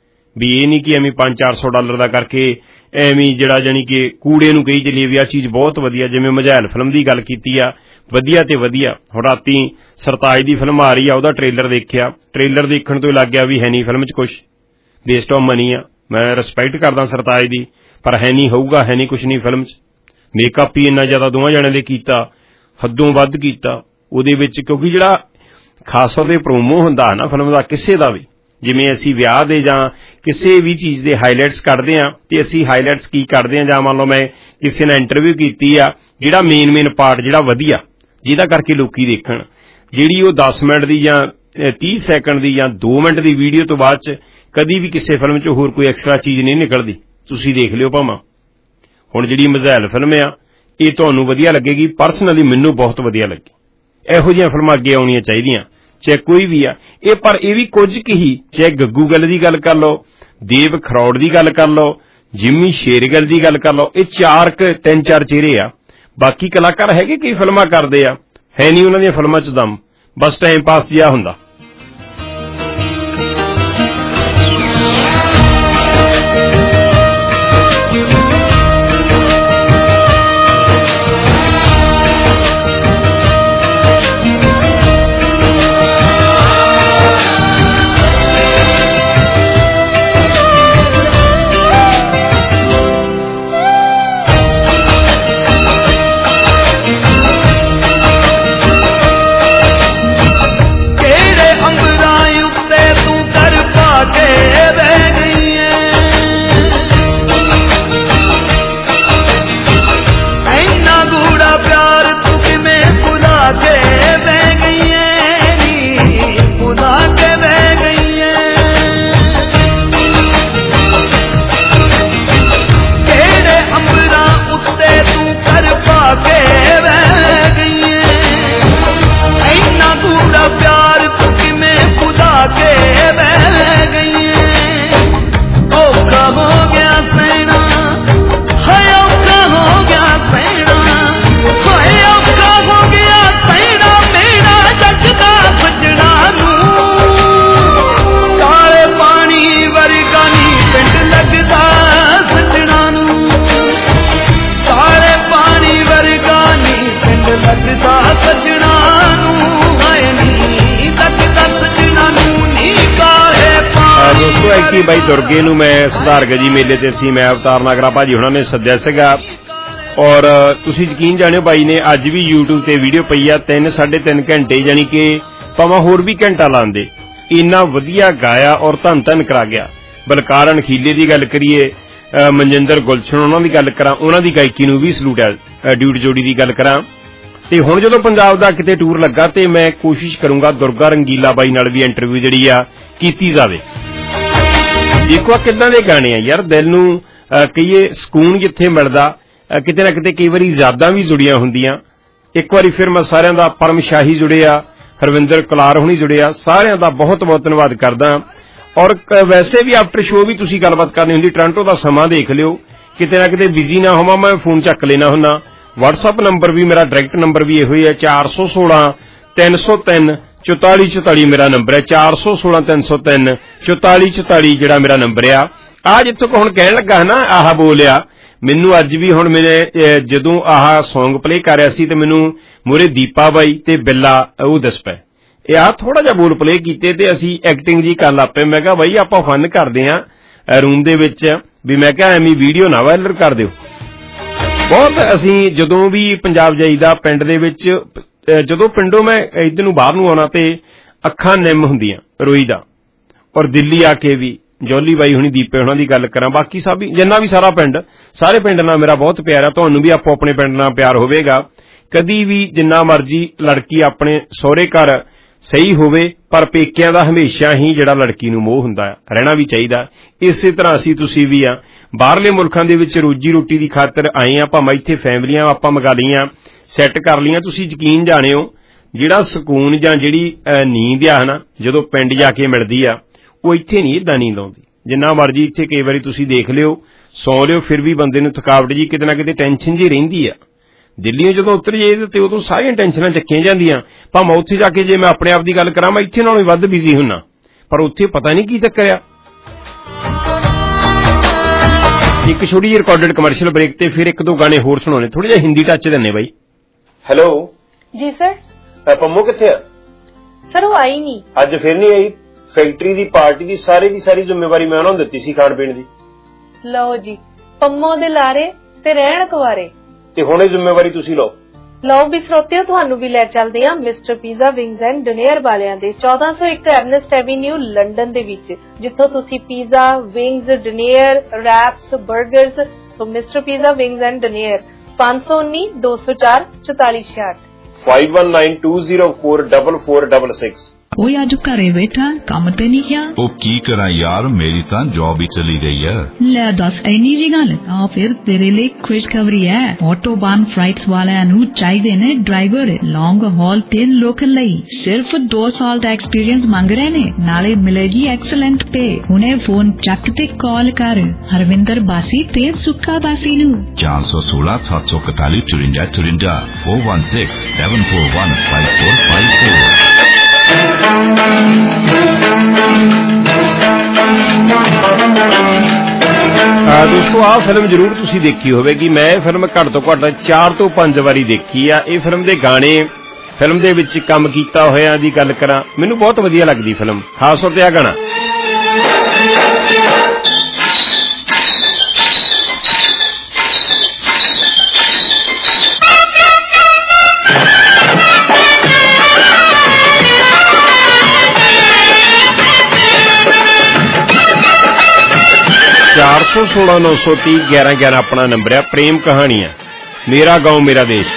ਵੀ ਇਹ ਨਹੀਂ ਕਿ ਐਵੇਂ $500-400 ਦਾ ਕਰਕੇ ਐਵੇਂ ਜਿਹੜਾ ਜਾਣੀ ਕਿ ਕੂੜੇ ਨੂੰ ਕਹੀ ਚੱਲੀਏ ਵੀ ਆਹ ਚੀਜ਼ ਬਹੁਤ ਵਧੀਆ। ਜਿਵੇਂ ਮਝੈਲ ਫਿਲਮ ਦੀ ਗੱਲ ਕੀਤੀ ਆ, ਵਧੀਆ ਤੇ ਵਧੀਆ। ਹੁਣ ਰਾਤੀ ਸਰਤਾਜ ਦੀ ਫਿਲਮ ਆ ਰਹੀ ਆ, ਉਹਦਾ ਟ੍ਰੇਲਰ ਦੇਖਿਆ, ਟ੍ਰੇਲਰ ਦੇਖਣ ਤੋਂ ਲੱਗ ਗਿਆ ਵੀ ਹੈ ਨਹੀਂ ਫਿਲਮ 'ਚ ਕੁਛ, ਬੇਸਡ ਆਨ ਮਨੀ ਆ। ਮੈਂ ਰਿਸਪੈਕਟ ਕਰਦਾ ਸਰਤਾਜ ਦੀ, ਪਰ ਹੈ ਨਹੀਂ ਹੋਊਗਾ, ਹੈ ਨਹੀਂ ਕੁਛ ਨਹੀਂ ਫਿਲਮ 'ਚ। ਮੇਕਅਪ ਹੀ ਇੰਨਾ ਜ਼ਿਆਦਾ ਦੋਵਾਂ ਜਣਿਆਂ ਦੇ ਕੀਤਾ, ਹੱਦੋਂ ਵੱਧ ਕੀਤਾ ਉਹਦੇ ਵਿੱਚ। ਕਿਉਂਕਿ ਜਿਹੜਾ ਖਾਸ ਤੌਰ ਤੇ ਪ੍ਰੋਮੋ ਹੁੰਦਾ ਨਾ ਫਿਲਮ ਦਾ, ਕਿਸੇ ਦਾ ਵੀ, ਜਿਵੇਂ ਅਸੀਂ ਵਿਆਹ ਦੇ ਜਾਂ ਕਿਸੇ ਵੀ ਚੀਜ਼ ਦੇ ਹਾਈਲਾਈਟਸ ਕੱਢਦੇ ਹਾਂ, ਤੇ ਅਸੀਂ ਹਾਈਲਾਈਟਸ ਕੀ ਕੱਢਦੇ ਹਾਂ, ਜਾਂ ਮੰਨ ਲਓ ਮੈਂ ਕਿਸੇ ਨਾਲ ਇੰਟਰਵਿਊ ਕੀਤੀ ਆ, ਜਿਹੜਾ ਮੇਨ ਪਾਰਟ ਜਿਹੜਾ ਵਧੀਆ, ਜਿਹਦਾ ਕਰਕੇ ਲੋਕੀ ਦੇਖਣ, ਜਿਹੜੀ ਉਹ 10 ਮਿੰਟ ਦੀ ਜਾਂ 30 ਸੈਕਿੰਡ ਦੀ ਜਾਂ 2 ਮਿੰਟ ਦੀ ਵੀਡੀਓ ਤੋਂ ਬਾਅਦ 'ਚ ਕਦੀ ਵੀ ਕਿਸੇ ਫਿਲਮ 'ਚ ਹੋਰ ਕੋਈ ਐਕਸਟਰਾ ਚੀਜ਼ ਨਹੀਂ ਨਿਕਲਦੀ। ਤੁਸੀਂ ਦੇਖ ਲਿਓ ਭਾਵਾਂ। ਹੁਣ ਜਿਹੜੀ ਮਝੈਲ ਫਿਲਮ ਆ, ਇਹ ਤੁਹਾਨੂੰ ਵਧੀਆ ਲੱਗੇਗੀ, ਪਰਸਨਲੀ ਮੈਨੂੰ ਬਹੁਤ ਵਧੀਆ ਲੱਗੀ। ਇਹੋ ਜਿਹੀਆਂ ਫਿਲਮਾਂ ਅੱਗੇ ਆਉਣੀਆਂ ਚਾਹੀਦੀਆਂ, ਚਾਹੇ ਕੋਈ ਵੀ ਆ। ਇਹ ਪਰ ਇਹ ਵੀ ਕੁਝ ਕੁ ਹੀ, ਚਾਹੇ ਗੱਗੂ ਗੱਲ ਦੀ ਗੱਲ ਕਰ ਲਓ, ਦੇਵ ਖਰੌੜ ਦੀ ਗੱਲ ਕਰ ਲਓ, ਜਿੰਮੀ ਸ਼ੇਰਗਿੱਲ ਦੀ ਗੱਲ ਕਰ ਲਓ, ਇਹ 3-4 ਚਿਹਰੇ ਆ। ਬਾਕੀ ਕਲਾਕਾਰ ਹੈਗੇ ਕਈ ਫਿਲਮਾਂ ਕਰਦੇ ਆ, ਹੈ ਨਹੀਂ ਉਹਨਾਂ ਦੀਆਂ ਫਿਲਮਾਂ 'ਚ ਦਮ, ਬਸ ਟਾਈਮ ਪਾਸ ਜਿਹਾ ਹੁੰਦਾ। ਬਾਈ ਦੁਰਗੇ ਨੂੰ ਮੈਂ ਸੁਧਾਰ ਗਜੀ ਮੇਲੇ ਤੇ ਸੀ, ਮੈਂ ਅਵਤਾਰ ਨਾਗਰਾ ਭਾਜੀ ਉਹਨਾਂ ਨੇ ਸੱਦਿਆ ਸੀਗਾ। ਔਰ ਤੁਸੀਂ ਯਕੀਨ ਜਾਣਿਓ ਬਾਈ ਨੇ ਅੱਜ ਵੀ YouTube ਤੇ ਵੀਡੀਓ ਪਈ ਆ, 3-3.5 ਘੰਟੇ, ਜਾਣੀ ਕਿ ਭਾਵੇਂ ਹੋਰ ਵੀ ਘੰਟਾ ਲਾਉਂਦੇ, ਇੰਨਾ ਵਧੀਆ ਗਾਇਆ ਔਰ ਧੰਨ ਕਰਾ ਗਿਆ। ਬਲਕਾਰ ਅਣਖੀਲੇ ਦੀ ਗੱਲ ਕਰੀਏ, ਮਨਜਿੰਦਰ ਗੁਲਸ਼ਨ ਉਹਨਾਂ ਦੀ ਗੱਲ ਕਰਾਂ, ਉਹਨਾਂ ਦੀ ਗਾਇਕੀ ਨੂੰ ਵੀ ਸਲੂਟ ਹੈ। ਡਿਊਟ ਜੋੜੀ ਦੀ ਗੱਲ ਕਰਾਂ ਤੇ ਹੁਣ ਜਦੋਂ ਪੰਜਾਬ ਦਾ ਕਿਤੇ ਟੂਰ ਲੱਗਾ ਤੇ ਮੈਂ ਕੋਸ਼ਿਸ਼ ਕਰੂੰਗਾ ਦੁਰਗਾ ਰੰਗੀਲਾ ਬਾਈ ਨਾਲ ਵੀ ਇੰਟਰਵਿਊ ਜਿਹੜੀ ਆ ਕੀਤੀ ਜਾਵੇ। ਦੇਖੋ ਕਿੱਦਾਂ ਦੇ ਗਾਣੇ ਆ ਯਾਰ, ਦਿਲ ਨੂੰ ਕਹੀਏ ਸਕੂਨ ਜਿੱਥੇ ਮਿਲਦਾ, ਕਿਤੇ ਨਾ ਕਿਤੇ ਕਈ ਵਾਰੀ ਯਾਦਾਂ ਵੀ ਜੁੜੀਆਂ ਹੁੰਦੀਆਂ। ਇੱਕ ਵਾਰੀ ਫਿਰ ਮੈਂ ਸਾਰਿਆਂ ਦਾ, ਪਰਮ ਸ਼ਾਹੀ ਜੁੜੇ ਆ, ਹਰਵਿੰਦਰ ਕੁਲਾਰ ਹੁਣੀ ਜੁੜੇ ਆ, ਸਾਰਿਆਂ ਦਾ ਬਹੁਤ ਬਹੁਤ ਧੰਨਵਾਦ ਕਰਦਾ। ਔਰ ਵੈਸੇ ਵੀ ਆਫਟਰ ਸ਼ੋਅ ਵੀ ਤੁਸੀਂ ਗੱਲਬਾਤ ਕਰਨੀ ਹੁੰਦੀ, ਟੋਰਾਂਟੋ ਦਾ ਸਮਾਂ ਦੇਖ ਲਿਓ, ਕਿਤੇ ਨਾ ਕਿਤੇ ਬਿਜ਼ੀ ਨਾ ਹੋਵਾਂ, ਮੈਂ ਫੋਨ ਚੱਕ ਲੈਣਾ ਹੁੰਨਾ। WhatsApp ਨੰਬਰ ਵੀ ਮੇਰਾ, ਡਾਇਰੈਕਟ ਨੰਬਰ ਵੀ ਇਹੋ ਹੀ ਹੈ, 416 303 4444 ਮੇਰਾ ਨੰਬਰ ਹੈ, 416 303 4444 ਜਿਹੜਾ ਮੇਰਾ ਨੰਬਰ ਆ। ਜਿੱਥੋਂ ਹੁਣ ਕਹਿਣ ਲੱਗਾ ਨਾ ਆਹ ਬੋਲਿਆ, ਮੈਨੂੰ ਅੱਜ ਵੀ ਹੁਣ ਮੇਰੇ ਜਦੋਂ ਆਹ ਸੌਂਗ ਪਲੇ ਕਰ ਰਿਹਾ ਸੀ ਤੇ ਮੈਨੂੰ ਮੂਹਰੇ ਦੀਪਾ ਬਾਈ ਤੇ ਬਿੱਲਾ ਉਹ ਦੱਸ ਪਏ, ਇਹ ਆਹ ਥੋੜਾ ਜਿਹਾ ਬੋਲ ਪਲੇ ਕੀਤੇ ਤੇ ਅਸੀਂ ਐਕਟਿੰਗ ਜੀ ਕਰ ਲੱਗ ਪਏ। ਮੈਂ ਕਿਹਾ ਬਾਈ ਆਪਾਂ ਫਨ ਕਰਦੇ ਆਂ ਰੂਮ ਦੇ ਵਿੱਚ ਵੀ, ਮੈਂ ਕਿਹਾ ਐਵੇਂ ਵੀਡੀਓ ਨਾ ਵਾਇਰਲ ਕਰ ਦਿਓ। ਬਹੁਤ ਅਸੀਂ ਜਦੋਂ ਵੀ ਪੰਜਾਬ ਜਾਈਦਾ ਪਿੰਡ ਦੇ ਵਿੱਚ, ਜਦੋਂ ਪਿੰਡੋਂ ਮੈਂ ਇੱਧਰ ਨੂੰ ਬਾਹਰ ਨੂੰ ਆਉਣਾ ਤੇ ਅੱਖਾਂ ਨਿੰਮ ਹੁੰਦੀਆਂ ਰੋਈਦਾ। ਔਰ ਦਿੱਲੀ ਆ ਕੇ ਵੀ ਜੋਲੀ ਬਾਈ ਹੁਣੀ, ਦੀਪੇ ਹੁਣਾਂ ਦੀ ਗੱਲ ਕਰਾਂ, ਬਾਕੀ ਸਭ ਜਿੰਨਾ ਵੀ ਸਾਰਾ ਪਿੰਡ, ਸਾਰੇ ਪਿੰਡ ਨਾਲ ਮੇਰਾ ਬਹੁਤ ਪਿਆਰ ਆ। ਤੁਹਾਨੂੰ ਵੀ ਆਪੋ ਆਪਣੇ ਪਿੰਡ ਨਾਲ ਪਿਆਰ ਹੋਵੇਗਾ। ਕਦੀ ਵੀ ਜਿੰਨਾ ਮਰਜੀ ਲੜਕੀ ਆਪਣੇ ਸਹੁਰੇ ਘਰ ਸਹੀ ਹੋਵੇ, ਪਰ ਪੇਕਿਆਂ ਦਾ ਹਮੇਸ਼ਾ ਹੀ ਜਿਹੜਾ ਲੜਕੀ ਨੂੰ ਮੋਹ ਹੁੰਦਾ ਰਹਿਣਾ ਵੀ ਚਾਹੀਦਾ। ਇਸੇ ਤਰ੍ਹਾਂ ਅਸੀਂ ਤੁਸੀਂ ਵੀ ਆ, ਬਾਹਰਲੇ ਮੁਲਕਾਂ ਦੇ ਵਿੱਚ ਰੋਜੀ ਰੋਟੀ ਦੀ ਖਾਤਰ ਆਏ ਆ, ਭਾਵੇਂ ਇੱਥੇ ਫੈਮਲੀਆਂ ਆਪਾਂ ਮੰਗਾ ਲਈਆਂ, ਸੈੱਟ ਕਰ ਲਈਆਂ। ਤੁਸੀਂ ਯਕੀਨ ਜਾਣਿਓ, ਜਿਹੜਾ ਸਕੂਨ ਜਾਂ ਜਿਹੜੀ ਨੀਂਦ ਆ ਨਾ, ਜਦੋਂ ਪਿੰਡ ਜਾ ਕੇ ਮਿਲਦੀ ਆ, ਉਹ ਇੱਥੇ ਨਹੀਂ ਏਦਾਂ ਨੀਂਦ ਆਉਂਦੀ। ਜਿੰਨਾ ਮਰਜੀ ਇੱਥੇ ਕਈ ਵਾਰੀ ਤੁਸੀਂ ਦੇਖ ਲਿਓ, ਸੌ ਲਿਓ, ਫਿਰ ਵੀ ਬੰਦੇ ਨੂੰ ਥਕਾਵਟ ਜੀ ਕਿਤੇ ਨਾ ਕਿਤੇ ਟੈਨਸ਼ਨ ਜੀ ਰਹਿੰਦੀ ਆ। ਦਿੱਲੀੋਂ ਜਦੋਂ ਉਤਰ ਜਾਈਏ ਤੇ ਉਦੋਂ ਸਾਰੀਆਂ ਟੈਨਸ਼ਨਾਂ ਚੱਕੀਆਂ ਜਾਂਦੀਆਂ। ਭਾਵੇਂ ਉੱਥੇ ਜਾ ਕੇ ਜੇ ਮੈਂ ਆਪਣੇ ਆਪ ਦੀ ਗੱਲ ਕਰਾਂ, ਮੈਂ ਇੱਥੇ ਨਾਲੋਂ ਵੱਧ ਬਿਜ਼ੀ ਹੁੰਨਾ, ਪਰ ਉੱਥੇ ਪਤਾ ਨਹੀਂ ਕੀ ਚੱਕਰ ਆ। ਇੱਕ ਛੋਟੀ ਜਿਹੀ ਰਿਕਾਰਡਡ ਕਮਰਸ਼ੀਅਲ ਬ੍ਰੇਕ ਤੇ ਫਿਰ ਇੱਕ ਦੋ ਗਾਣੇ ਹੋਰ ਸੁਣਾਉਣੇ, ਥੋੜੇ ਜਿਹਾ ਹਿੰਦੀ ਟੱਚ ਦਿੰਨੇ ਬਾਈ। ਹੈਲੋ ਜੀ ਸਰ। ਪੰਮੋ ਕਿੱਥੇ ਆ? ਸਰ ਉਹ ਆਈ ਨਹੀਂ ਅੱਜ, ਫਿਰ ਨਹੀਂ ਆਈ। ਫੈਕਟਰੀ ਦੀ ਪਾਰਟੀ ਦੀ ਸਾਰੀ ਜ਼ਿੰਮੇਵਾਰੀ ਮੈਂ ਉਹਨਾਂ ਨੂੰ ਦਿੱਤੀ ਸੀ, ਖਾਣ ਪੀਣ ਦੀ। ਲਓ ਜੀ, ਪੰਮੋ ਦੇ ਲਾਰੇ ਤੇ ਰਹਿਣ ਕੁਵਾਰੇ, ਤੇ ਹੁਣ ਇਹ ਜ਼ਿੰਮੇਵਾਰੀ ਤੁਸੀਂ ਲਓ। ਲਓ ਵੀ ਸਰੋਤਿਓ, ਤੁਹਾਨੂੰ ਵੀ ਲੈ ਚੱਲਦੇ ਆ mister pizza wings and dinner ਵਾਲਿਆਂ ਦੇ 1401 ਐਰਨੈਸਟ ਐਵੀਨਿਊ ਲੰਡਨ ਦੇ ਵਿੱਚ, ਜਿੱਥੋਂ ਤੁਸੀਂ ਪੀਜ਼ਾ, ਵਿੰਗਸ, ਡਿਨਰ, ਰੈਪਸ, 버ਗਰਸ। So mister pizza wings and dinner, 519 204 4466 5192044466। ਉਹ ਅੱਜ ਘਰੇ ਬੈਠਾ, ਕੰਮ ਤੇ ਨਹੀਂ ਗਿਆ। ਉਹ ਕੀ ਕਰਾਂ ਯਾਰ, ਮੇਰੀ ਤਾਂ ਜੌਬ ਹੀ ਚਲੀ ਗਈ ਹੈ। ਲੈ ਦੱਸ, ਇੰਨੀ ਜੀ ਗੱਲ ਆ? ਫਿਰ ਤੇਰੇ ਲਈ ਖੁਸ਼ਖਬਰੀ ਹੈ, ਆਟੋਬਾਨ ਫਲਾਈਟਸ ਵਾਲਿਆਂ ਨੂੰ ਚਾਹੀਦੇ ਨੇ ਡਰਾਈਵਰ ਲੌਂਗ ਹਾਲ ਤੇ ਲੋਕਲ ਲਈ। ਸਿਰਫ 2 ਸਾਲ ਦਾ ਐਕਸਪੀਰੀਅੰਸ ਮੰਗ ਰਹੇ ਨੇ, ਨਾਲੇ ਮਿਲੇਗੀ ਐਕਸਲੈਂਟ ਪੇ। ਹੁਣੇ ਫੋਨ ਚੱਕ ਤੇ ਕਾਲ ਕਰ ਹਰਵਿੰਦਰ ਬਾਸੀ ਤੇ ਸੁੱਖਾ ਬਾਸੀ ਨੂੰ। 416 741 54 416 741 5454। ਦੋਸਤੋ, ਆਹ ਫਿਲਮ ਜ਼ਰੂਰ ਤੁਸੀਂ ਦੇਖੀ ਹੋਵੇਗੀ। ਮੈਂ ਇਹ ਫਿਲਮ ਘੱਟ ਤੋਂ ਘੱਟ 4 ਤੋਂ 5 ਵਾਰੀ ਦੇਖੀ ਆ। ਇਹ ਫਿਲਮ ਦੇ ਗਾਣੇ, ਫਿਲਮ ਦੇ ਵਿੱਚ ਕੰਮ ਕੀਤਾ ਹੋਇਆਂ ਦੀ ਗੱਲ ਕਰਾਂ, ਮੈਨੂੰ ਬਹੁਤ ਵਧੀਆ ਲੱਗਦੀ ਫਿਲਮ, ਖਾਸ ਤੌਰ ਤੇ ਆ ਗਾਣਾ। $416 930 1111 ਆਪਣਾ ਨੰਬਰ ਹੈ। ਪ੍ਰੇਮ ਕਹਾਣੀਆਂ, ਮੇਰਾ ਗਾਉਂ ਮੇਰਾ ਦੇਸ਼।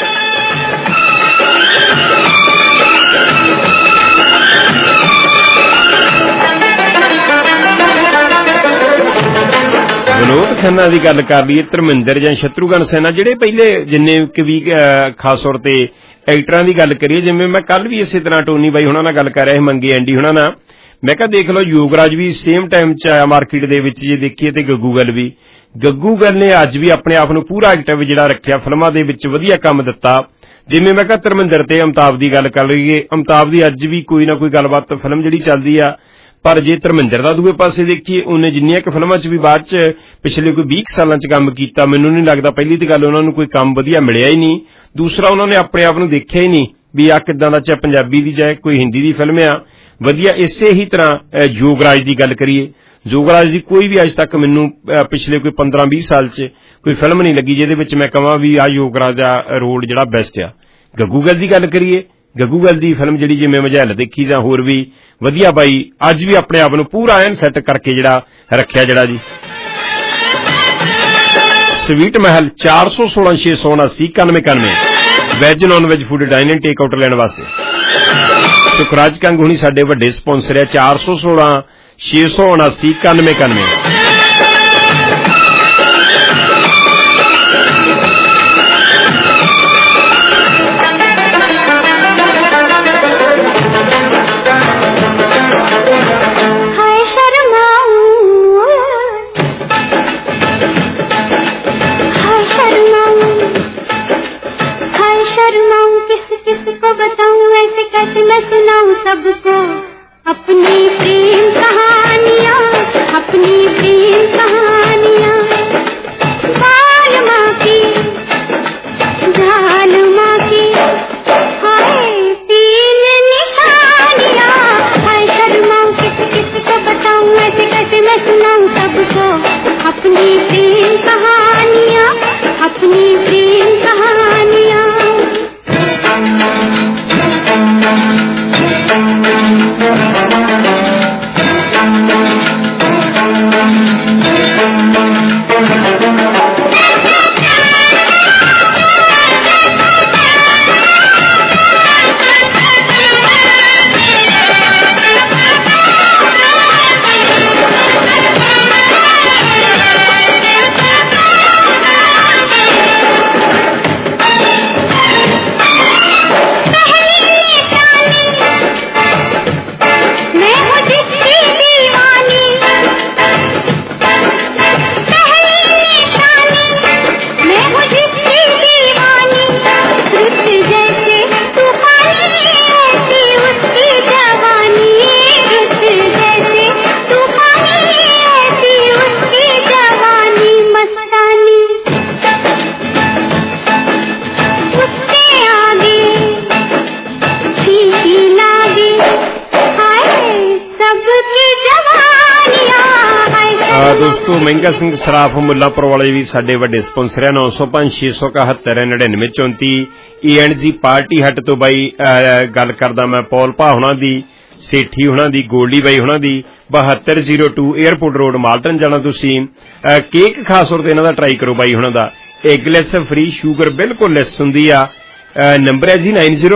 ਵਿਨੋਦ ਖੰਨਾ ਦੀ ਗੱਲ ਕਰ ਲਈਏ, ਧਰਮਿੰਦਰ ਜਾਂ ਸ਼ਤਰੂਘਨ ਸਿਨਹਾ, ਜਿਹੜੇ ਪਹਿਲੇ ਜਿੰਨੇ ਵੀ ਖਾਸ ਤੌਰ ਤੇ ਐਕਟਰਾਂ ਦੀ ਗੱਲ ਕਰੀਏ, ਜਿਵੇਂ ਮੈਂ ਕੱਲ ਵੀ ਇਸੇ ਤਰ੍ਹਾਂ ਟੋਨੀ ਬਾਈ ਹੁਣਾਂ ਨਾਲ ਗੱਲ ਕਰ ਰਿਹਾ ਸੀ, ਮੰਗੇ ਐਂਡੀ ਹੁਣਾਂ ਨਾਲ, ਮੈਂ ਕਿਹਾ ਦੇਖ ਲਓ ਯੋਗਰਾਜ ਵੀ ਸੇਮ ਟਾਈਮ 'ਚ ਆਇਆ ਮਾਰਕੀਟ ਦੇ ਵਿੱਚ ਜੇ ਦੇਖੀਏ, ਤੇ ਗੱਗੂ ਗੱਲ ਵੀ। ਗੱਗੂ ਗੱਲ ਨੇ ਅੱਜ ਵੀ ਆਪਣੇ ਆਪ ਨੂੰ ਪੂਰਾ ਐਕਟਿਵ ਜਿਹੜਾ ਰੱਖਿਆ, ਫਿਲਮਾਂ ਦੇ ਵਿੱਚ ਵਧੀਆ ਕੰਮ ਦਿੱਤਾ। ਜਿਵੇਂ ਮੈਂ ਕਿਹਾ ਧਰਮਿੰਦਰ ਤੇ ਅਮਿਤਾਭ ਦੀ ਗੱਲ ਕਰ ਲਈਏ, ਅਮਿਤਾਭ ਦੀ ਅੱਜ ਵੀ ਕੋਈ ਨਾ ਕੋਈ ਗੱਲਬਾਤ ਫਿਲਮ ਜਿਹੜੀ ਚੱਲਦੀ ਆ, ਪਰ ਜੇ ਧਰਮਿੰਦਰ ਦਾ ਦੂਏ ਪਾਸੇ ਦੇਖੀਏ, ਉਹਨੇ ਜਿੰਨੀਆਂ ਕੁ ਫਿਲਮਾਂ 'ਚ ਵੀ ਬਾਅਦ 'ਚ ਪਿਛਲੇ ਕੋਈ 20 ਸਾਲਾਂ 'ਚ ਕੰਮ ਕੀਤਾ, ਮੈਨੂੰ ਨਹੀਂ ਲੱਗਦਾ ਪਹਿਲੀ ਤੇ ਗੱਲ ਉਹਨਾਂ ਨੂੰ ਕੋਈ ਕੰਮ ਵਧੀਆ ਮਿਲਿਆ ਹੀ ਨਹੀਂ। ਦੂਸਰਾ, ਉਹਨਾਂ ਨੇ ਆਪਣੇ ਆਪ ਨੂੰ ਦੇਖਿਆ ਹੀ ਨਹੀਂ ਵੀ ਆ ਕਿੱਦਾਂ ਦਾ, ਚਾਹੇ ਪੰਜਾਬੀ ਦੀ ਚਾਹੇ ਕੋਈ ਹਿੰਦੀ ਦੀ ਫਿਲਮ ਆ ਵਧੀਆ। ਇਸੇ ਹੀ ਤਰ੍ਹਾਂ ਯੋਗਰਾਜ ਦੀ ਗੱਲ ਕਰੀਏ, ਯੋਗਰਾਜ ਦੀ ਕੋਈ ਵੀ ਅੱਜ ਤੱਕ ਮੈਨੂੰ ਪਿਛਲੇ ਕੋਈ 15-20 ਸਾਲ 'ਚ ਕੋਈ ਫਿਲਮ ਨਹੀਂ ਲੱਗੀ ਜਿਹਦੇ ਵਿੱਚ ਮੈਂ ਕਹਾਂ ਵੀ ਆ ਯੋਗਰਾਜ ਦਾ ਰੋਲ ਜਿਹੜਾ ਬੈਸਟ ਆ। ਗੱਗੂ ਗੱਲ ਦੀ ਗੱਲ ਕਰੀਏ, ਗੱਗੂ ਗੱਲ ਦੀ ਫਿਲਮ ਜਿਹੜੀ ਜਿਵੇਂ ਮਝੈਲ ਦੇਖੀ ਜਾਂ ਹੋਰ ਵੀ ਵਧੀਆ ਬਾਈ ਅੱਜ ਵੀ ਆਪਣੇ ਆਪ ਨੂੰ ਪੂਰਾ ਐਨ ਸੈੱਟ ਕਰਕੇ ਜਿਹੜਾ ਰੱਖਿਆ ਜਿਹੜਾ ਜੀ। Sweet Mahal 416 679 9191 veg non veg food dining take out ਲੈਣ ਵਾਸਤੇ। ਸੁਖਰਾਜ ਕੰਗ ਹੁਣੀ ਸਾਡੇ ਵੱਡੇ ਸਪਾਂਸਰ ਹੈ 416 679 9191। मैं सुनाऊं सबको अपनी प्रेम कहानियाँ, अपनी प्रेम कहानियाँ। बाल माँ की, जान माँ की, हाय तीन निशानियाँ। हाय शर्माऊं किस किस को बताऊं, ऐसे कैसे मैं सुनाऊं सबको अपनी प्रेम कहानियाँ, अपनी प्रेम कहानियाँ। दोस्तों महंगा सिंह सराफ मुल्लापुर वाले भी साडे वड्डे स्पॉन्सर है 905 671 99 34 ENG पार्टी हट तो बाई गल करदा मैं पॉल भा हुणां दी सेठी हुणां दी गोल्डी बाई हुणां दी 7202 एयरपोर्ट रोड माल्टन जाना तुसीं केक खास तौर ते इन्हां दा ट्राई करो बाई हुणां दा एगलेस फ्री शुगर बिल्कुल लैस हुंदी आ नंबर है जी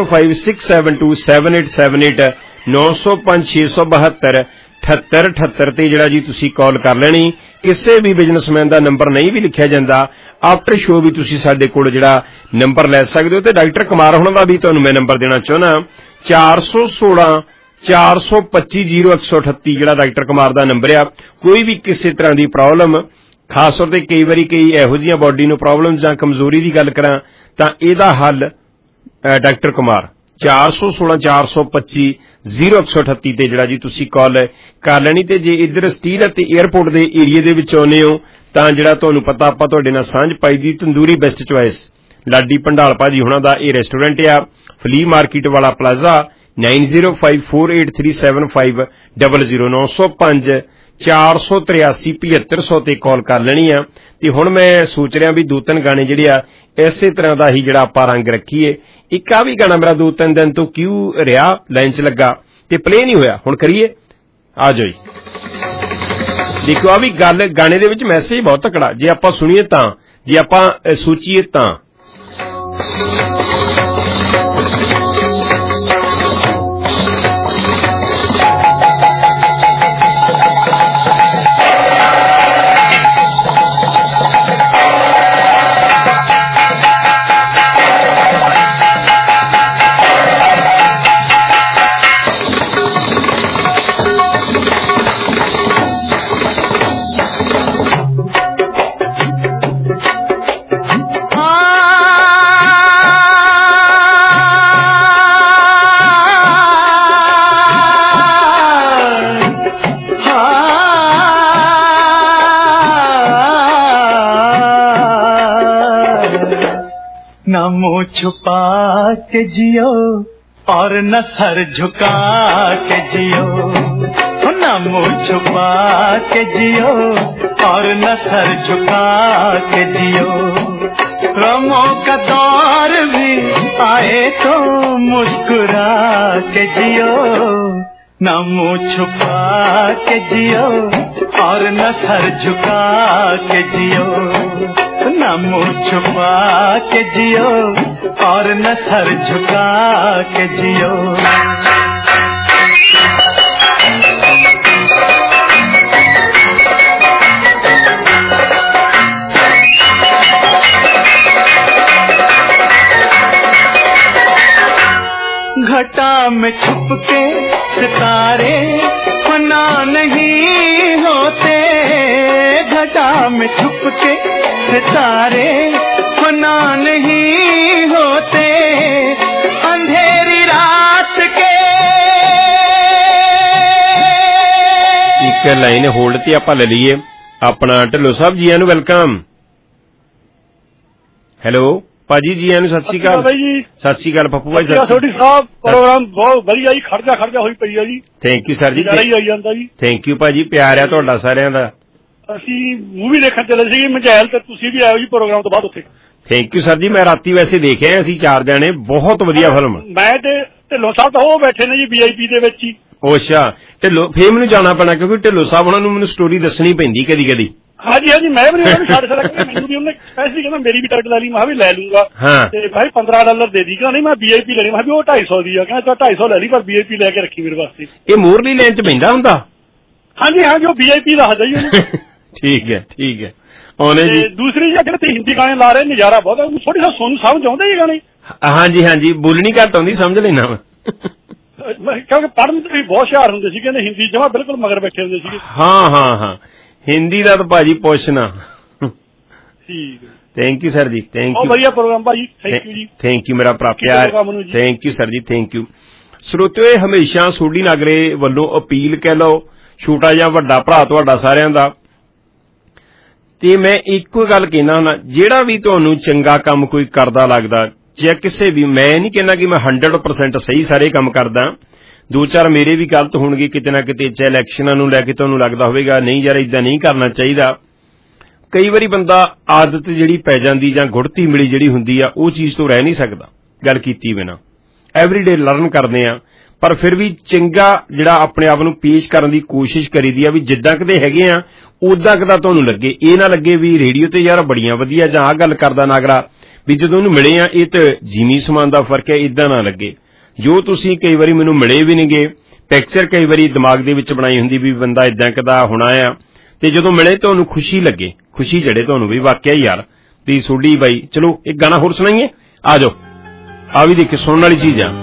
9056727878 905 672 7878 ਤੇ ਜਿਹੜਾ ਜੀ ਤੁਸੀਂ ਕਾਲ ਕਰ ਲੈਣੀ। ਕਿਸੇ ਵੀ ਬਿਜ਼ਨਸਮੈਨ ਦਾ ਨੰਬਰ ਨਹੀਂ ਵੀ ਲਿਖਿਆ ਜਾਂਦਾ ਆਫਟਰ ਸ਼ੋ ਵੀ ਤੁਸੀਂ ਸਾਡੇ ਕੋਲ ਜਿਹੜਾ ਨੰਬਰ ਲੈ ਸਕਦੇ ਹੋ। ਤੇ ਡਾਕਟਰ ਕੁਮਾਰ ਹੁਣਾਂ ਦਾ ਵੀ ਤੁਹਾਨੂੰ ਮੈਂ ਨੰਬਰ ਦੇਣਾ ਚਾਹੁੰਦਾ 416 425 0138 ਜਿਹੜਾ ਡਾਕਟਰ ਕੁਮਾਰ ਦਾ ਨੰਬਰ ਆ। ਕੋਈ ਵੀ ਕਿਸੇ ਤਰ੍ਹਾਂ ਦੀ ਪ੍ਰੋਬਲਮ ਖਾਸ ਤੌਰ ਤੇ ਕਈ ਵਾਰੀ ਕਈ ਇਹੋ ਜਿਹੀਆਂ ਬਾਡੀ ਨੂੰ ਪ੍ਰੋਬਲਮ ਜਾਂ ਕਮਜ਼ੋਰੀ ਦੀ ਗੱਲ ਕਰਾਂ ਤਾਂ ਇਹਦਾ ਹੱਲ ਡਾਕਟਰ ਕੁਮਾਰ 416 425 0138 ਤੇ ਜਿਹੜਾ ਜੀ ਤੁਸੀਂ ਕਾਲ ਕਰ ਲੈਣੀ। ਤੇ ਜੇ ਇੱਧਰ ਸਟੀਲ ਅਤੇ 에ਅਰਪੋਰਟ ਦੇ ਏਰੀਏ ਦੇ ਵਿੱਚ ਆਉਂਦੇ ਹੋ ਤਾਂ ਜਿਹੜਾ ਤੁਹਾਨੂੰ ਪਤਾ ਆਪਾਂ ਤੁਹਾਡੇ ਨਾਲ ਸਾਂਝ ਪਾਈ ਦੀ ਤੰਦੂਰੀ ਬੈਸਟ ਚੁਆਇਸ ਲਾਡੀ ਭੰਡਾਲ ਭਾਜੀ ਹੁਣਾਂ ਦਾ ਇਹ ਰੈਸਟੋਰੈਂਟ ਆ ਫਲੀ ਮਾਰਕੀਟ ਵਾਲਾ ਪਲਾਜ਼ਾ 9054837500 905 483 7500 ਤੇ ਕਾਲ ਕਰ ਲੈਣੀ ਆ। ਤੇ ਹੁਣ ਮੈਂ ਸੋਚ ਰਿਹਾ ਵੀ 2-3 ਗਾਣੇ ਜਿਹੜੇ ਆ ਇਸੇ ਤਰ੍ਹਾਂ ਦਾ ਹੀ ਜਿਹੜਾ ਆਪਾਂ ਰੰਗ ਰੱਖੀਏ। ਇੱਕ ਆ ਵੀ ਗਾਣਾ ਮੇਰਾ 2-3 ਦਿਨ ਤੋਂ ਕਿਉਂ ਰਿਹਾ ਲਾਈਨ 'ਚ ਲੱਗਾ ਤੇ ਪਲੇ ਨਹੀਂ ਹੋਇਆ ਹੁਣ ਕਰੀਏ ਆ ਜਾਓ ਜੀ। ਦੇਖੋ ਆ ਵੀ ਗੱਲ ਗਾਣੇ ਦੇ ਵਿੱਚ ਮੈਸੇਜ ਬਹੁਤ ਤਕੜਾ ਜੇ ਆਪਾਂ ਸੁਣੀਏ ਤਾਂ ਜੇ ਆਪਾਂ ਸੋਚੀਏ ਤਾਂ। न मुँह छुपा के जियो और न सर झुका के जियो, न मुँह छुपा के जियो और न सर झुका के जियो। गमों का दौर भी आए तो मुस्कुरा के जियो, न मुँह छुपा के जियो और न सर झुका के जियो, न मुँह छुपा के जियो और न सर झुका के जियो। घटा में छुप के सितारे फना नहीं होते, घटा में छुप के सितारे फना नहीं होते, अंधेरी रात के। एक लाइन होल्ड ते आपां ले लईए। अपना ढिल्लों साहब जी आनू वेलकम। हेलो भाजी जी आनू सत श्री अकाल। सत श्री अकाल पप्पू भाई। सोडी साहब प्रोग्राम बहुत वधिया जी, खर्चा होई पई है जी। थैंक यू सर जी। आई जांदा जी। थैंक यू भाजी, प्यार है तुहाडा सारिਆਂ ਦਾ। ਅਸੀਂ ਮੂਵੀ ਦੇਖਣ ਚੱਲੇ ਸੀ ਮਝੈਲ ਤੇ ਤੁਸੀਂ ਵੀ ਆਇਓ ਜੀ ਪ੍ਰੋਗਰਾਮ ਤੋਂ ਬਾਅਦ ਉੱਥੇ। ਥੈਂਕ ਯੂ ਸਰ ਜੀ, ਮੈਂ ਰਾਤੀ ਵੈਸੇ ਦੇਖਿਆ ਅਸੀਂ 4 ਜਣੇ, ਬਹੁਤ ਵਧੀਆ ਫਿਲਮ। ਮੈਂ ਤੇ ਢਿੱਲੋਂ ਸਾਹਿਬ ਤਾਂ ਉਹ ਬੈਠੇ ਨੇ ਜੀ VIP ਦੇ ਵਿੱਚ ਹੀ। ਅੱਛਾ ਢਿੱਲੋਂ, ਫੇਰ ਮੈਨੂੰ ਜਾਣਾ ਪੈਣਾ ਕਿਉਂਕਿ ਢਿੱਲੋਂ ਸਾਹਿਬ ਉਹਨਾਂ ਨੂੰ ਮੈਨੂੰ ਸਟੋਰੀ ਦੱਸਣੀ ਪੈਂਦੀ ਕਦੀ ਕਦੀ। ਹਾਂਜੀ ਹਾਂਜੀ, ਮੈਂ ਵੀ ਉਹਨਾਂ ਨੂੰ ਛੱਡ ਸਕਦਾ, ਮੈਨੂੰ ਵੀ ਉਹਨੇ ਸਪੈਸ਼ਲੀ ਕਹਿੰਦਾ ਮੇਰੀ ਵੀ ਟਿਕਟ ਲੈ ਲਈ, ਮੈਂ ਵੀ ਲੈ ਲੂੰਗਾ। ਤੇ ਭਾਈ $15 ਦੇ ਦੀ, ਕਹਿੰਦਾ ਨਹੀਂ ਮੈਂ VIP ਲੈਣੀ, ਮੈਂ ਵੀ ਉਹ 250 ਦੀ ਆ, ਕਹਿੰਦਾ 250 ਲੈ ਲਈ ਪਰ VIP ਲੈ ਕੇ ਰੱਖੀ ਮੇਰੇ ਵਾਸਤੇ। ਇਹ ਮੋਰਲੀ ਲਾਈਨ ਚ ਪੈਂਦਾ ਹੁੰਦਾ? ਹਾਂਜੀ ਹਾਂਜੀ, ਉਹ VIP ਦੱਸਦਾ ਜੀ ਉਹਨੂੰ। ਠੀਕ ਹੈ ਠੀਕ ਹੈ। ਉਹਨੇ ਜੀ ਦੂਸਰੀ ਜਿਹੜੇ ਤੁਸੀਂ ਹਿੰਦੀ ਗਾਣੇ ਲਾ ਰਹੇ ਨਜ਼ਾਰਾ ਬਹੁਤ, ਥੋੜੀ ਜਿਹਾ ਸੋਨੂੰ ਸਮਝ ਆਉਂਦਾ ਜੀ ਗਾਣੇ? ਹਾਂਜੀ ਹਾਂਜੀ, ਬੋਲਣੀ ਘੱਟ ਆਉਂਦੀ, ਸਮਝ ਲੈਣਾ ਮੈਂ, ਕਿਉਂਕਿ ਪੜ੍ਹਨ ਤੇ ਵੀ ਬਹੁਤ ਹੁਸ਼ਿਆਰ ਹੁੰਦੇ ਸੀ, ਕਹਿੰਦੇ ਹਿੰਦੀ ਜਮਾ ਬਿਲਕੁਲ ਮਗਰ ਬੈਠੇ ਹੁੰਦੇ ਸੀਗੇ। ਹਾਂ ਹਿੰਦੀ ਦਾ ਤਾਂ ਭਾਜੀ ਪੁੱਛਣਾ। ਠੀਕ ਹੈ, ਥੈਂਕ ਯੂ ਸਰ ਜੀ, ਥੈਂਕ ਯੂ। ਵਧੀਆ ਪ੍ਰੋਗਰਾਮ ਭਾਜੀ, ਥੈਂਕ ਯੂ ਜੀ। ਥੈਂਕ ਯੂ ਮੇਰਾ ਭਰਾ ਪਿਆਰ, ਥੈਂਕ ਯੂ ਸਰ ਜੀ, ਥੈਂਕ ਯੂ। ਸਰੋਤਿਓ, ਹਮੇਸ਼ਾ ਸੋਢੀ ਨਾਗਰੇ ਵੱਲੋਂ ਅਪੀਲ ਕਹਿ ਲਓ, ਛੋਟਾ ਜਾਂ ਵੱਡਾ ਭਰਾ ਤੁਹਾਡਾ ਸਾਰਿਆਂ ਦਾ, ਤੇ ਮੈਂ ਇੱਕੋ ਗੱਲ ਕਹਿਣਾ ਹੁੰਦਾ, ਜਿਹੜਾ ਵੀ ਤੁਹਾਨੂੰ ਚੰਗਾ ਕੰਮ ਕੋਈ ਕਰਦਾ ਲੱਗਦਾ ਜਾਂ ਕਿਸੇ ਵੀ, ਮੈਂ ਨਹੀਂ ਕਹਿੰਦਾ ਕਿ ਮੈਂ 100% ਸਹੀ ਸਾਰੇ ਕੰਮ ਕਰਦਾ, 2-4 ਮੇਰੇ ਵੀ ਗਲਤ ਹੋਣਗੇ ਕਿਤੇ ਨਾ ਕਿਤੇ, ਚਾਹੇ ਇਲੈਕਸ਼ਨਾਂ ਨੂੰ ਲੈ ਕੇ ਤੁਹਾਨੂੰ ਲੱਗਦਾ ਹੋਵੇਗਾ ਨਹੀਂ ਯਾਰ ਏਦਾਂ ਨਹੀਂ ਕਰਨਾ ਚਾਹੀਦਾ। ਕਈ ਵਾਰੀ ਬੰਦਾ ਆਦਤ ਜਿਹੜੀ ਪੈ ਜਾਂਦੀ ਜਾਂ ਗੁੜਤੀ ਮਿਲੀ ਜਿਹੜੀ ਹੁੰਦੀ ਆ, ਉਹ ਚੀਜ਼ ਤੋਂ ਰਹਿ ਨਹੀਂ ਸਕਦਾ ਗੱਲ ਕੀਤੀ ਬਿਨਾਂ। ਐਵਰੀਡੇ ਲਰਨ ਕਰਦੇ ਆ, ਪਰ ਫਿਰ ਵੀ ਚੰਗਾ ਜਿਹੜਾ ਆਪਣੇ ਆਪ ਨੂੰ ਪੇਸ਼ ਕਰਨ ਦੀ ਕੋਸ਼ਿਸ਼ ਕਰੀਦੀ ਆ ਵੀ ਜਿੱਦਾਂ ਕਿਤੇ ਹੈਗੇ ਆ ਉਦਾਂ ਕਿਦਾ ਤੁਹਾਨੂੰ ਲੱਗੇ। ਇਹ ਨਾ ਲੱਗੇ ਵੀ ਰੇਡੀਓ ਤੇ ਯਾਰ ਬੜੀਆਂ ਵਧੀਆ ਜਾਂ ਆਹ ਗੱਲ ਕਰਦਾ ਨਾਗਰਾ ਵੀ ਜਦੋਂ ਉਹਨੂੰ ਮਿਲੇ ਆ ਇਹ ਤੇ ਜੀਵੀ ਸਮਾਨ ਦਾ ਫਰਕ ਹੈ, ਏਦਾਂ ਨਾ ਲੱਗੇ। ਜੋ ਤੁਸੀਂ ਕਈ ਵਾਰੀ ਮੈਨੂੰ ਮਿਲੇ ਵੀ ਨਹੀਂਗੇ, ਪਿਕਚਰ ਕਈ ਵਾਰੀ ਦਿਮਾਗ ਦੇ ਵਿੱਚ ਬਣਾਈ ਹੁੰਦੀ ਵੀ ਬੰਦਾ ਏਦਾਂ ਕਿਦਾ ਹੋਣਾ ਆ, ਤੇ ਜਦੋਂ ਮਿਲੇ ਤੁਹਾਨੂੰ ਖੁਸ਼ੀ ਲੱਗੇ, ਖੁਸ਼ੀ ਜੜੇ ਤੁਹਾਨੂੰ ਵੀ ਵਾਕਿਆ ਯਾਰ ਵੀ ਸੋਢੀ ਬਾਈ। ਚਲੋ ਇੱਕ ਗਾਣਾ ਹੋਰ ਸੁਣਾਈਏ, ਆ ਜਾਓ, ਆ ਵੀ ਦੇਖੇ ਸੁਣਨ ਵਾਲੀ ਚੀਜ਼ ਆ।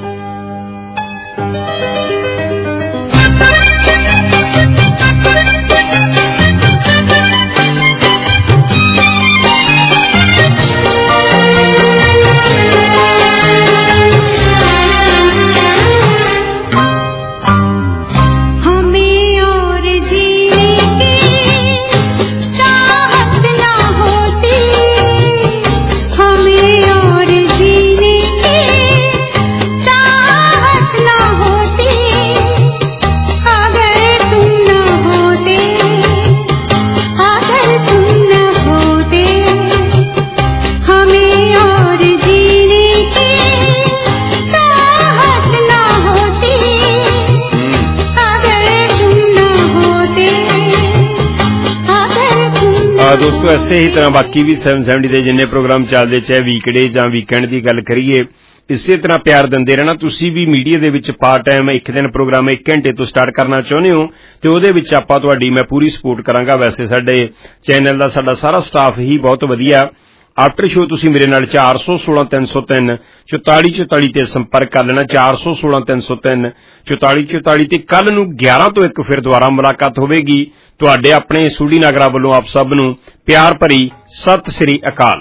ਦੋਸਤੋ ਇਸੇ ਹੀ ਤਰ੍ਹਾਂ ਬਾਕੀ ਵੀ 770 ਦੇ ਜਿੰਨੇ ਪ੍ਰੋਗਰਾਮ ਚੱਲਦੇ, ਚਾਹੇ ਵੀਕਡੇ ਜਾਂ ਵੀਕਐਂਡ ਦੀ ਗੱਲ ਕਰੀਏ, ਇਸੇ ਤਰ੍ਹਾਂ ਪਿਆਰ ਦਿੰਦੇ ਰਹਿਣਾ। ਤੁਸੀਂ ਵੀ ਮੀਡੀਆ ਦੇ ਵਿੱਚ ਪਾਰਟ ਟਾਈਮ ਇੱਕ ਦਿਨ ਪ੍ਰੋਗਰਾਮ 1 ਘੰਟੇ ਤੋਂ ਸਟਾਰਟ ਕਰਨਾ ਚਾਹੁੰਦੇ ਹੋ ਤੇ ਉਹਦੇ ਵਿੱਚ ਆਪਾਂ ਤੁਹਾਡੀ ਮੈਂ ਪੂਰੀ ਸਪੋਰਟ ਕਰਾਂਗਾ। ਵੈਸੇ ਸਾਡੇ ਚੈਨਲ ਦਾ ਸਾਡਾ ਸਾਰਾ ਸਟਾਫ ਹੀ ਬਹੁਤ ਵਧੀਆ। ਆਫਟਰ ਸ਼ੋ ਤੁਸੀਂ ਮੇਰੇ ਨਾਲ 416-303 4444 ਤੇ ਸੰਪਰਕ ਕਰ ਲੈਣਾ, 416-303 4444 ਤੇ ਕੱਲ ਨੂੰ 11 ਤੋਂ 1 ਫਿਰ ਦੁਬਾਰਾ ਮੁਲਾਕਾਤ ਹੋਵੇਗੀ। ਤੁਹਾਡੇ ਆਪਣੇ ਸੋਢੀ ਨਾਗਰਾ ਵੱਲੋਂ ਆਪ ਸਭ ਨੂੰ ਪਿਆਰ ਭਰੀ ਸਤਿ ਸ੍ਰੀ ਅਕਾਲ।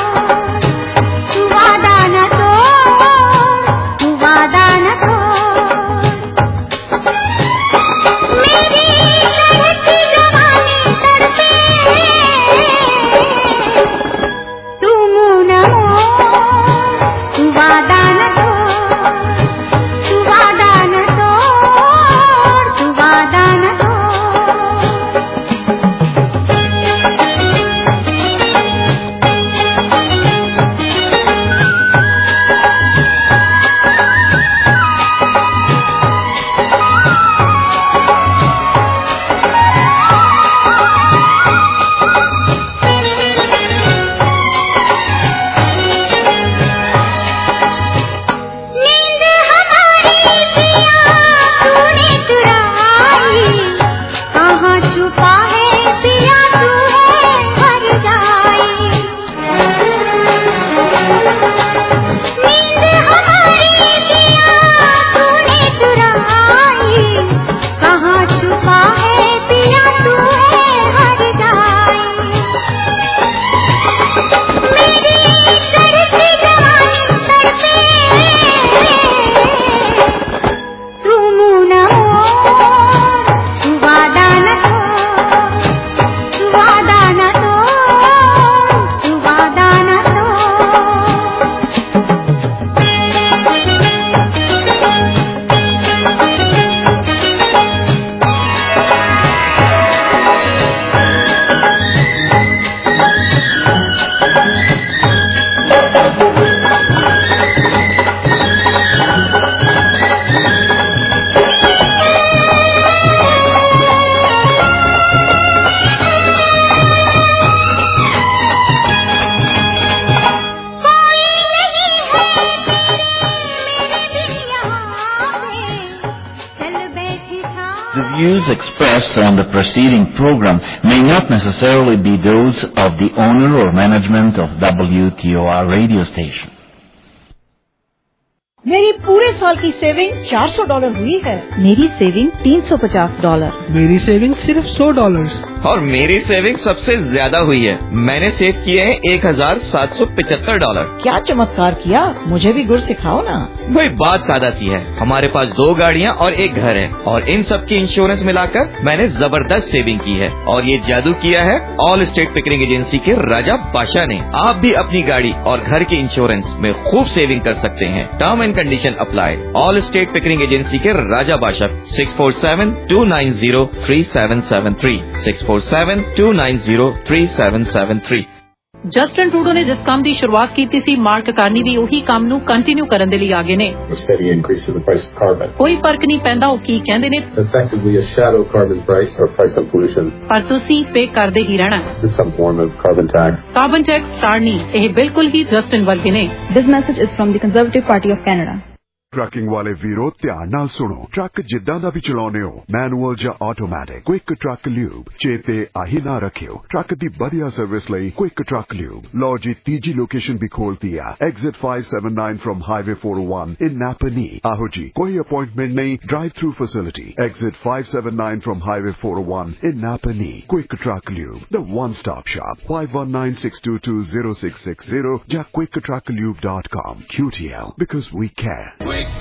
वादा न views expressed on the preceding program may not necessarily be those of the owner or management of WTOR radio station. मेरी पूरे साल की सेविंग $400 हुई है। मेरी सेविंग $350। मेरी सेविंग सिर्फ $100। और मेरी सेविंग सबसे ज्यादा हुई है। मैंने सेव किए हैं $1,775। क्या चमत्कार किया, मुझे भी गुर सिखाओ ना। भाई बात सादा सी है, हमारे पास 2 गाड़ियाँ और 1 घर है और इन सब की इंश्योरेंस मिलाकर मैंने जबरदस्त सेविंग की है। और ये जादू किया है ऑल स्टेट पिकरिंग एजेंसी के राजा बादशाह ने। आप भी अपनी गाड़ी और घर के इंश्योरेंस में खूब सेविंग कर सकते हैं। Term and condition apply. All state Pickering agency के राजा बादशाह 647-290-3773 647-290-3773। ਜਸਟਿਨ ਟਰੂਡੋ ਨੇ ਜਿਸ ਕੰਮ ਦੀ ਸ਼ੁਰੂਆਤ ਕੀਤੀ ਸੀ, ਮਾਰਕ ਕਾਰਨੀ ਵੀ ਉਹੀ ਕੰਮ ਨੂੰ ਕੰਟੀਨਿਊ ਕਰਨ ਦੇ ਲਈ ਆਗੇ ਨੇ। ਕੋਈ ਫਰਕ ਨਹੀਂ ਪੈਂਦਾ ਉਹ ਕੀ ਕਹਿੰਦੇ ਨੇ, ਪਰ ਤੁਸੀਂ ਪੇ ਕਰਦੇ ਹੀ ਰਹਿਣਾ। ਕਾਰਬਨ ਟੈਕਸ ਕਾਰਨੀ, ਇਹ ਬਿਲਕੁਲ ਹੀ ਜਸਟਿਨ ਵਰਗੇ ਨੇ। This message is from the Conservative Party of Canada. Trucking ਵਾਲੇ ਵੀਰੋ ਧਿਆਨ ਨਾਲ ਸੁਣੋ। ਟਰੱਕ ਜਿੱਦਾਂ ਦਾ ਵੀ ਚਲਾਉਂਦੇ ਹੋ, ਮੈਨੂਅਲ ਜਾਂ ਆਟੋਮੈਟਿਕ, ਕੁਇਕ ਟਰੱਕ ਲਿਊਬ ਚੇਤੇ ਆਹੀ ਨਾ ਰੱਖਿਓ। ਟਰੱਕ ਦੀ ਵਧੀਆ ਸਰਵਿਸ ਲਈ ਕੁਇਕ ਟਰੱਕ ਲਿਊਬ। ਲਓ ਜੀ, ਤੀਜੀ ਲੋਕੇਸ਼ਨ ਵੀ ਖੋਲਤੀ ਆ, exit 579 from highway 401 in Napanee. ਆਹੋ ਜੀ, ਕੋਈ ਅਪਾਇੰਟਮੈਂਟ ਨਹੀਂ, drive through facility. Exit 579 from highway 401 in Napanee. Quick Truck Lube, the one-stop shop. 519-622-0660 ਜਾਂ quicktrucklube.com. QTL, because we care.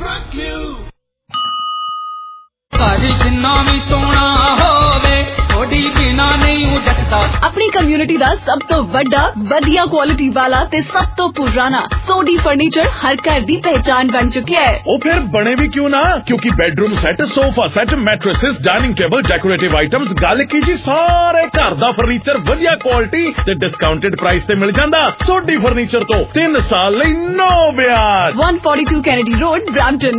ਘਰ ਜਿੰਨਾ ਵੀ ਸੋਹਣਾ ਹੋਵੇ, ਥੋੜੀ ਬਿਨਾ ਨਹੀਂ ਜੱਟਦਾ। अपनी कम्युनिटी ਦਾ ਸਭ ਤੋਂ ਵੱਡਾ, ਵਧੀਆ ਕੁਆਲਿਟੀ ਵਾਲਾ ਤੇ ਸਭ ਤੋਂ ਪੁਰਾਣਾ ਸੋਡੀ ਫਰਨੀਚਰ ਹਰ ਘਰ ਦੀ ਪਹਿਚਾਨ ਬਣ ਚੁੱਕਿਆ ਹੈ। ਉਹ ਫਿਰ ਬਣੇ ਵੀ ਕਿਉਂ ਨਾ, ਕਿਉਂਕਿ bedroom set, sofa set, mattresses, dining table, decorative items, ਗੱਲ ਕੀ ਜੀ, ਸਾਰੇ ਘਰ ਦਾ ਫਰਨੀਚਰ ਵਧੀਆ ਕੁਆਲਿਟੀ ਤੇ ਡਿਸਕਾਊਂਟਡ ਪ੍ਰਾਈਸ ਤੇ ਮਿਲ ਜਾਂਦਾ। ਸੋਡੀ ਫਰਨੀਚਰ ਤੋਂ 3 ਸਾਲ ਲਈ ਨੋ ਵਿਆਜ। 142 ਕੈਨੇਡੀ ਰੋਡ, ਬ੍ਰੈਂਪਟਨ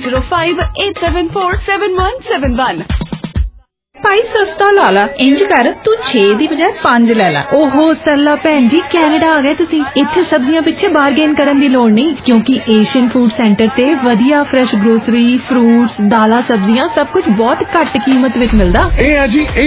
9058747171। ਭਾਈ ਸਸਤਾ ਲਾ ਲਾ, ਇੰਜ ਕਰ ਤੂੰ 6 ਦੀ ਬਜਾਏ 5 ਲੈ ਲਾ। ਓਹੋ ਸਰਲਾ ਭੈਣ ਜੀ, ਕੈਨੇਡਾ ਆ ਗਏ ਤੁਸੀਂ। ਇੱਥੇ ਸਬਜ਼ੀਆਂ ਪਿੱਛੇ ਬਾਰਗੇਨ ਕਰਨ ਦੀ ਲੋੜ ਨਹੀਂ, ਕਿਉਂਕਿ ਏਸ਼ੀਅਨ ਫੂਡ ਸੈਂਟਰ ਤੇ ਵਧੀਆ ਫਰੈਸ਼ ਗਰੋਸਰੀ, ਫਰੂਟਸ, ਦਾਲਾਂ, ਸਬਜ਼ੀਆਂ ਸਭ ਕੁਝ ਬਹੁਤ ਘੱਟ ਕੀਮਤ ਵਿੱਚ ਮਿਲਦਾ। ਇਹ ਹੈ ਜੀ